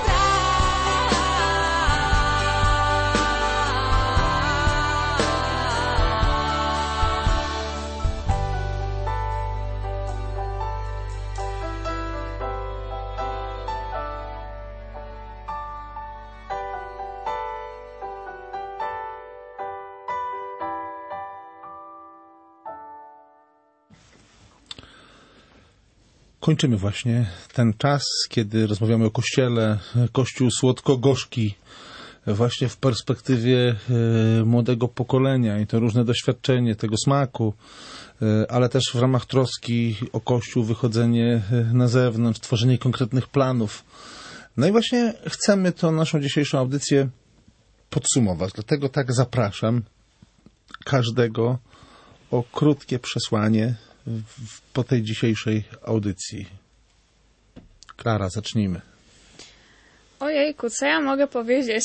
Kończymy właśnie ten czas, kiedy rozmawiamy o Kościele, Kościół słodko-gorzki, właśnie w perspektywie e, młodego pokolenia i to różne doświadczenie tego smaku, e, ale też w ramach troski o Kościół, wychodzenie e, na zewnątrz, tworzenie konkretnych planów. No i właśnie chcemy tą naszą dzisiejszą audycję podsumować, dlatego tak zapraszam każdego o krótkie przesłanie w, po tej dzisiejszej audycji. Klara, zacznijmy. Ojejku, co ja mogę powiedzieć?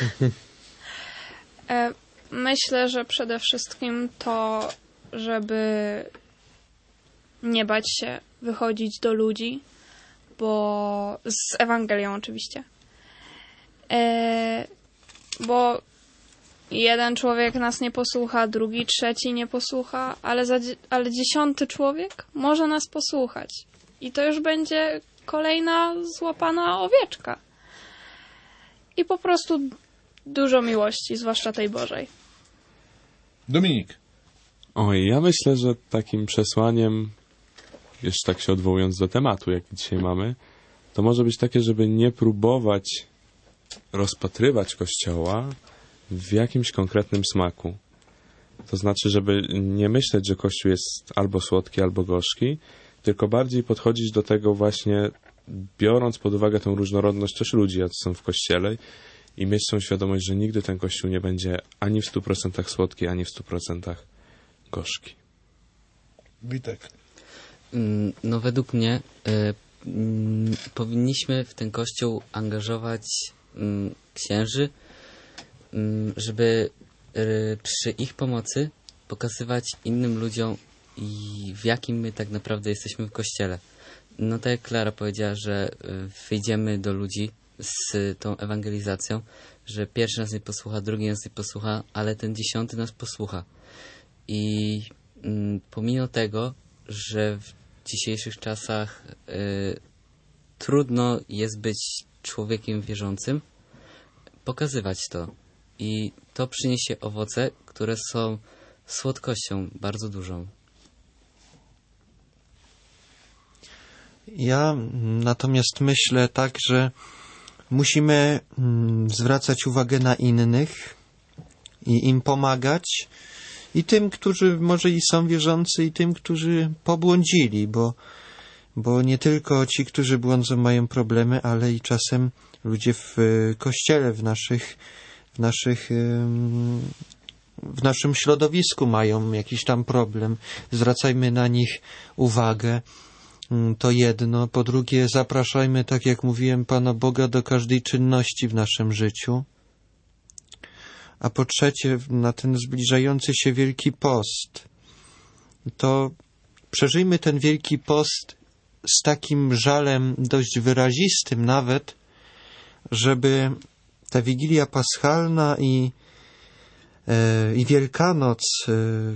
E, Myślę, że przede wszystkim to, żeby nie bać się wychodzić do ludzi, bo z Ewangelią oczywiście. E, bo jeden człowiek nas nie posłucha, drugi, trzeci nie posłucha, ale, za, ale dziesiąty człowiek może nas posłuchać. I to już będzie kolejna złapana owieczka. I po prostu dużo miłości, zwłaszcza tej Bożej. Dominik. Oj, ja myślę, że takim przesłaniem, jeszcze tak się odwołując do tematu, jaki dzisiaj mamy, to może być takie, żeby nie próbować rozpatrywać Kościoła w jakimś konkretnym smaku. To znaczy, żeby nie myśleć, że Kościół jest albo słodki, albo gorzki, tylko bardziej podchodzić do tego właśnie biorąc pod uwagę tę różnorodność też ludzi, jacy są w Kościele i mieć tą świadomość, że nigdy ten Kościół nie będzie ani w stu procentach słodki, ani w stu procentach gorzki. Witek. No według mnie y, y, powinniśmy w ten Kościół angażować y, księży, y, żeby y, przy ich pomocy pokazywać innym ludziom, i w jakim my tak naprawdę jesteśmy w Kościele. No tak jak Klara powiedziała, że wyjdziemy do ludzi z tą ewangelizacją, że pierwszy nas nie posłucha, drugi nas nie posłucha, ale ten dziesiąty nas posłucha. I mm, pomimo tego, że w dzisiejszych czasach y, trudno jest być człowiekiem wierzącym, pokazywać to. I to przyniesie owoce, które są słodkością bardzo dużą. Ja natomiast myślę tak, że musimy mm, zwracać uwagę na innych i im pomagać, i tym, którzy może i są wierzący, i tym, którzy pobłądzili, bo, bo nie tylko ci, którzy błądzą, mają problemy, ale i czasem ludzie w Kościele, w naszych, w naszych w naszym środowisku mają jakiś tam problem. Zwracajmy na nich uwagę. To jedno. Po drugie, zapraszajmy, tak jak mówiłem, Pana Boga do każdej czynności w naszym życiu. A po trzecie, na ten zbliżający się Wielki Post, to przeżyjmy ten Wielki Post z takim żalem dość wyrazistym nawet, żeby ta Wigilia Paschalna i, e, i Wielkanoc, e,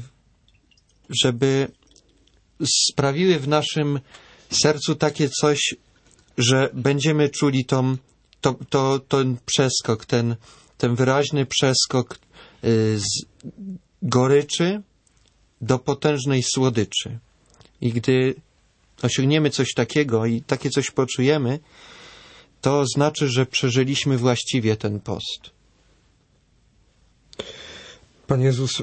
żeby sprawiły w naszym sercu takie coś, że będziemy czuli tą, to, to, ten przeskok, ten, ten wyraźny przeskok z goryczy do potężnej słodyczy. I gdy osiągniemy coś takiego i takie coś poczujemy, to znaczy, że przeżyliśmy właściwie ten post. Pan Jezus,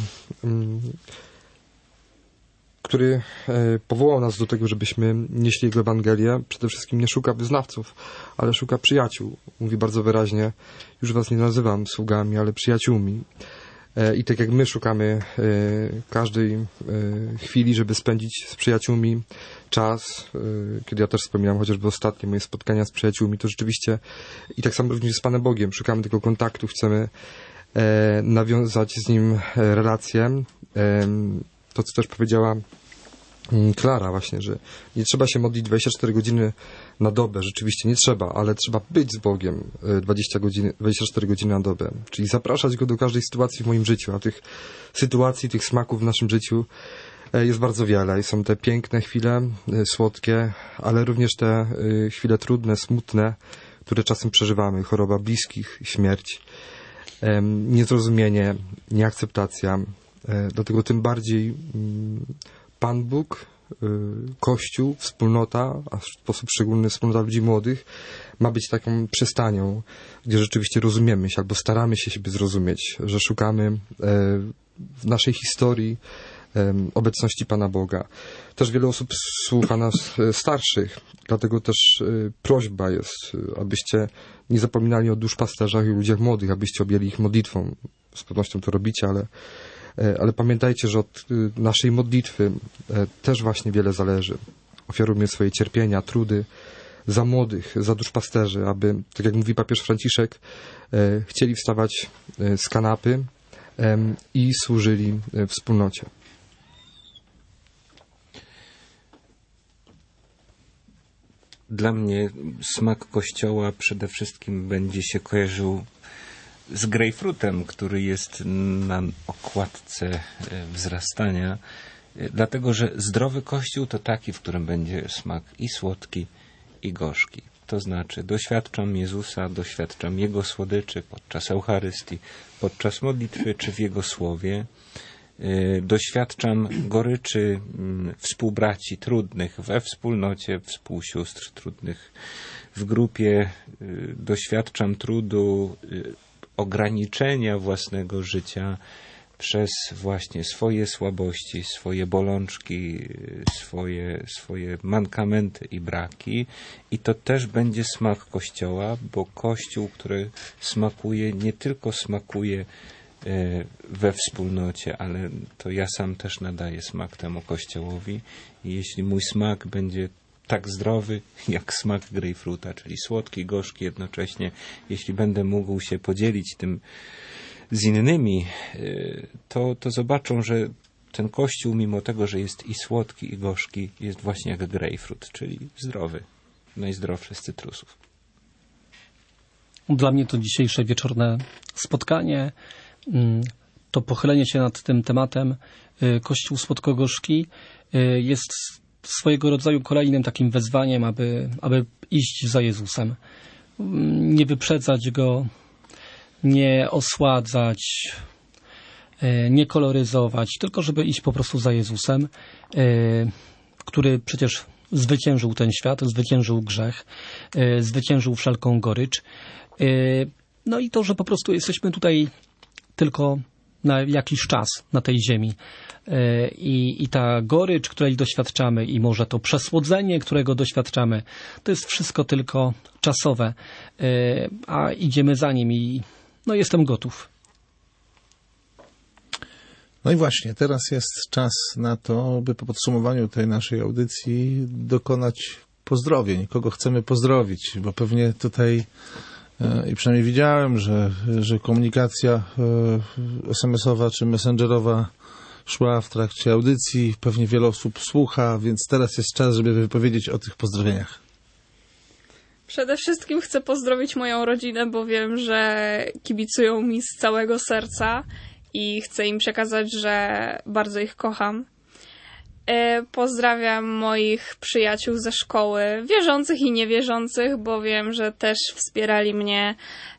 który powołał nas do tego, żebyśmy nieśli Jego Ewangelię, przede wszystkim nie szuka wyznawców, ale szuka przyjaciół. Mówi bardzo wyraźnie, już was nie nazywam sługami, ale przyjaciółmi. I tak jak my szukamy każdej chwili, żeby spędzić z przyjaciółmi czas, kiedy ja też wspominam chociażby ostatnie moje spotkania z przyjaciółmi, to rzeczywiście i tak samo również z Panem Bogiem szukamy tego kontaktu, chcemy nawiązać z Nim relację. To, co też powiedziała Klara właśnie, że nie trzeba się modlić dwadzieścia cztery godziny na dobę, rzeczywiście nie trzeba, ale trzeba być z Bogiem dwadzieścia cztery godziny na dobę, czyli zapraszać Go do każdej sytuacji w moim życiu, a tych sytuacji, tych smaków w naszym życiu jest bardzo wiele i są te piękne chwile, słodkie, ale również te chwile trudne, smutne, które czasem przeżywamy, choroba bliskich, śmierć, niezrozumienie, nieakceptacja, dlatego tym bardziej Pan Bóg, Kościół, wspólnota, a w sposób szczególny wspólnota ludzi młodych, ma być taką przystanią, gdzie rzeczywiście rozumiemy się, albo staramy się siebie zrozumieć, że szukamy w naszej historii obecności Pana Boga. Też wiele osób słucha nas starszych, dlatego też prośba jest, abyście nie zapominali o duszpasterzach i ludziach młodych, abyście objęli ich modlitwą. Z pewnością to robicie, ale Ale pamiętajcie, że od naszej modlitwy też właśnie wiele zależy. Ofiarujmy swoje cierpienia, trudy za młodych, za duszpasterzy, aby, tak jak mówi papież Franciszek, chcieli wstawać z kanapy i służyli wspólnocie. Dla mnie smak Kościoła przede wszystkim będzie się kojarzył z grejpfrutem, który jest na okładce wzrastania, dlatego że zdrowy Kościół to taki, w którym będzie smak i słodki, i gorzki. To znaczy doświadczam Jezusa, doświadczam Jego słodyczy podczas Eucharystii, podczas modlitwy czy w Jego słowie. Doświadczam goryczy współbraci trudnych we wspólnocie, współsióstr trudnych w grupie. Doświadczam trudu ograniczenia własnego życia przez właśnie swoje słabości, swoje bolączki, swoje, swoje mankamenty i braki. I to też będzie smak Kościoła, bo Kościół, który smakuje, nie tylko smakuje we wspólnocie, ale to ja sam też nadaję smak temu Kościołowi. I jeśli mój smak będzie tak zdrowy jak smak grejpfruta, czyli słodki, gorzki jednocześnie. Jeśli będę mógł się podzielić tym z innymi, to, to zobaczą, że ten Kościół, mimo tego, że jest i słodki, i gorzki, jest właśnie jak grejpfrut, czyli zdrowy, najzdrowszy z cytrusów. Dla mnie to dzisiejsze wieczorne spotkanie, to pochylenie się nad tym tematem Kościół słodko-gorzki jest swojego rodzaju kolejnym takim wezwaniem, aby, aby iść za Jezusem. Nie wyprzedzać Go, nie osładzać, nie koloryzować, tylko żeby iść po prostu za Jezusem, który przecież zwyciężył ten świat, zwyciężył grzech, zwyciężył wszelką gorycz. No i to, że po prostu jesteśmy tutaj tylko na jakiś czas na tej ziemi. I, I ta gorycz, której doświadczamy, i może to przesłodzenie, którego doświadczamy, to jest wszystko tylko czasowe, a idziemy za nim i no jestem gotów. No i właśnie, teraz jest czas na to, by po podsumowaniu tej naszej audycji dokonać pozdrowień. Kogo chcemy pozdrowić, bo pewnie tutaj i przynajmniej widziałem, że, że komunikacja es em esowa czy messengerowa szła w trakcie audycji. Pewnie wiele osób słucha, więc teraz jest czas, żeby wypowiedzieć o tych pozdrowieniach. Przede wszystkim chcę pozdrowić moją rodzinę, bo wiem, że kibicują mi z całego serca i chcę im przekazać, że bardzo ich kocham. Pozdrawiam moich przyjaciół ze szkoły, wierzących i niewierzących, bo wiem, że też wspierali mnie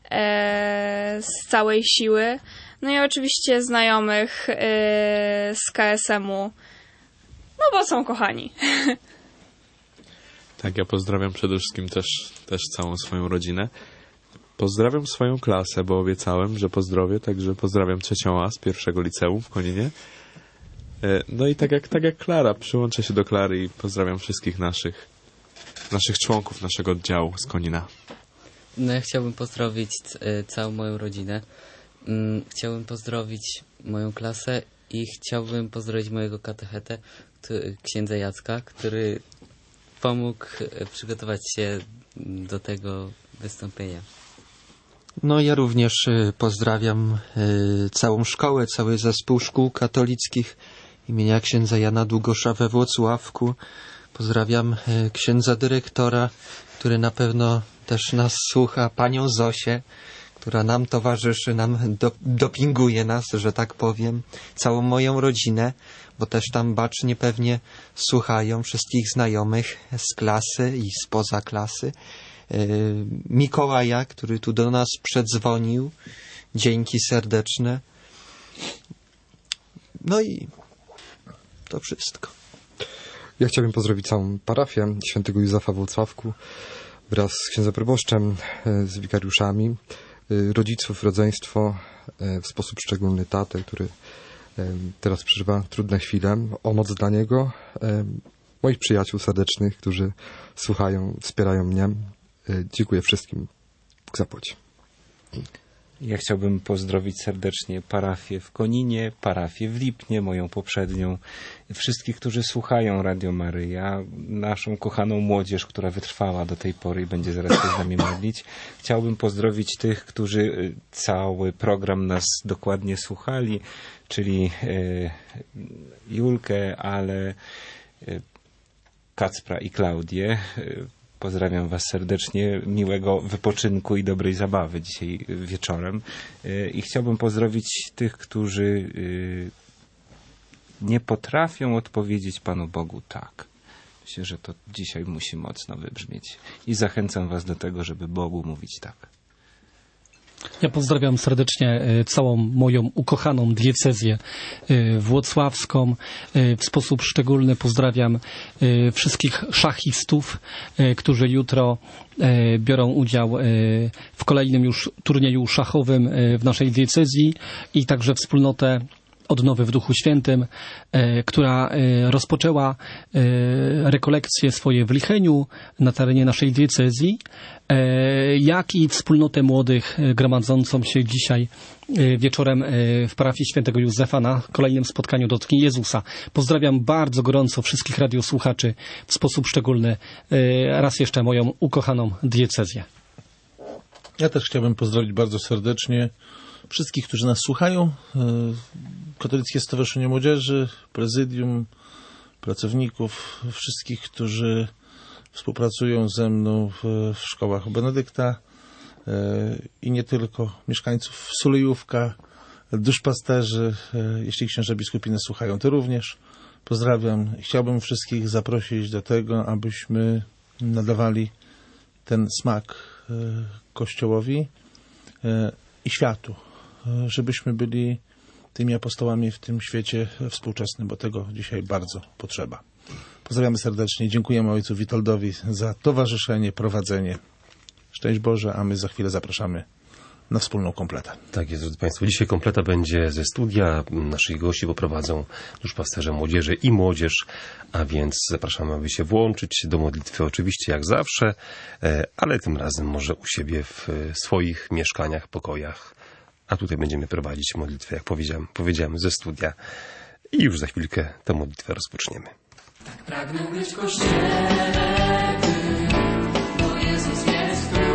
z całej siły. No i oczywiście znajomych z ka es emu, no bo są kochani. Tak, ja pozdrawiam przede wszystkim też, też całą swoją rodzinę. Pozdrawiam swoją klasę, bo obiecałem, że pozdrowię, także pozdrawiam trzecią A z pierwszego liceum w Koninie. No i tak jak, tak jak Klara, przyłączę się do Klary i pozdrawiam wszystkich naszych, naszych członków naszego oddziału z Konina. No ja chciałbym pozdrowić c- całą moją rodzinę. Mm, chciałbym pozdrowić moją klasę i chciałbym pozdrowić mojego katechetę, który, księdza Jacka, który pomógł przygotować się do tego wystąpienia. No ja również y, pozdrawiam y, całą szkołę, cały zespół szkół katolickich imienia księdza Jana Długosza we Włocławku. Pozdrawiam y, księdza dyrektora, który na pewno też nas słucha, panią Zosię, która nam towarzyszy, nam do, dopinguje nas, że tak powiem, całą moją rodzinę, bo też tam bacznie pewnie słuchają wszystkich znajomych z klasy i spoza klasy. Mikołaja, który tu do nas przedzwonił. Dzięki serdeczne. No i to wszystko. Ja chciałbym pozdrowić całą parafię świętego Józefa w Włocławku wraz z księdzem proboszczem, z wikariuszami, rodziców, rodzeństwo, w sposób szczególny tatę, który teraz przeżywa trudne chwile. O moc dla niego, moich przyjaciół serdecznych, którzy słuchają, wspierają mnie. Dziękuję wszystkim. Bóg zapłać. Ja chciałbym pozdrowić serdecznie parafię w Koninie, parafię w Lipnie, moją poprzednią, wszystkich, którzy słuchają Radio Maryja, naszą kochaną młodzież, która wytrwała do tej pory i będzie zaraz się z nami modlić. Chciałbym pozdrowić tych, którzy cały program nas dokładnie słuchali, czyli Julkę, Ale, Kacpra i Klaudię. Pozdrawiam Was serdecznie, miłego wypoczynku i dobrej zabawy dzisiaj wieczorem. I chciałbym pozdrowić tych, którzy nie potrafią odpowiedzieć Panu Bogu tak. Myślę, że to dzisiaj musi mocno wybrzmieć. I zachęcam Was do tego, żeby Bogu mówić tak. Ja pozdrawiam serdecznie całą moją ukochaną diecezję włocławską. W sposób szczególny pozdrawiam wszystkich szachistów, którzy jutro biorą udział w kolejnym już turnieju szachowym w naszej diecezji i także wspólnotę Odnowy w Duchu Świętym, e, która e, rozpoczęła e, rekolekcje swoje w Licheniu na terenie naszej diecezji, e, jak i wspólnotę młodych e, gromadzącą się dzisiaj e, wieczorem e, w parafii świętego Józefa na kolejnym spotkaniu Dotknij Jezusa. Pozdrawiam bardzo gorąco wszystkich radiosłuchaczy, w sposób szczególny e, raz jeszcze moją ukochaną diecezję. Ja też chciałbym pozdrowić bardzo serdecznie wszystkich, którzy nas słuchają, Katolickie Stowarzyszenie Młodzieży, prezydium, pracowników, wszystkich, którzy współpracują ze mną w, w szkołach Benedykta i nie tylko, mieszkańców Sulejówka, duszpasterzy, jeśli księża biskupy nas słuchają, to również pozdrawiam. Chciałbym wszystkich zaprosić do tego, abyśmy nadawali ten smak Kościołowi i światu, żebyśmy byli tymi apostołami w tym świecie współczesnym, bo tego dzisiaj bardzo potrzeba. Pozdrawiamy serdecznie. Dziękujemy ojcu Witoldowi za towarzyszenie, prowadzenie. Szczęść Boże, a my za chwilę zapraszamy na wspólną kompletę. Tak jest, drodzy Państwo. Dzisiaj kompleta będzie ze studia. Naszych gości poprowadzą duszpasterze młodzieży i młodzież, a więc zapraszamy, aby się włączyć do modlitwy oczywiście jak zawsze, ale tym razem może u siebie w swoich mieszkaniach, pokojach. A tutaj będziemy prowadzić modlitwę, jak powiedziałem, powiedziałem ze studia. I już za chwilkę tę modlitwę rozpoczniemy. Tak pragnę być w Kościele, bo Jezus jest tu.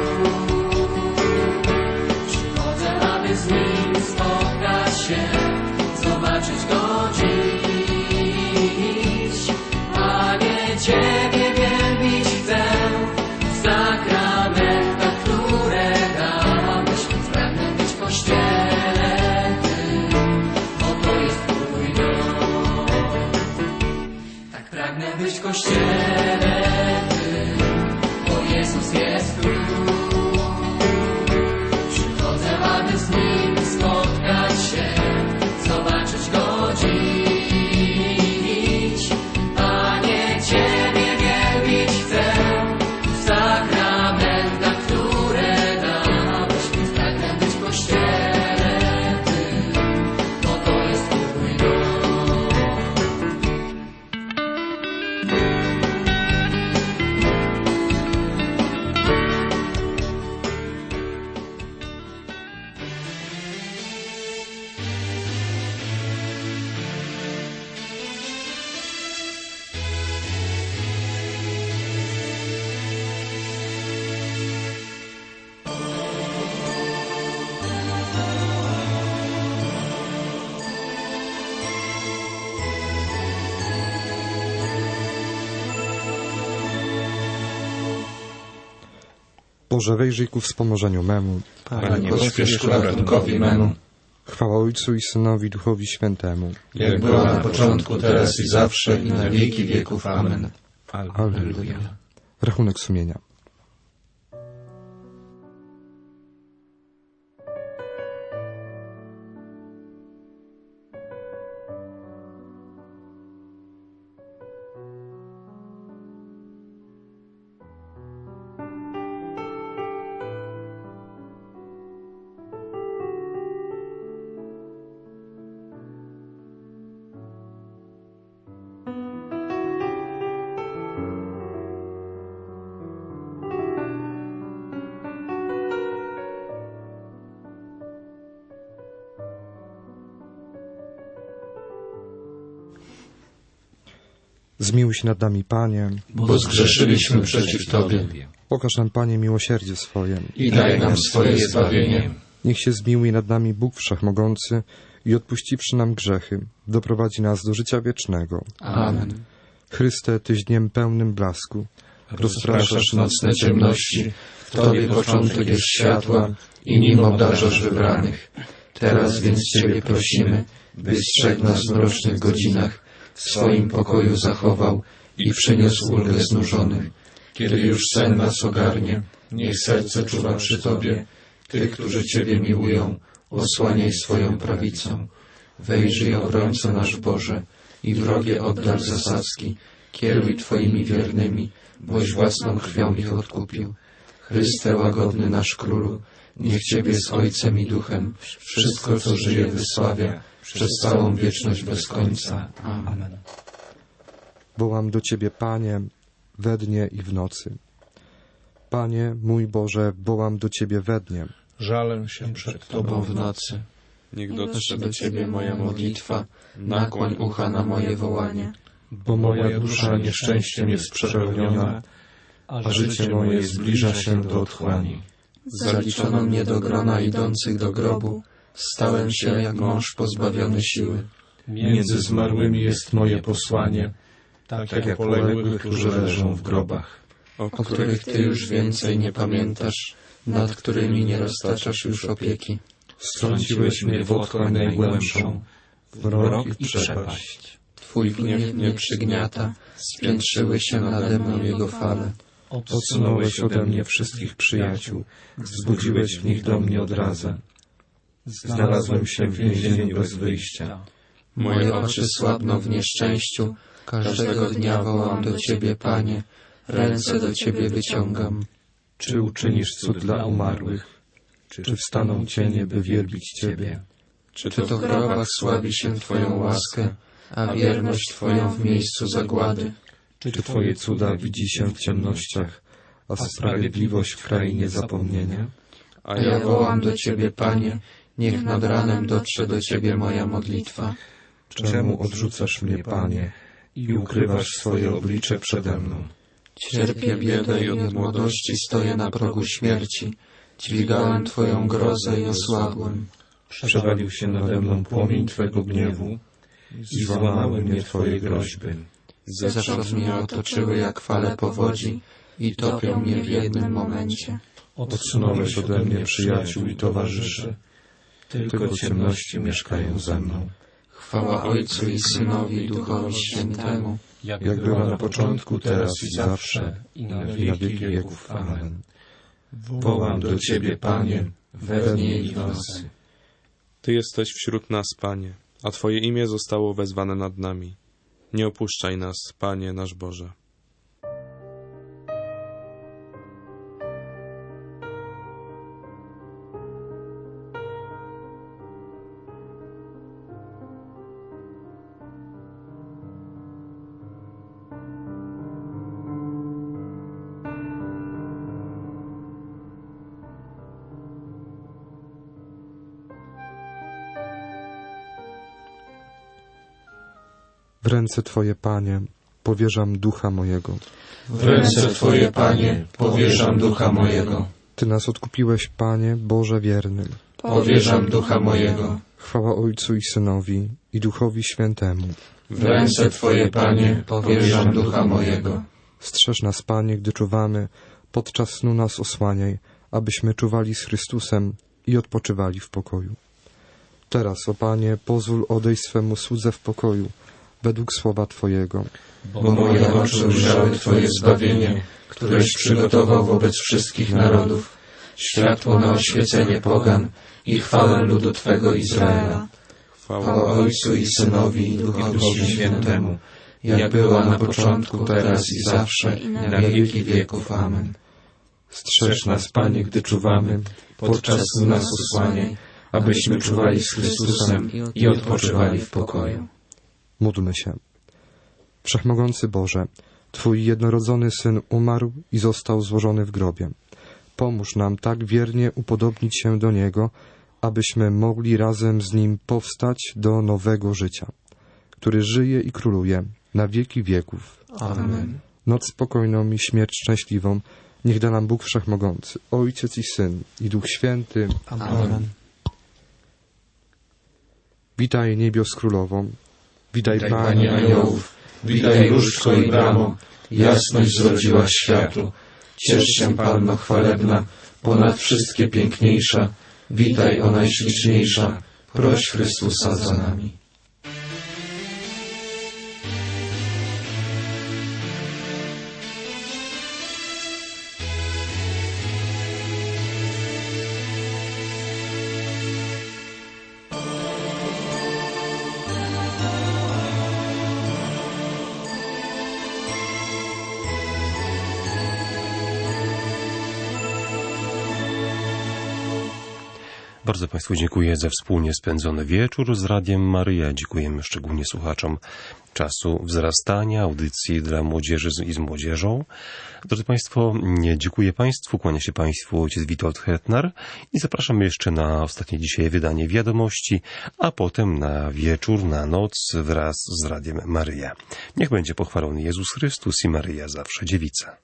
Przychodzę, aby z Nim spotkać się, zobaczyć Go dziś. Panie, Ciebie wielbić chcę w sakramentach, które dałeś. Pragnę być w Kościele, bo to jest Twój dom. Tak pragnę być w Kościele, bo Jezus jest tu. Przychodzę, aby z Nim spotkać Boże, wejrzyj ku wspomożeniu memu. Panie, pośpiesz ku ratunkowi memu. Chwała Ojcu i Synowi, Duchowi Świętemu. Jak była na początku, teraz i zawsze, i na wieki wieków. Amen. Alleluja. Rachunek sumienia. Zmiłuj się nad nami, Panie, bo zgrzeszyliśmy przeciw Tobie. Okaż nam, Panie, miłosierdzie swoje i daj nam swoje zbawienie. Niech się zmiłuje nad nami Bóg Wszechmogący i odpuściwszy nam grzechy, doprowadzi nas do życia wiecznego. Amen. Chryste, Tyś dniem pełnym blasku, rozpraszasz nocne ciemności, w Tobie początek jest światła i nim obdarzasz wybranych. Teraz więc Ciebie prosimy, by strzegł nas w mrocznych godzinach, w swoim pokoju zachował i przyniósł ulgę znużonych. Kiedy już sen nas ogarnie, niech serce czuwa przy Tobie. Tych, którzy Ciebie miłują, osłaniaj swoją prawicą. Wejrzyj, obrońco nasz Boże, i wrogie oddal zasadzki. Kieruj Twoimi wiernymi, boś własną krwią ich odkupił. Chryste, łagodny nasz Królu, niech Ciebie z Ojcem i Duchem wszystko, co żyje, wysławia przez całą wieczność bez końca. Amen. Wołam do Ciebie, Panie, we dnie i w nocy. Panie, mój Boże, wołam do Ciebie we dnie. Żalę się przed Tobą w nocy. Niech dotrze do Ciebie moja modlitwa, nakłoń ucha na moje wołanie. Bo moja dusza nieszczęściem jest przepełniona, a życie moje zbliża się do otchłani. Zaliczono mnie do grona idących do grobu, stałem się jak mąż pozbawiony siły. Między zmarłymi jest moje posłanie, tak jak poległych, którzy leżą w grobach, o których Ty już więcej nie pamiętasz, nad którymi nie roztaczasz już opieki. Strąciłeś mnie w otchłań najgłębszą, w mrok i przepaść. Twój gniew mnie przygniata, spiętrzyły się nade mną jego fale. Odsunąłeś ode mnie wszystkich przyjaciół, wzbudziłeś w nich do mnie odrazę. Znalazłem się w więzieniu bez wyjścia. Moje oczy słabną w nieszczęściu, każdego dnia wołam do Ciebie, Panie, ręce do Ciebie wyciągam. Czy uczynisz cud dla umarłych? Czy wstaną cienie, by wielbić Ciebie? Czy to w grobach sławi się Twoją łaskę, a wierność Twoją w miejscu zagłady? Czy Twoje cuda widzi się w ciemnościach, a sprawiedliwość w krainie zapomnienia? A ja wołam do Ciebie, Panie, niech nad ranem dotrze do Ciebie moja modlitwa. Czemu odrzucasz mnie, Panie, i ukrywasz swoje oblicze przede mną? Cierpię biedę i od młodości stoję na progu śmierci. Dźwigałem Twoją grozę i osłabłem. Przewalił się nade mną płomień Twego gniewu i złamały mnie Twoje groźby. Zewsząd mnie otoczyły jak fale powodzi i topią mnie w jednym momencie. Odsunąłeś ode mnie przyjaciół i towarzyszy. Tylko ciemności mieszkają ze mną. Chwała Ojcu i Synowi i Duchowi Świętemu, jak była na początku, teraz i zawsze, i na wieki wieków. Amen. Wołam do Ciebie, Panie, we dnie i w nocy. Ty jesteś wśród nas, Panie, a Twoje imię zostało wezwane nad nami. Nie opuszczaj nas, Panie nasz Boże. W ręce Twoje, Panie, powierzam ducha mojego. W ręce Twoje, Panie, powierzam ducha mojego. Ty nas odkupiłeś, Panie, Boże wierny. Powierzam ducha mojego. Chwała Ojcu i Synowi i Duchowi Świętemu. W ręce Twoje, Panie, powierzam ducha mojego. Strzeż nas, Panie, gdy czuwamy, podczas snu nas osłaniaj, abyśmy czuwali z Chrystusem i odpoczywali w pokoju. Teraz, o Panie, pozwól odejść swemu słudze w pokoju, według słowa Twojego. Bo moje oczy ujrzały Twoje zbawienie, któreś przygotował wobec wszystkich narodów, światło na oświecenie pogan i chwałę ludu Twego Izraela. Chwała Ojcu i Synowi i Duchowi Świętemu, jak była na początku, teraz i zawsze, i na wieki wieków. Amen. Strzeż nas, Panie, gdy czuwamy, podczas snu nas osłaniaj, abyśmy czuwali z Chrystusem i odpoczywali w pokoju. Módlmy się. Wszechmogący Boże, Twój jednorodzony Syn umarł i został złożony w grobie. Pomóż nam tak wiernie upodobnić się do Niego, abyśmy mogli razem z Nim powstać do nowego życia, który żyje i króluje na wieki wieków. Amen. Noc spokojną i śmierć szczęśliwą niech da nam Bóg Wszechmogący, Ojciec i Syn i Duch Święty. Amen. Witaj niebios królową, witaj, Witaj, Panie Panie aniołów, witaj różdżko i bramo, jasność zrodziłaś światu. Ciesz się, Panno chwalebna, ponad wszystkie piękniejsza, witaj, o najśliczniejsza, proś Chrystusa za nami. Bardzo Państwu dziękuję za wspólnie spędzony wieczór z Radiem Maryja. Dziękujemy szczególnie słuchaczom Czasu Wzrastania, audycji dla młodzieży i z młodzieżą. Drodzy Państwo, dziękuję Państwu, kłania się Państwu ojciec Witold Hetnar i zapraszam jeszcze na ostatnie dzisiaj wydanie Wiadomości, a potem na wieczór, na noc wraz z Radiem Maryja. Niech będzie pochwalony Jezus Chrystus i Maryja zawsze dziewica.